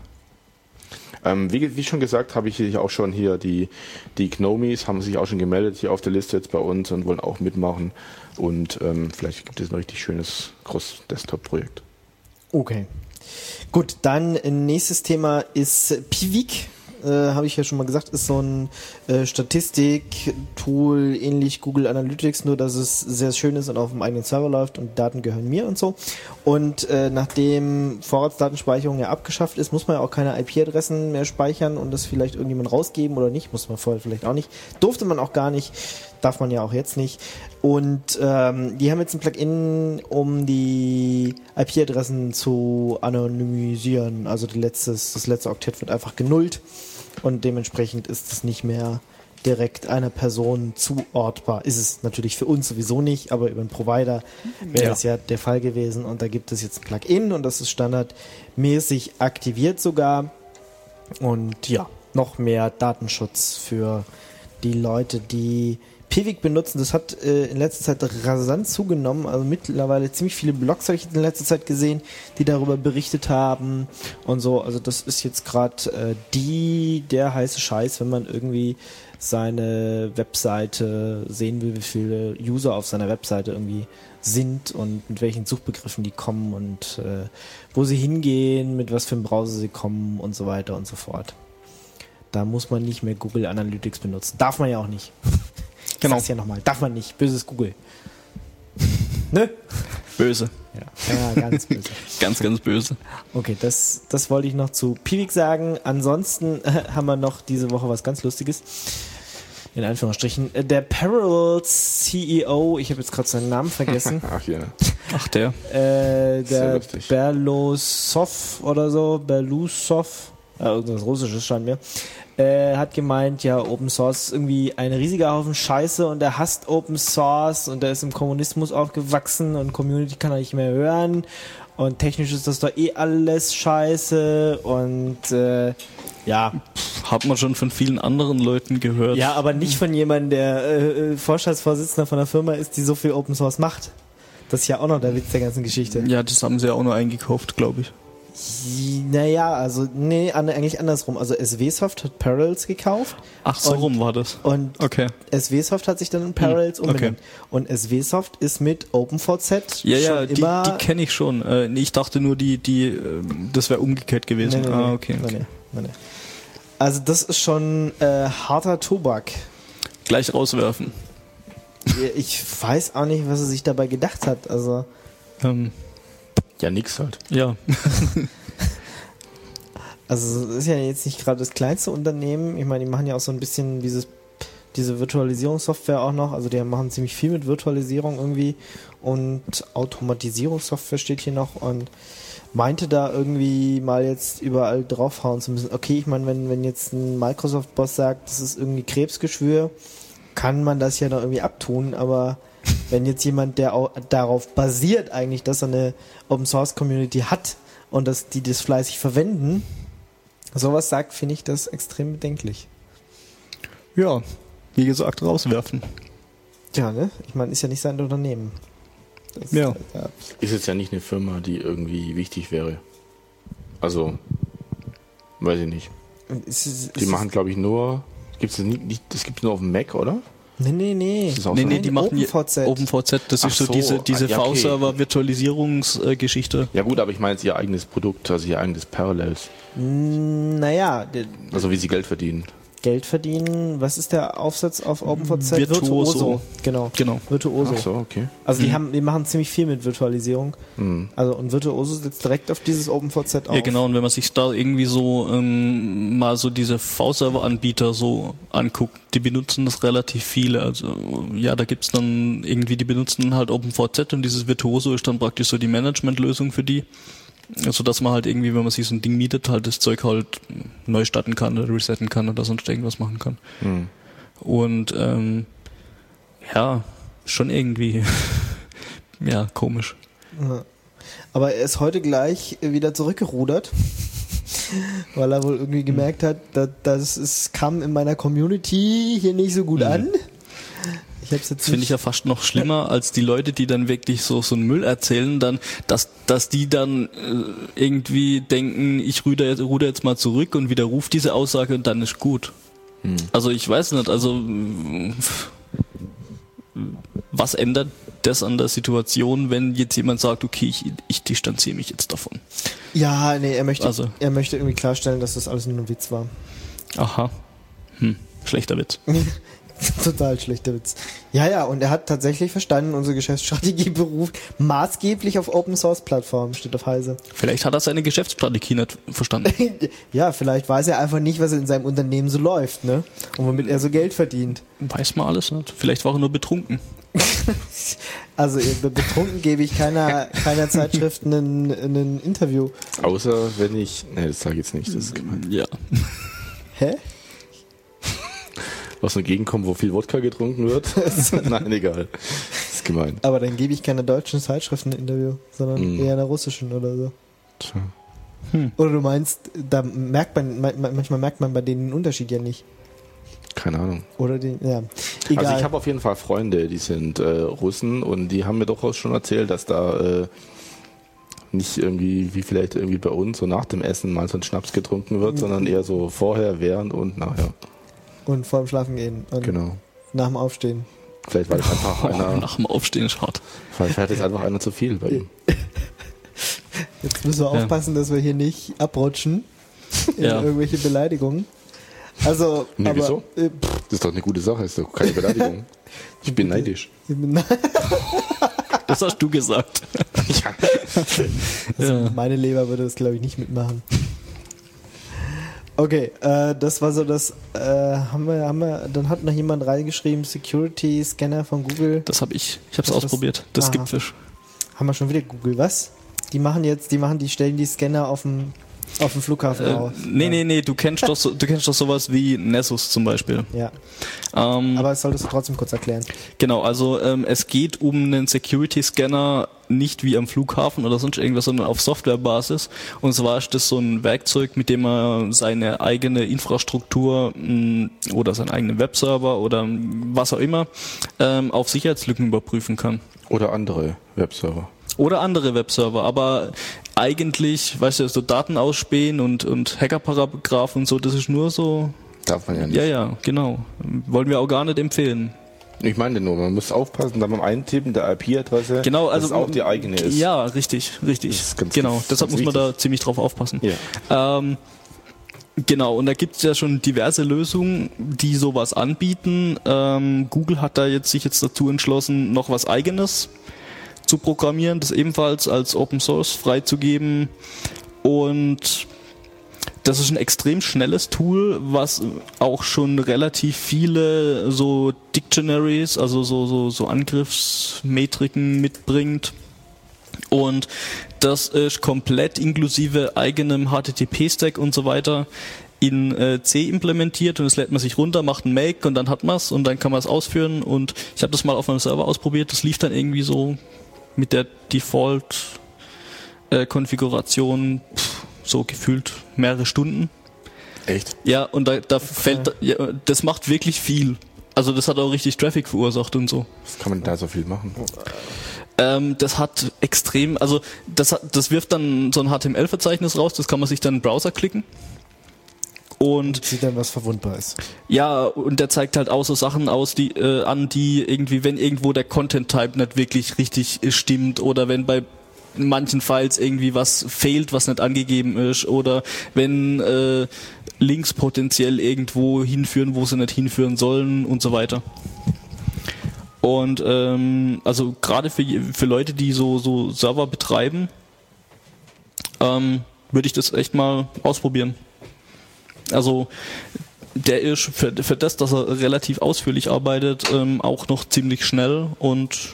Wie schon gesagt, habe ich hier auch schon hier die Gnomies haben sich auch schon gemeldet hier auf der Liste jetzt bei uns und wollen auch mitmachen. Und vielleicht gibt es ein richtig schönes Cross-Desktop-Projekt. Okay. Gut, dann nächstes Thema ist Piwik. Habe ich ja schon mal gesagt, ist so ein Statistik-Tool, ähnlich Google Analytics, nur dass es sehr schön ist und auf dem eigenen Server läuft und Daten gehören mir und so. Und nachdem Vorratsdatenspeicherung ja abgeschafft ist, muss man ja auch keine IP-Adressen mehr speichern und das vielleicht irgendjemand rausgeben oder nicht, muss man vorher vielleicht auch nicht. Durfte man auch gar nicht, darf man ja auch jetzt nicht. Und die haben jetzt ein Plugin, um die IP-Adressen zu anonymisieren. Also das letzte Oktett wird einfach genullt und dementsprechend ist es nicht mehr direkt einer Person zuortbar. Ist es natürlich für uns sowieso nicht, aber über einen Provider wäre das ja der Fall gewesen. Und da gibt es jetzt ein Plugin und das ist standardmäßig aktiviert sogar. Und ja, noch mehr Datenschutz für die Leute, die Piwik benutzen. Das hat in letzter Zeit rasant zugenommen. Also mittlerweile ziemlich viele Blogs habe ich in letzter Zeit gesehen, die darüber berichtet haben und so. Also das ist jetzt gerade der heiße Scheiß, wenn man irgendwie seine Webseite sehen will, wie viele User auf seiner Webseite irgendwie sind und mit welchen Suchbegriffen die kommen und wo sie hingehen, mit was für einem Browser sie kommen und so weiter und so fort. Da muss man nicht mehr Google Analytics benutzen. Darf man ja auch nicht. Genau. Sag's ja nochmal. Darf man nicht. Böses Google. Ne? Böse. Ja, ganz böse. Ganz, ganz böse. Okay, das wollte ich noch zu Piwik sagen. Ansonsten haben wir noch diese Woche was ganz Lustiges. In Anführungsstrichen. Der Parallels CEO, ich habe jetzt gerade seinen Namen vergessen. Ach ja. Ach, der. Der Berlusov oder so. Berlusov. Irgendwas Russisches scheint mir. Hat gemeint, ja, Open Source ist irgendwie ein riesiger Haufen Scheiße und er hasst Open Source und er ist im Kommunismus aufgewachsen und Community kann er nicht mehr hören und technisch ist das doch eh alles Scheiße und ja. Hat man schon von vielen anderen Leuten gehört. Ja, aber nicht von jemandem, der Vorstandsvorsitzender von einer Firma ist, die so viel Open Source macht. Das ist ja auch noch der Witz der ganzen Geschichte. Ja, das haben sie ja auch noch eingekauft, glaube ich. Naja, also nee, eigentlich andersrum. Also SWSoft hat Parallels gekauft. Ach, so rum war das. Und okay. SWSoft hat sich dann in Parallels umbenannt. Okay. Und SWSoft ist mit OpenVZ ja, schon immer... die kenne ich schon. Ich dachte nur, das wäre umgekehrt gewesen. Nee. Okay. Nee. Also das ist schon harter Tobak. Gleich rauswerfen. Ich weiß auch nicht, was er sich dabei gedacht hat. Also... Ja, nix halt. Ja. Also das ist ja jetzt nicht gerade das kleinste Unternehmen. Ich meine, die machen ja auch so ein bisschen diese Virtualisierungssoftware auch noch. Also die machen ziemlich viel mit Virtualisierung irgendwie und Automatisierungssoftware steht hier noch und meinte da irgendwie mal jetzt überall draufhauen zu müssen. Okay, ich meine, wenn jetzt ein Microsoft-Boss sagt, das ist irgendwie Krebsgeschwür, kann man das ja noch irgendwie abtun, aber wenn jetzt jemand, der auch darauf basiert eigentlich, dass er eine Open-Source-Community hat und dass die das fleißig verwenden, sowas sagt, finde ich das extrem bedenklich. Ja, wie gesagt, rauswerfen. Ja, ne? Ich meine, ist ja nicht sein Unternehmen. Das ja. Ist jetzt ja nicht eine Firma, die irgendwie wichtig wäre. Also, weiß ich nicht. Die machen, glaube ich, nur... Das gibt nur auf dem Mac, oder? Nee. Die machen OpenVZ, das ist so diese V-Server-Virtualisierungsgeschichte. Ja gut, aber ich meine jetzt ihr eigenes Produkt, also ihr eigenes Parallels. Naja. Also wie sie Geld verdienen. Was ist der Aufsatz auf OpenVZ? Virtuoso. Genau. Virtuoso. Ach so, okay. Also die machen ziemlich viel mit Virtualisierung. Also und Virtuoso sitzt direkt auf dieses OpenVZ auf. Ja genau, und wenn man sich da irgendwie so mal so diese V-Server-Anbieter so anguckt, die benutzen das relativ viele. Also ja, da gibt's dann irgendwie, die benutzen halt OpenVZ und dieses Virtuoso ist dann praktisch so die Management-Lösung für die. Also dass man halt irgendwie, wenn man sich so ein Ding mietet, halt das Zeug halt neu starten kann oder resetten kann oder sonst irgendwas machen kann. Und ja, schon irgendwie ja, komisch. Ja. Aber er ist heute gleich wieder zurückgerudert, weil er wohl irgendwie gemerkt hat, dass es kam in meiner Community hier nicht so gut an. Das finde ich ja fast noch schlimmer als die Leute, die dann wirklich so einen Müll erzählen, dann, dass die dann irgendwie denken, ich ruder jetzt mal zurück und widerrufe diese Aussage und dann ist gut. Also ich weiß nicht, also was ändert das an der Situation, wenn jetzt jemand sagt, okay, ich distanziere mich jetzt davon? Ja, nee, er möchte irgendwie klarstellen, dass das alles nur ein Witz war. Aha. Schlechter Witz. Total schlechter Witz. Ja, und er hat tatsächlich verstanden, unsere Geschäftsstrategie beruft maßgeblich auf Open-Source-Plattformen, steht auf Heise. Vielleicht hat er seine Geschäftsstrategie nicht verstanden. Ja, vielleicht weiß er einfach nicht, was in seinem Unternehmen so läuft, ne? Und womit er so Geld verdient. Weiß man alles nicht. Vielleicht war er nur betrunken. Also betrunken gebe ich keiner Zeitschrift ein Interview. Außer wenn ich... Ne, das sage ich jetzt nicht. Das ist gemein. Ja. Hä? aus einer Gegend kommen, wo viel Wodka getrunken wird. Nein, egal. Das ist gemein. Aber dann gebe ich keine deutschen Zeitschriften ein Interview, sondern eher einer russischen oder so. Tja. Oder du meinst, da merkt manchmal merkt man bei denen den Unterschied ja nicht. Keine Ahnung. Oder den, ja. Egal. Also ich habe auf jeden Fall Freunde, die sind Russen und die haben mir durchaus schon erzählt, dass da nicht irgendwie, wie vielleicht irgendwie bei uns, so nach dem Essen mal so ein Schnaps getrunken wird, sondern eher so vorher, während und nachher. Und vor dem Schlafen gehen. Und Genau. nach dem Aufstehen. Vielleicht war das einfach einer. Nach dem Aufstehen ist hart. Vielleicht hat es einfach einer zu viel bei ihm. Jetzt müssen wir aufpassen, dass wir hier nicht abrutschen in irgendwelche Beleidigungen. Also, Nee, aber, wieso? Das ist doch eine gute Sache, ist doch keine Beleidigung. Ich bin neidisch. Das hast du gesagt. Also meine Leber würde das, glaube ich, nicht mitmachen. Okay, das war so das, haben wir, dann hat noch jemand reingeschrieben, Security Scanner von Google. Das habe ich. Ich habe es ausprobiert. Das Aha. Skipfish. Haben wir schon wieder Google, was? Die stellen die Scanner auf dem Flughafen auf. Nee, du kennst doch sowas wie Nessus zum Beispiel. Ja. Aber das solltest du trotzdem kurz erklären. Genau, also es geht um einen Security-Scanner nicht wie am Flughafen oder sonst irgendwas, sondern auf Softwarebasis. Und zwar ist das so ein Werkzeug, mit dem man seine eigene Infrastruktur oder seinen eigenen Webserver oder was auch immer auf Sicherheitslücken überprüfen kann. Oder andere Webserver. Oder andere Webserver, aber eigentlich, weißt du, so Daten ausspähen und Hackerparagraphen und so, das ist nur so... Darf man ja nicht. Ja, genau. Wollen wir auch gar nicht empfehlen. Ich meine nur, man muss aufpassen, da beim Eintippen der IP-Adresse, Genau, also dass es auch die eigene ist. Ja, richtig. Das ist ganz Genau, deshalb ganz muss man wichtig. da ziemlich drauf aufpassen. Ja. Genau, und da gibt es ja schon diverse Lösungen, die sowas anbieten. Google hat da sich jetzt dazu entschlossen, noch was Eigenes zu programmieren, das ebenfalls als Open Source freizugeben. Und das ist ein extrem schnelles Tool, was auch schon relativ viele so Dictionaries, also so Angriffsmetriken mitbringt. Und das ist komplett inklusive eigenem HTTP-Stack und so weiter in C implementiert und das lädt man sich runter, macht ein Make und dann hat man es und dann kann man es ausführen. Und ich habe das mal auf meinem Server ausprobiert, das lief dann irgendwie so mit der Default-Konfiguration so gefühlt mehrere Stunden. Echt? Ja, und das macht wirklich viel. Also das hat auch richtig Traffic verursacht und so. Was kann man da so viel machen? Das hat extrem, also das wirft dann so ein HTML-Verzeichnis raus, das kann man sich dann im Browser klicken. Und sieht dann, was verwundbar ist. ja, und der zeigt halt auch so Sachen aus, die irgendwie, wenn irgendwo der Content-Type nicht wirklich richtig stimmt oder wenn bei manchen Files irgendwie was fehlt, was nicht angegeben ist oder wenn Links potenziell irgendwo hinführen, wo sie nicht hinführen sollen und so weiter. Und also gerade für Leute, die so Server betreiben, würde ich das echt mal ausprobieren. Also der ist für das, dass er relativ ausführlich arbeitet, auch noch ziemlich schnell und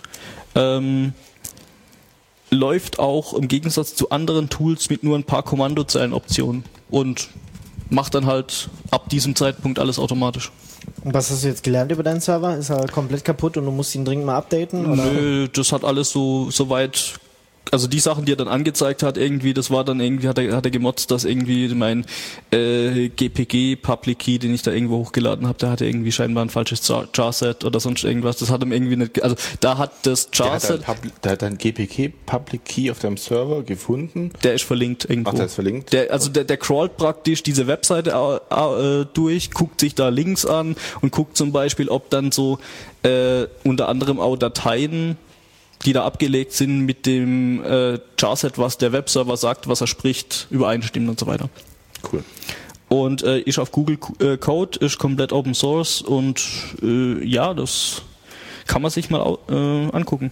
läuft auch im Gegensatz zu anderen Tools mit nur ein paar Kommandozeilenoptionen und macht dann halt ab diesem Zeitpunkt alles automatisch. Und was hast du jetzt gelernt über deinen Server? Ist er komplett kaputt und du musst ihn dringend mal updaten? Oder? Nö, das hat alles so weit. Also die Sachen, die er dann angezeigt hat, irgendwie, das war dann irgendwie, hat er gemotzt, dass irgendwie mein GPG Public Key, den ich da irgendwo hochgeladen habe, der hatte irgendwie scheinbar ein falsches Charset oder sonst irgendwas. Das hat ihm irgendwie nicht, also da hat das Charset... Der hat ein GPG Public Key auf deinem Server gefunden. Der ist verlinkt irgendwo. Ach, der ist verlinkt? Der crawlt praktisch diese Webseite durch, guckt sich da Links an und guckt zum Beispiel, ob dann so unter anderem auch Dateien, die da abgelegt sind mit dem Charset, was der Webserver sagt, was er spricht, übereinstimmen und so weiter. Cool. Und ist auf Google Code, ist komplett Open Source und ja, das kann man sich mal angucken.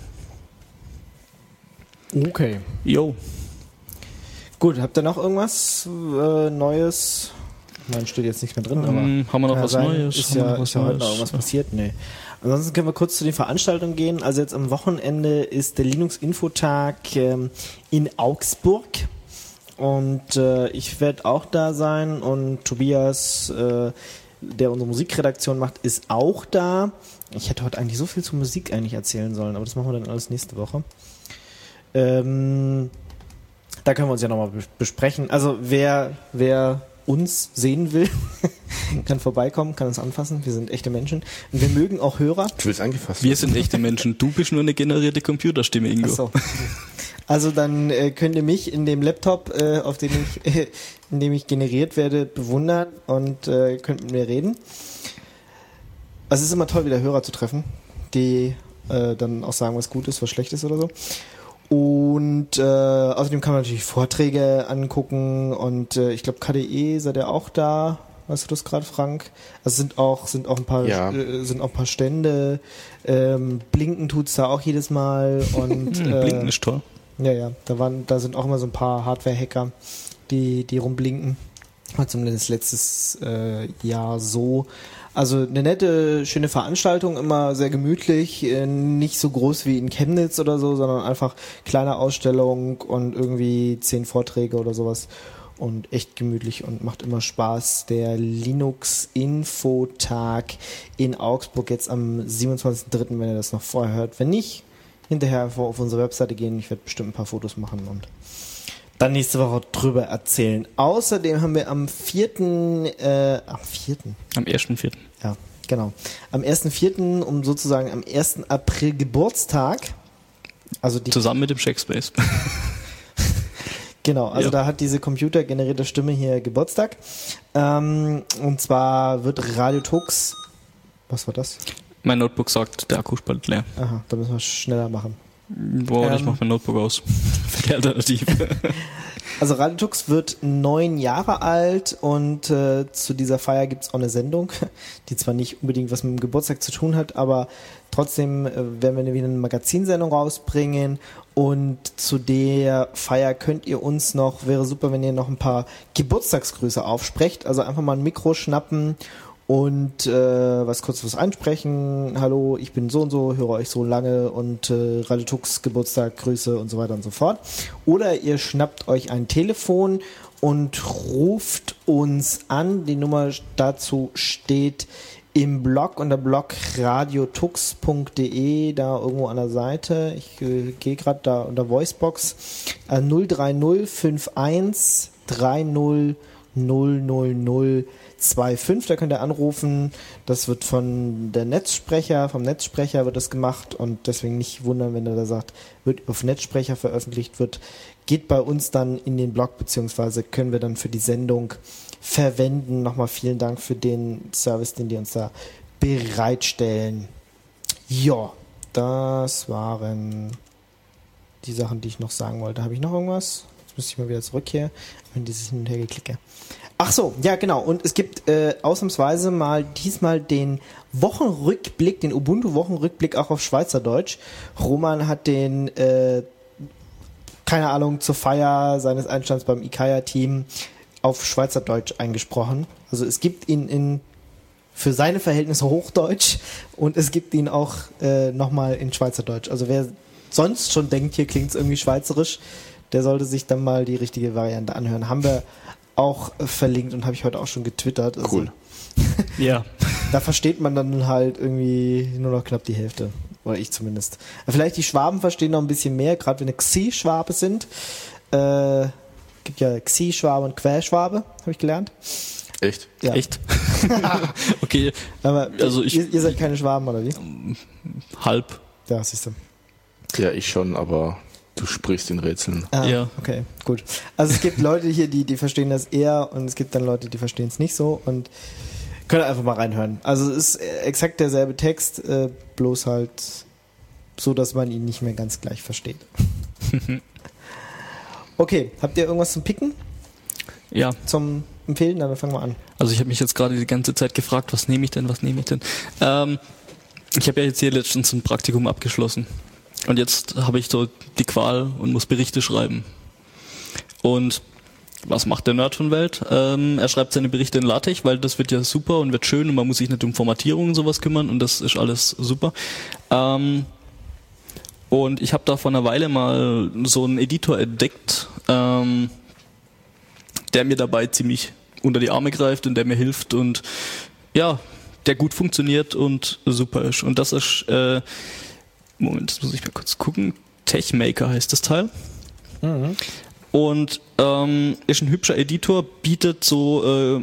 Okay. Jo. Gut, habt ihr noch irgendwas Neues? Nein, steht jetzt nichts mehr drin, aber Haben wir noch kann was sein. Neues? Ist Haben wir ja, noch was ist ja heute Neues? noch irgendwas passiert? Nee. Ansonsten können wir kurz zu den Veranstaltungen gehen. Also jetzt am Wochenende ist der Linux-Infotag in Augsburg und ich werde auch da sein und Tobias der unsere Musikredaktion macht, ist auch da. Ich hätte heute eigentlich so viel zur Musik eigentlich erzählen sollen, aber das machen wir dann alles nächste Woche. Da können wir uns ja nochmal besprechen. Also wer uns sehen will, kann vorbeikommen, kann uns anfassen. Wir sind echte Menschen. Und wir mögen auch Hörer. Du willst angefasst. Wir sind echte Menschen. Du bist nur eine generierte Computerstimme, Ingo. Ach so. Also dann könnt ihr mich in dem Laptop, in dem ich generiert werde, bewundern und könnt mit mir reden. Also es ist immer toll, wieder Hörer zu treffen, die dann auch sagen, was gut ist, was schlecht ist oder so. Und außerdem kann man natürlich Vorträge angucken und ich glaube KDE seid ihr auch da. Weißt du das gerade, Frank? Also sind auch ein paar sind auch ein paar Stände. Blinken tut's da auch jedes Mal und Blinken ist toll. Ja, da sind auch immer so ein paar Hardware-Hacker, die rumblinken. War zumindest letztes Jahr so. Also eine nette, schöne Veranstaltung, immer sehr gemütlich, nicht so groß wie in Chemnitz oder so, sondern einfach kleine Ausstellung und irgendwie 10 Vorträge oder sowas. Und echt gemütlich und macht immer Spaß. Der Linux-Infotag in Augsburg jetzt am 27.03., wenn ihr das noch vorher hört. Wenn nicht, hinterher auf unsere Webseite gehen. Ich werde bestimmt ein paar Fotos machen und dann nächste Woche drüber erzählen. Außerdem haben wir am 1.4. Ja, genau. Am 1.4. um sozusagen am 1. April Geburtstag. Also zusammen mit dem Checkspace. Genau, also da hat diese computergenerierte Stimme hier Geburtstag. Und zwar wird Radio Tux. Was war das? Mein Notebook sagt, der Akku ist bald leer. Aha, da müssen wir schneller machen. Boah, ich mach mein Notebook aus. Für die Alternative. Also Radio Tux wird 9 Jahre alt und zu dieser Feier gibt's auch eine Sendung, die zwar nicht unbedingt was mit dem Geburtstag zu tun hat, aber trotzdem werden wir wieder eine Magazinsendung rausbringen und zu der Feier könnt ihr uns noch, wäre super, wenn ihr noch ein paar Geburtstagsgrüße aufsprecht, also einfach mal ein Mikro schnappen und was einsprechen. Hallo, ich bin so und so, höre euch so lange und Radio Tux Geburtstag, Grüße und so weiter und so fort. Oder ihr schnappt euch ein Telefon und ruft uns an. Die Nummer dazu steht im Blog unter Blog radiotux.de, da irgendwo an der Seite. Ich gehe gerade da unter Voicebox 030 51 30 000 25, da könnt ihr anrufen. Das wird vom Netzsprecher wird das gemacht und deswegen nicht wundern, wenn er da sagt, wird auf Netzsprecher veröffentlicht wird, geht bei uns dann in den Blog, beziehungsweise können wir dann für die Sendung verwenden. Nochmal vielen Dank für den Service, den die uns da bereitstellen. Ja, das waren die Sachen, die ich noch sagen wollte. Habe ich noch irgendwas? Jetzt müsste ich mal wieder zurück hier, wenn dieses Hin- und Hergeklicke. Ach so, ja genau. Und es gibt ausnahmsweise mal diesmal den Wochenrückblick, den Ubuntu-Wochenrückblick auch auf Schweizerdeutsch. Roman hat den, keine Ahnung, zur Feier seines Einstands beim IKEA-Team auf Schweizerdeutsch eingesprochen. Also es gibt ihn für seine Verhältnisse Hochdeutsch und es gibt ihn auch nochmal in Schweizerdeutsch. Also wer sonst schon denkt, hier klingt es irgendwie schweizerisch, der sollte sich dann mal die richtige Variante anhören. Haben wir auch verlinkt und habe ich heute auch schon getwittert. Also, cool. Ja. Da versteht man dann halt irgendwie nur noch knapp die Hälfte. Oder ich zumindest. Vielleicht die Schwaben verstehen noch ein bisschen mehr, gerade wenn Xi-Schwabe sind. Gibt ja Xi-Schwabe und Querschwabe, habe ich gelernt. Echt? Ja. Echt? Okay. Aber also ihr seid keine Schwaben, oder wie? Halb. Ja, siehst du. Ja, ich schon, aber du sprichst in Rätseln. Ah, Ja. Okay, gut. Also es gibt Leute hier, die verstehen das eher und es gibt dann Leute, die verstehen es nicht so und könnt ihr einfach mal reinhören. Also es ist exakt derselbe Text, bloß halt so, dass man ihn nicht mehr ganz gleich versteht. Okay, habt ihr irgendwas zum Picken? Ja. Zum Empfehlen? Dann fangen wir an. Also ich habe mich jetzt gerade die ganze Zeit gefragt, was nehme ich denn? Ich habe ja jetzt hier letztens ein Praktikum abgeschlossen. Und jetzt habe ich so die Qual und muss Berichte schreiben. Und was macht der Nerd von Welt? Er schreibt seine Berichte in LaTeX, weil das wird ja super und wird schön und man muss sich nicht um Formatierung und sowas kümmern und das ist alles super. Und ich habe da vor einer Weile mal so einen Editor entdeckt, der mir dabei ziemlich unter die Arme greift und der mir hilft und ja, der gut funktioniert und super ist. Und das ist, Moment, das muss ich mal kurz gucken. TechMaker heißt das Teil. Mhm. Und ist ein hübscher Editor, bietet so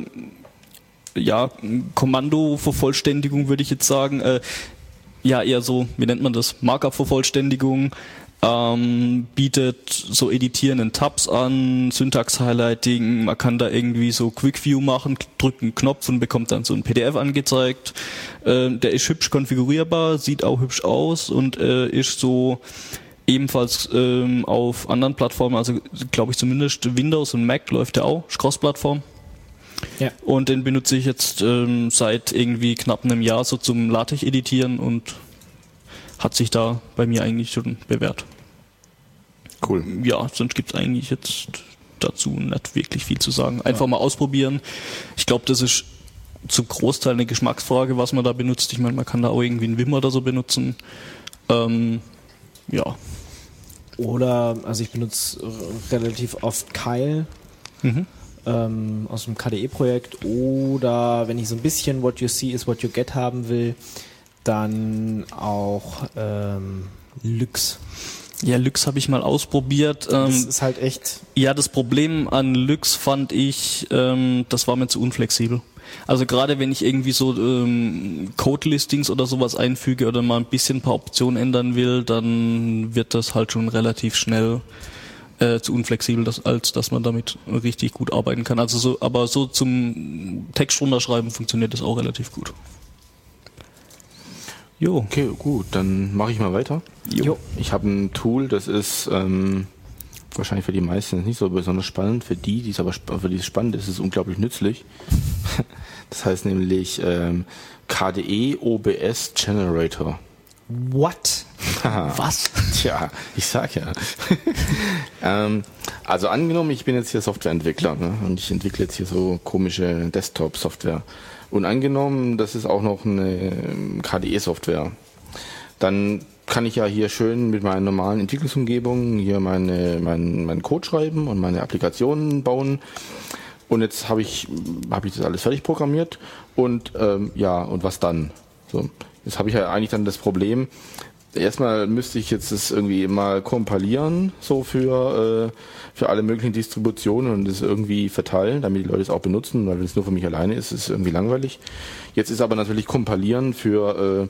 Kommando-Vervollständigung, würde ich jetzt sagen. Eher so, wie nennt man das? Markup-Vervollständigung. Bietet so Editieren in Tabs an, Syntax-Highlighting, man kann da irgendwie so Quick-View machen, drückt einen Knopf und bekommt dann so ein PDF angezeigt. Der ist hübsch konfigurierbar, sieht auch hübsch aus und ist so ebenfalls auf anderen Plattformen, also glaube ich zumindest Windows und Mac läuft der auch, ist Cross-Plattform. Ja. Und den benutze ich jetzt seit irgendwie knapp einem Jahr so zum LaTeX-Editieren und hat sich da bei mir eigentlich schon bewährt. Cool. Ja, sonst gibt es eigentlich jetzt dazu nicht wirklich viel zu sagen. Einfach mal ausprobieren. Ich glaube, das ist zum Großteil eine Geschmacksfrage, was man da benutzt. Ich meine, man kann da auch irgendwie einen Vim oder so benutzen. Ja. Oder, also ich benutze relativ oft Keil. Aus dem KDE-Projekt. Oder wenn ich so ein bisschen What You See is What You Get haben will, dann auch Lux. Ja, Lux habe ich mal ausprobiert. Das ist halt echt... Ja, das Problem an Lux fand ich, das war mir zu unflexibel. Also gerade wenn ich irgendwie so Code-Listings oder sowas einfüge oder mal ein bisschen ein paar Optionen ändern will, dann wird das halt schon relativ schnell zu unflexibel, als dass man damit richtig gut arbeiten kann. Also aber so zum Text runterschreiben funktioniert das auch relativ gut. Jo. Okay, gut, dann mache ich mal weiter. Jo. Ich habe ein Tool, das ist wahrscheinlich für die meisten nicht so besonders spannend, für die es aber für die es spannend ist, ist es unglaublich nützlich. Das heißt nämlich KDE OBS Generator. What? Was? Tja, ich sag ja. Also angenommen, ich bin jetzt hier Softwareentwickler, ne, und ich entwickle jetzt hier so komische Desktop-Software. Und angenommen, das ist auch noch eine KDE-Software. Dann kann ich ja hier schön mit meinen normalen Entwicklungsumgebungen hier meinen Code schreiben und meine Applikationen bauen. Und jetzt habe ich das alles fertig programmiert und und was dann? So, jetzt habe ich ja eigentlich dann das Problem, erstmal müsste ich jetzt das irgendwie mal kompilieren, so für alle möglichen Distributionen und das irgendwie verteilen, damit die Leute es auch benutzen, weil wenn es nur für mich alleine ist, ist es irgendwie langweilig. Jetzt ist aber natürlich kompilieren für,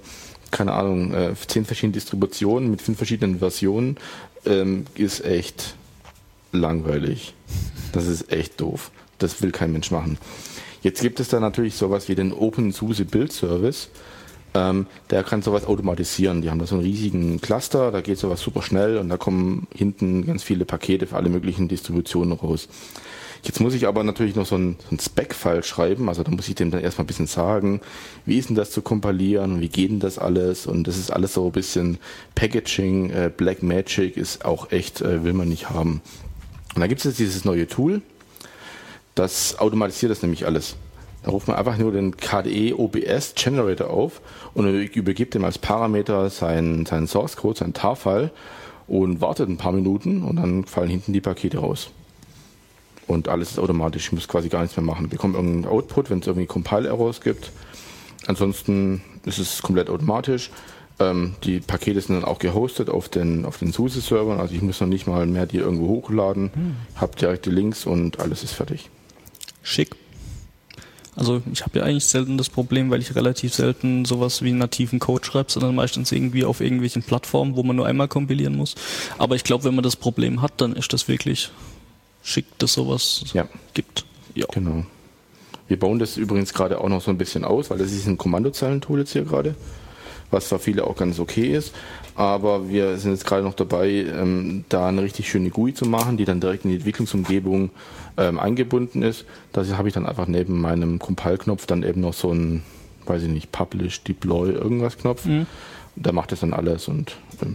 10 verschiedene Distributionen mit 5 verschiedenen Versionen, ist echt langweilig. Das ist echt doof. Das will kein Mensch machen. Jetzt gibt es da natürlich sowas wie den OpenSUSE Build Service. Der kann sowas automatisieren. Die haben da so einen riesigen Cluster, da geht sowas super schnell und da kommen hinten ganz viele Pakete für alle möglichen Distributionen raus. Jetzt muss ich aber natürlich noch so ein Spec-File schreiben, also da muss ich dem dann erstmal ein bisschen sagen, wie ist denn das zu kompilieren und wie geht denn das alles, und das ist alles so ein bisschen Packaging, Black Magic ist auch echt, will man nicht haben. Und da gibt es jetzt dieses neue Tool, das automatisiert das nämlich alles. Da ruft man einfach nur den KDE OBS Generator auf und übergibt ihm als Parameter seinen Source Code, seinen TAR-File und wartet ein paar Minuten und dann fallen hinten die Pakete raus. Und alles ist automatisch, ich muss quasi gar nichts mehr machen. Ich bekomme irgendeinen Output, wenn es irgendwie Compile-Errors gibt. Ansonsten ist es komplett automatisch. Die Pakete sind dann auch gehostet auf den SUSE-Servern, also ich muss noch nicht mal mehr die irgendwo hochladen, habe direkt die Links und alles ist fertig. Schick. Also ich habe ja eigentlich selten das Problem, weil ich relativ selten sowas wie nativen Code schreibe, sondern meistens irgendwie auf irgendwelchen Plattformen, wo man nur einmal kompilieren muss. Aber ich glaube, wenn man das Problem hat, dann ist das wirklich schick, dass sowas gibt. Ja. Genau. Wir bauen das übrigens gerade auch noch so ein bisschen aus, weil das ist ein Kommandozeilentool jetzt hier gerade, was für viele auch ganz okay ist. Aber wir sind jetzt gerade noch dabei, da eine richtig schöne GUI zu machen, die dann direkt in die Entwicklungsumgebung eingebunden ist. Da habe ich dann einfach neben meinem Compile-Knopf dann eben noch so einen, weiß ich nicht, Publish, Deploy, irgendwas Knopf. Da macht es dann alles und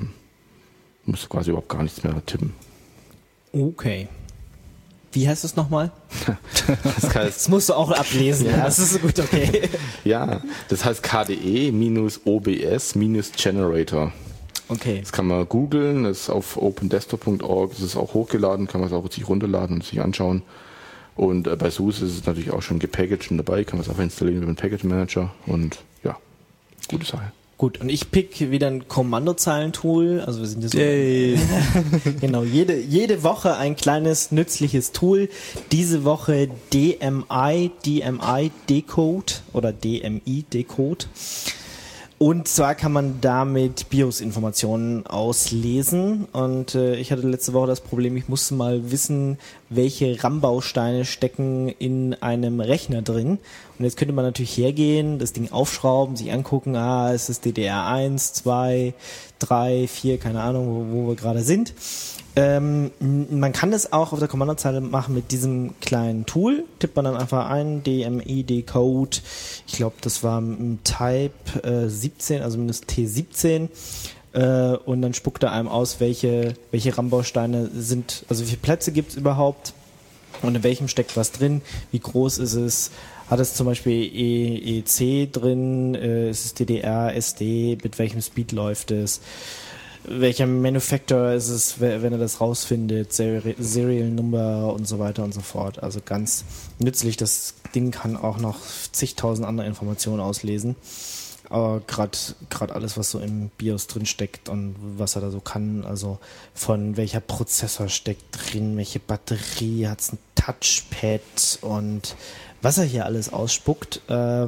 muss quasi überhaupt gar nichts mehr tippen. Okay. Wie heißt es nochmal? Das musst du auch ablesen. Ja. Das ist gut, okay. Ja, das heißt KDE-OBS-Generator. Okay. Das kann man googeln, das ist auf opendesktop.org, das ist auch hochgeladen, kann man es auch sich runterladen und sich anschauen. Und bei SUSE ist es natürlich auch schon gepackaged und dabei, kann man es einfach installieren über den Package Manager und ja, gute Sache. Gut, und ich pick wieder ein Kommandozeilentool. Also wir sind ja so Yay. genau, jede Woche ein kleines nützliches Tool. Diese Woche DMI Decode oder DMI Decode. Und zwar kann man damit BIOS-Informationen auslesen. Und ich hatte letzte Woche das Problem, ich musste mal wissen, welche RAM-Bausteine stecken in einem Rechner drin. Und jetzt könnte man natürlich hergehen, das Ding aufschrauben, sich angucken, es ist DDR1, 2, 3, 4, keine Ahnung, wo wir gerade sind. Man kann das auch auf der Kommandozeile machen mit diesem kleinen Tool. Tippt man dann einfach ein, DMI Decode. Ich glaube, das war ein Type 17, also mindestens T17. Und dann spuckt er einem aus, welche RAM-Bausteine sind, also wie viele Plätze gibt es überhaupt und in welchem steckt was drin, wie groß ist es, hat es zum Beispiel EEC drin, ist es DDR, SD, mit welchem Speed läuft es, welcher Manufacturer ist es, wenn er das rausfindet, Serial Number und so weiter und so fort. Also ganz nützlich, das Ding kann auch noch zigtausend andere Informationen auslesen. Aber gerade alles, was so im BIOS drin steckt und was er da so kann, also von welcher Prozessor steckt drin, welche Batterie, hat es ein Touchpad und was er hier alles ausspuckt.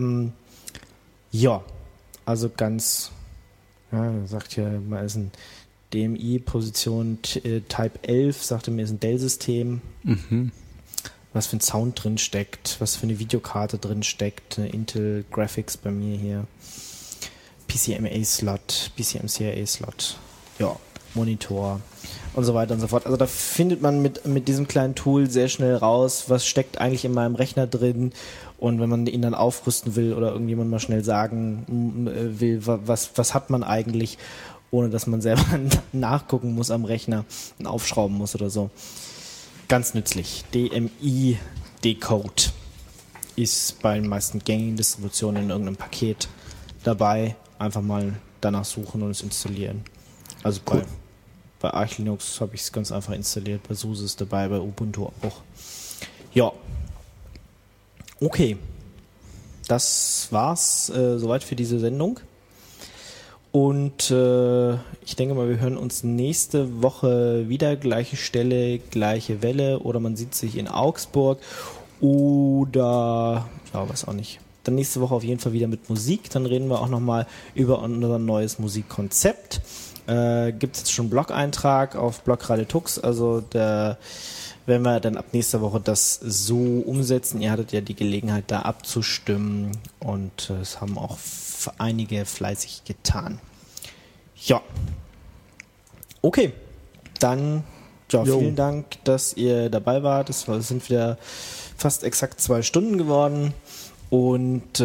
Ja, also ganz, ja, sagt hier, mal ist ein DMI-Position Type 11, sagte mir, ist ein Dell-System. Mhm. Was für ein Sound drin steckt, was für eine Videokarte drin steckt, eine Intel Graphics bei mir hier. PCMA-Slot, PCMCIA-Slot, ja, Monitor und so weiter und so fort. Also da findet man mit diesem kleinen Tool sehr schnell raus, was steckt eigentlich in meinem Rechner drin, und wenn man ihn dann aufrüsten will oder irgendjemand mal schnell sagen will, was hat man eigentlich, ohne dass man selber nachgucken muss am Rechner und aufschrauben muss oder so. Ganz nützlich. DMI Decode ist bei den meisten gängigen Distributionen in irgendeinem Paket dabei. Einfach mal danach suchen und es installieren. Also cool. Bei Arch Linux habe ich es ganz einfach installiert, bei SUSE ist dabei, bei Ubuntu auch. Ja. Okay. Das war's soweit für diese Sendung. Und ich denke mal, wir hören uns nächste Woche wieder. Gleiche Stelle, gleiche Welle. Oder man sieht sich in Augsburg. Oder, ja, weiß auch nicht. Dann nächste Woche auf jeden Fall wieder mit Musik. Dann reden wir auch nochmal über unser neues Musikkonzept. Gibt es jetzt schon einen Blog-Eintrag auf Blog Radio Tux. Also wenn wir dann ab nächster Woche das so umsetzen. Ihr hattet ja die Gelegenheit, da abzustimmen. Und es haben auch einige fleißig getan. Ja. Okay. Dann vielen Dank, dass ihr dabei wart. Es sind wieder fast exakt 2 Stunden geworden. Und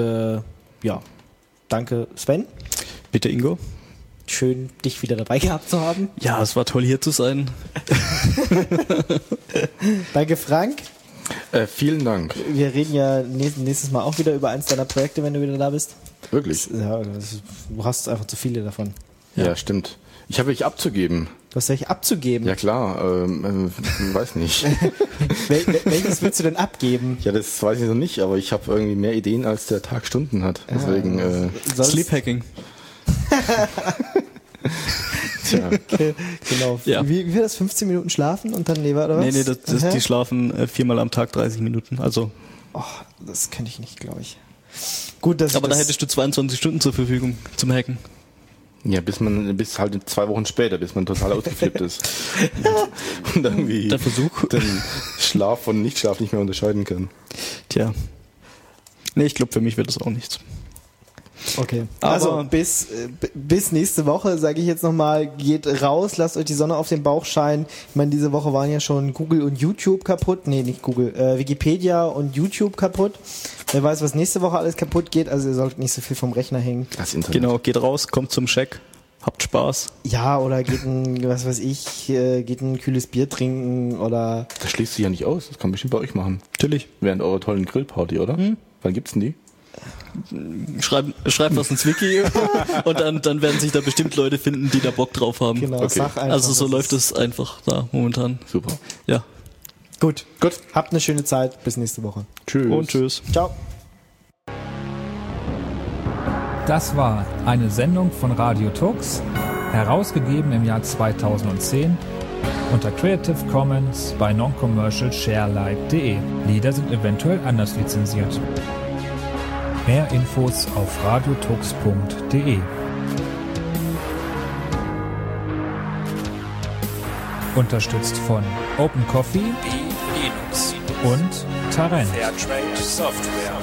danke Sven. Bitte Ingo. Schön, dich wieder dabei gehabt zu haben. Ja, es war toll hier zu sein. Danke Frank. Vielen Dank. Wir reden ja nächstes Mal auch wieder über eins deiner Projekte, wenn du wieder da bist. Wirklich? Du hast einfach zu viele davon. Ja, stimmt. Ich habe welche abzugeben. Was soll ich abzugeben? Ja klar, weiß nicht. Welches willst du denn abgeben? Ja, das weiß ich noch nicht, aber ich habe irgendwie mehr Ideen, als der Tag Stunden hat. Deswegen Sleep Hacking. Tja. Okay, genau. Ja. Wie wird das? 15 Minuten schlafen und dann Leber oder was? Nee, die schlafen 4-mal am Tag 30 Minuten. Also. Oh, das könnte ich nicht, glaube ich. Gut, aber da hättest du 22 Stunden zur Verfügung zum Hacken. Ja, bis halt 2 Wochen später, bis man total ausgeflippt ist. Und irgendwie der Versuch, den Schlaf von Nichtschlaf nicht mehr unterscheiden kann. Tja. Nee, ich glaube, für mich wird das auch nichts. Okay. Aber also bis nächste Woche, sage ich jetzt nochmal, geht raus, lasst euch die Sonne auf den Bauch scheinen. Ich meine, diese Woche waren ja schon Google und YouTube kaputt. Nee, nicht Google, Wikipedia und YouTube kaputt. Wer weiß, was nächste Woche alles kaputt geht, also ihr solltet nicht so viel vom Rechner hängen. Das Internet. Genau, geht raus, kommt zum Check, habt Spaß. Ja, oder geht ein kühles Bier trinken oder... Das schließt sich ja nicht aus, das kann man bestimmt bei euch machen. Natürlich. Während eurer tollen Grillparty, oder? Wann gibt's denn die? Schreib was ins Wiki und dann werden sich da bestimmt Leute finden, die da Bock drauf haben. Genau, okay. sag einfach. Also so läuft es einfach da momentan. Super. Ja. Gut. Habt eine schöne Zeit. Bis nächste Woche. Tschüss. Und tschüss. Ciao. Das war eine Sendung von Radio Tux, herausgegeben im Jahr 2010 unter Creative Commons bei noncommercialsharealike.de. Lieder sind eventuell anders lizenziert. Mehr Infos auf radiotux.de. Unterstützt von Open Coffee und Tarent. Fairtrade Software.